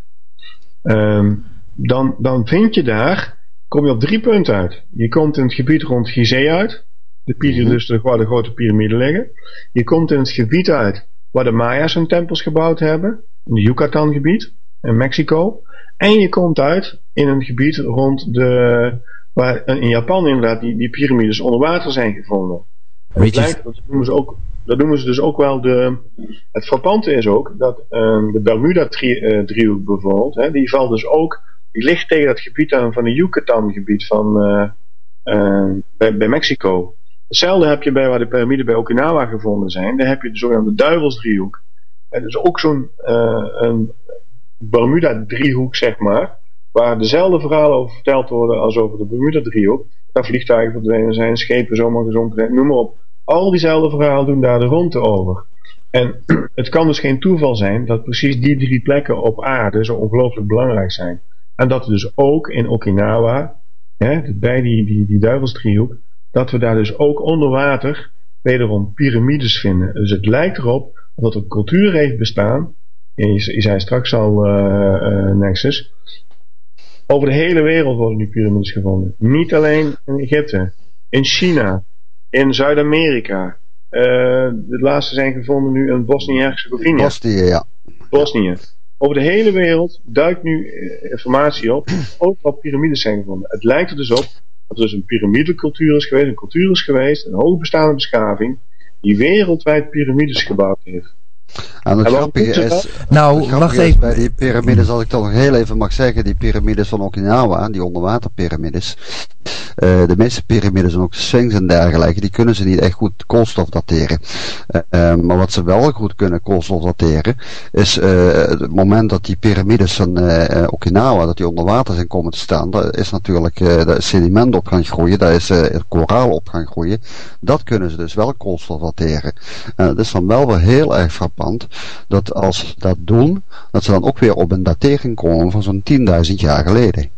Um, dan, dan vind je daar, kom je op drie punten uit. Je komt in het gebied rond Gizeh uit, de piramides, dus waar de grote piramiden liggen. Je komt in het gebied uit waar de Maya's hun tempels gebouwd hebben, in het Yucatan gebied, in Mexico. En je komt uit in een gebied rond de, waar in Japan inderdaad die, die piramides onder water zijn gevonden. Dat, lijkt, dat, noemen ze ook, dat noemen ze dus ook wel de, het frappante is ook dat um, de Bermuda-driehoek bijvoorbeeld, hè, die valt dus ook, die ligt tegen dat gebied aan van de Yucatan gebied van uh, uh, bij, bij Mexico. Hetzelfde heb je bij waar de piramiden bij Okinawa gevonden zijn, daar heb je de zogenaamde duivelsdriehoek. En dus ook zo'n uh, een Bermuda-driehoek zeg maar, waar dezelfde verhalen over verteld worden als over de Bermuda-driehoek. Daar vliegtuigen verdwenen zijn, schepen zomaar gezonken zijn, noem maar op. Al diezelfde verhalen doen daar de ronde over. En het kan dus geen toeval zijn dat precies die drie plekken op aarde zo ongelooflijk belangrijk zijn. En dat we dus ook in Okinawa, hè, bij die, die, die duivelsdriehoek, dat we daar dus ook onder water wederom piramides vinden. Dus het lijkt erop dat er een cultuur heeft bestaan, je, je zei straks al uh, uh, Nexus, over de hele wereld worden nu piramides gevonden. Niet alleen in Egypte, in China, in Zuid-Amerika. Uh, de laatste zijn gevonden nu in Bosnië-Herzegovina. Bosnië, ja. Bosnië. Over de hele wereld duikt nu uh, informatie op. Overal piramides zijn gevonden. Het lijkt er dus op dat er dus een piramidecultuur is geweest, een cultuur is geweest, een hoogbestaande beschaving, die wereldwijd piramides gebouwd heeft. En het grappige is, nou, het wacht is even. bij die piramides, als ik toch nog heel even mag zeggen, die piramides van Okinawa, die onderwaterpyramides, uh, de meeste piramides en ook de Sphinx en dergelijke, die kunnen ze niet echt goed koolstof dateren. Uh, uh, maar wat ze wel goed kunnen koolstof dateren, is uh, het moment dat die piramides van uh, Okinawa, dat die onder water zijn komen te staan, daar is natuurlijk uh, daar is sediment op gaan groeien, daar is uh, koraal op gaan groeien. Dat kunnen ze dus wel koolstof dateren. En het is dan wel weer heel erg frappant dat als ze dat doen, dat ze dan ook weer op een datering komen van zo'n tienduizend jaar geleden.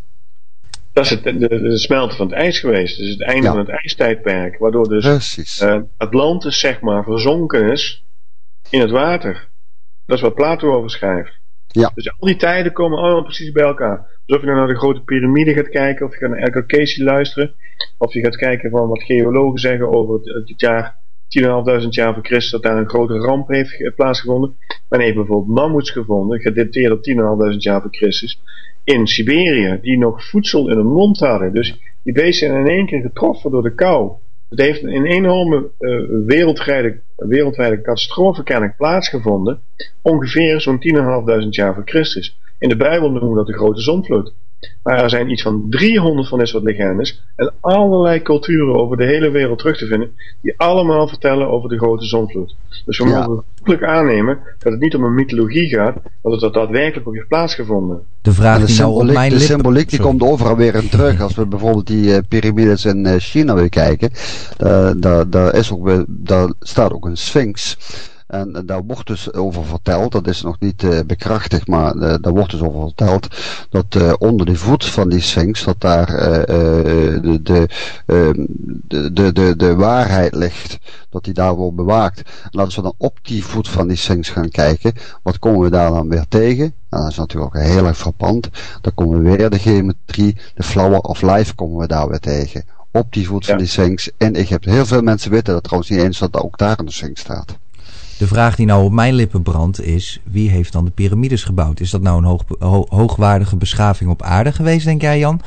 Dat is het, de, de, de smelten van het ijs geweest. Dus het einde ja. van het ijstijdperk. Waardoor dus uh, Atlantis zeg maar verzonken is in het water. Dat is wat Plato over schrijft. Ja. Dus al die tijden komen allemaal precies bij elkaar. Dus of je nou naar de grote piramide gaat kijken, of je gaat naar Edgar Cayce luisteren, of je gaat kijken van wat geologen zeggen over het, het jaar tienduizend jaar voor Christus, dat daar een grote ramp heeft plaatsgevonden. Men heeft bijvoorbeeld mammoets gevonden, gedateerd op tienduizend jaar voor Christus, in Siberië, die nog voedsel in hun mond hadden. Dus die beesten zijn in één keer getroffen door de kou. Het heeft een enorme uh, wereldwijde, wereldwijde catastrofe kennelijk plaatsgevonden, ongeveer zo'n tienduizend jaar voor Christus. In de Bijbel noemen we dat de grote zondvloed. Maar er zijn iets van driehonderd van dit soort legendes en allerlei culturen over de hele wereld terug te vinden, die allemaal vertellen over de grote zondvloed. Dus we ja. mogen natuurlijk aannemen dat het niet om een mythologie gaat, maar dat het daadwerkelijk ook heeft plaatsgevonden. De vraag de die nou op mijn de lippen... symboliek die komt overal weer in terug. Als we bijvoorbeeld die uh, piramides in uh, China weer kijken, uh, daar, daar, is ook, daar staat ook een Sphinx. En uh, daar wordt dus over verteld, dat is nog niet uh, bekrachtigd, maar uh, daar wordt dus over verteld dat uh, onder de voet van die Sphinx, dat daar uh, uh, de, de, uh, de, de, de, de waarheid ligt, dat die daar wordt bewaakt. En als we dan op die voet van die Sphinx gaan kijken, wat komen we daar dan weer tegen? Nou, dat is natuurlijk ook heel erg frappant. Dan komen we weer de geometrie, de flower of life komen we daar weer tegen. Op die voet ja. van die Sphinx. En ik heb heel veel mensen weten dat trouwens niet eens dat ook daar een Sphinx staat. De vraag die nou op mijn lippen brandt is, wie heeft dan de piramides gebouwd? Is dat nou een hoog, ho, hoogwaardige beschaving op aarde geweest, denk jij, Jan?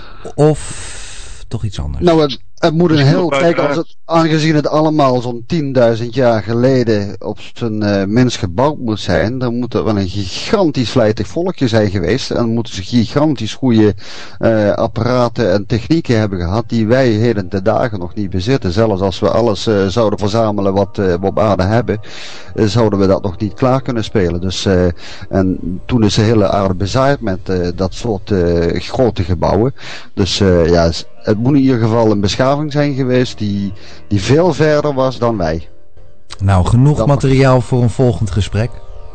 Of toch iets anders? Nou, het, het moet een heel... Kijk, als het, aangezien het allemaal zo'n tienduizend jaar geleden op zijn uh, minst gebouwd moet zijn, dan moet er wel een gigantisch vlijtig volkje zijn geweest. En moeten ze gigantisch goede uh, apparaten en technieken hebben gehad die wij heden de dagen nog niet bezitten. Zelfs als we alles uh, zouden verzamelen wat uh, we op aarde hebben, uh, zouden we dat nog niet klaar kunnen spelen. Dus, uh, en toen is de hele aarde bezaaid met uh, dat soort uh, grote gebouwen. Dus uh, ja, het moet in ieder geval een beschaving zijn geweest die, die veel verder was dan wij. Nou, genoeg dat materiaal mag. Voor een volgend gesprek.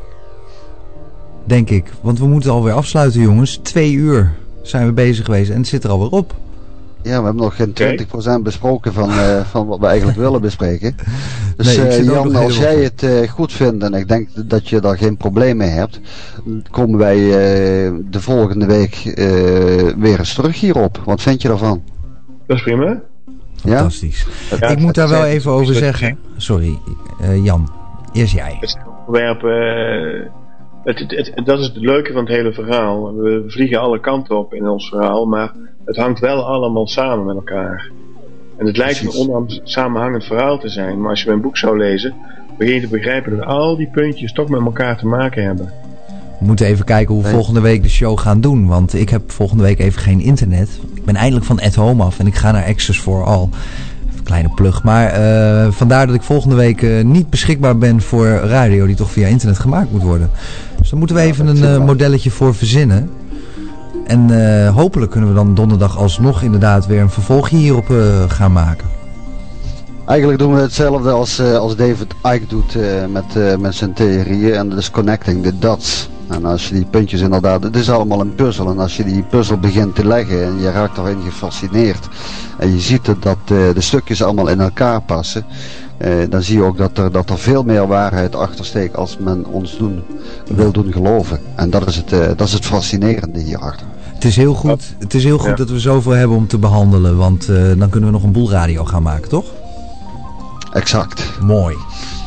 Denk ik. Want we moeten alweer afsluiten, jongens. Twee uur zijn we bezig geweest en het zit er alweer op. Ja, we hebben nog geen twintig procent besproken van, uh, van wat we eigenlijk willen bespreken. Dus nee, uh, Jan, als jij het uh, goed vindt, en ik denk dat je daar geen probleem mee hebt, komen wij uh, de volgende week uh, weer eens terug hierop. Wat vind je daarvan? Dat is prima. Fantastisch. Ja? Ik moet daar wel even over zeggen. Sorry, uh, Jan. Eerst jij. Het onderwerp, uh, het, het, het, dat is het leuke van het hele verhaal. We vliegen alle kanten op in ons verhaal, maar het hangt wel allemaal samen met elkaar. En het lijkt Precies. een onsamenhangend verhaal te zijn, maar als je mijn boek zou lezen, begin je te begrijpen dat al die puntjes toch met elkaar te maken hebben. We moeten even kijken hoe we volgende week de show gaan doen. Want ik heb volgende week even geen internet. Ik ben eindelijk van at home af en ik ga naar Access for All. Even een kleine plug. Maar uh, vandaar dat ik volgende week uh, niet beschikbaar ben voor radio die toch via internet gemaakt moet worden. Dus daar moeten we even een uh, modelletje voor verzinnen. En uh, hopelijk kunnen we dan donderdag alsnog inderdaad weer een vervolgje hierop uh, gaan maken. Eigenlijk doen we hetzelfde als, uh, als David Icke doet uh, met, uh, met zijn theorieën. En dat is connecting the dots. En als je die puntjes inderdaad, het is allemaal een puzzel. En als je die puzzel begint te leggen en je raakt erin gefascineerd. En je ziet dat, dat uh, de stukjes allemaal in elkaar passen. Uh, dan zie je ook dat er, dat er veel meer waarheid achter steekt als men ons doen, wil doen geloven. En dat is het, uh, dat is het fascinerende hierachter. Het is heel goed, het is heel goed ja. dat we zoveel hebben om te behandelen. Want uh, dan kunnen we nog een boel radio gaan maken, toch? Exact. Mooi.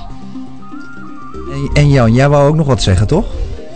En, en Jan, jij wou ook nog wat zeggen, toch?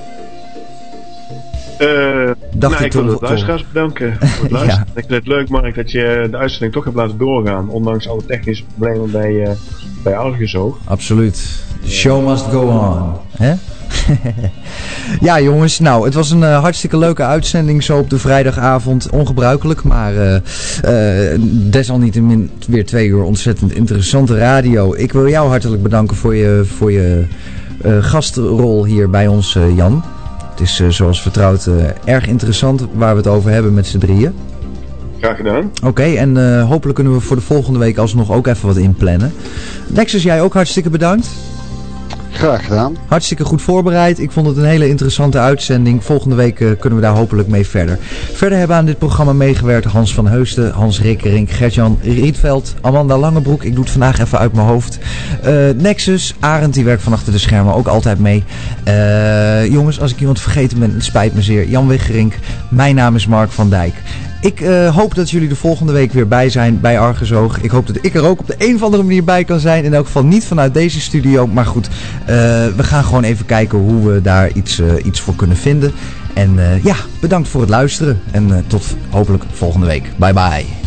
Uh, Dacht nou, ik wil de luisteraars bedanken voor het luisteren. ja. Ik vind het leuk, Mark, dat je de uitzending toch hebt laten doorgaan. Ondanks alle technische problemen bij, uh, bij Argusoog. Absoluut. The show must go on. Hè? Ja jongens, nou het was een uh, hartstikke leuke uitzending zo op de vrijdagavond. Ongebruikelijk, maar uh, uh, desalniettemin weer twee uur ontzettend interessante radio. Ik wil jou hartelijk bedanken voor je, voor je uh, gastrol hier bij ons, uh, Jan. Het is uh, zoals vertrouwd uh, erg interessant waar we het over hebben met z'n drieën. Graag gedaan. Oké, okay, en uh, hopelijk kunnen we voor de volgende week alsnog ook even wat inplannen. Nexus, jij ook hartstikke bedankt. Graag gedaan. Hartstikke goed voorbereid. Ik vond het een hele interessante uitzending. Volgende week uh, kunnen we daar hopelijk mee verder. Verder hebben aan dit programma meegewerkt Hans van Heusden, Hans Rikkerink, Gert-Jan Rietveld, Amanda Langebroek. Ik doe het vandaag even uit mijn hoofd. Uh, Nexus, Arend, die werkt van achter de schermen ook altijd mee. Uh, jongens, als ik iemand vergeten ben, het spijt me zeer. Jan Wiggerink, mijn naam is Mark van Dijk. Ik uh, hoop dat jullie de volgende week weer bij zijn bij Argusoog. Ik hoop dat ik er ook op de een of andere manier bij kan zijn. In elk geval niet vanuit deze studio. Maar goed, uh, we gaan gewoon even kijken hoe we daar iets, uh, iets voor kunnen vinden. En uh, ja, bedankt voor het luisteren. En uh, tot hopelijk volgende week. Bye bye.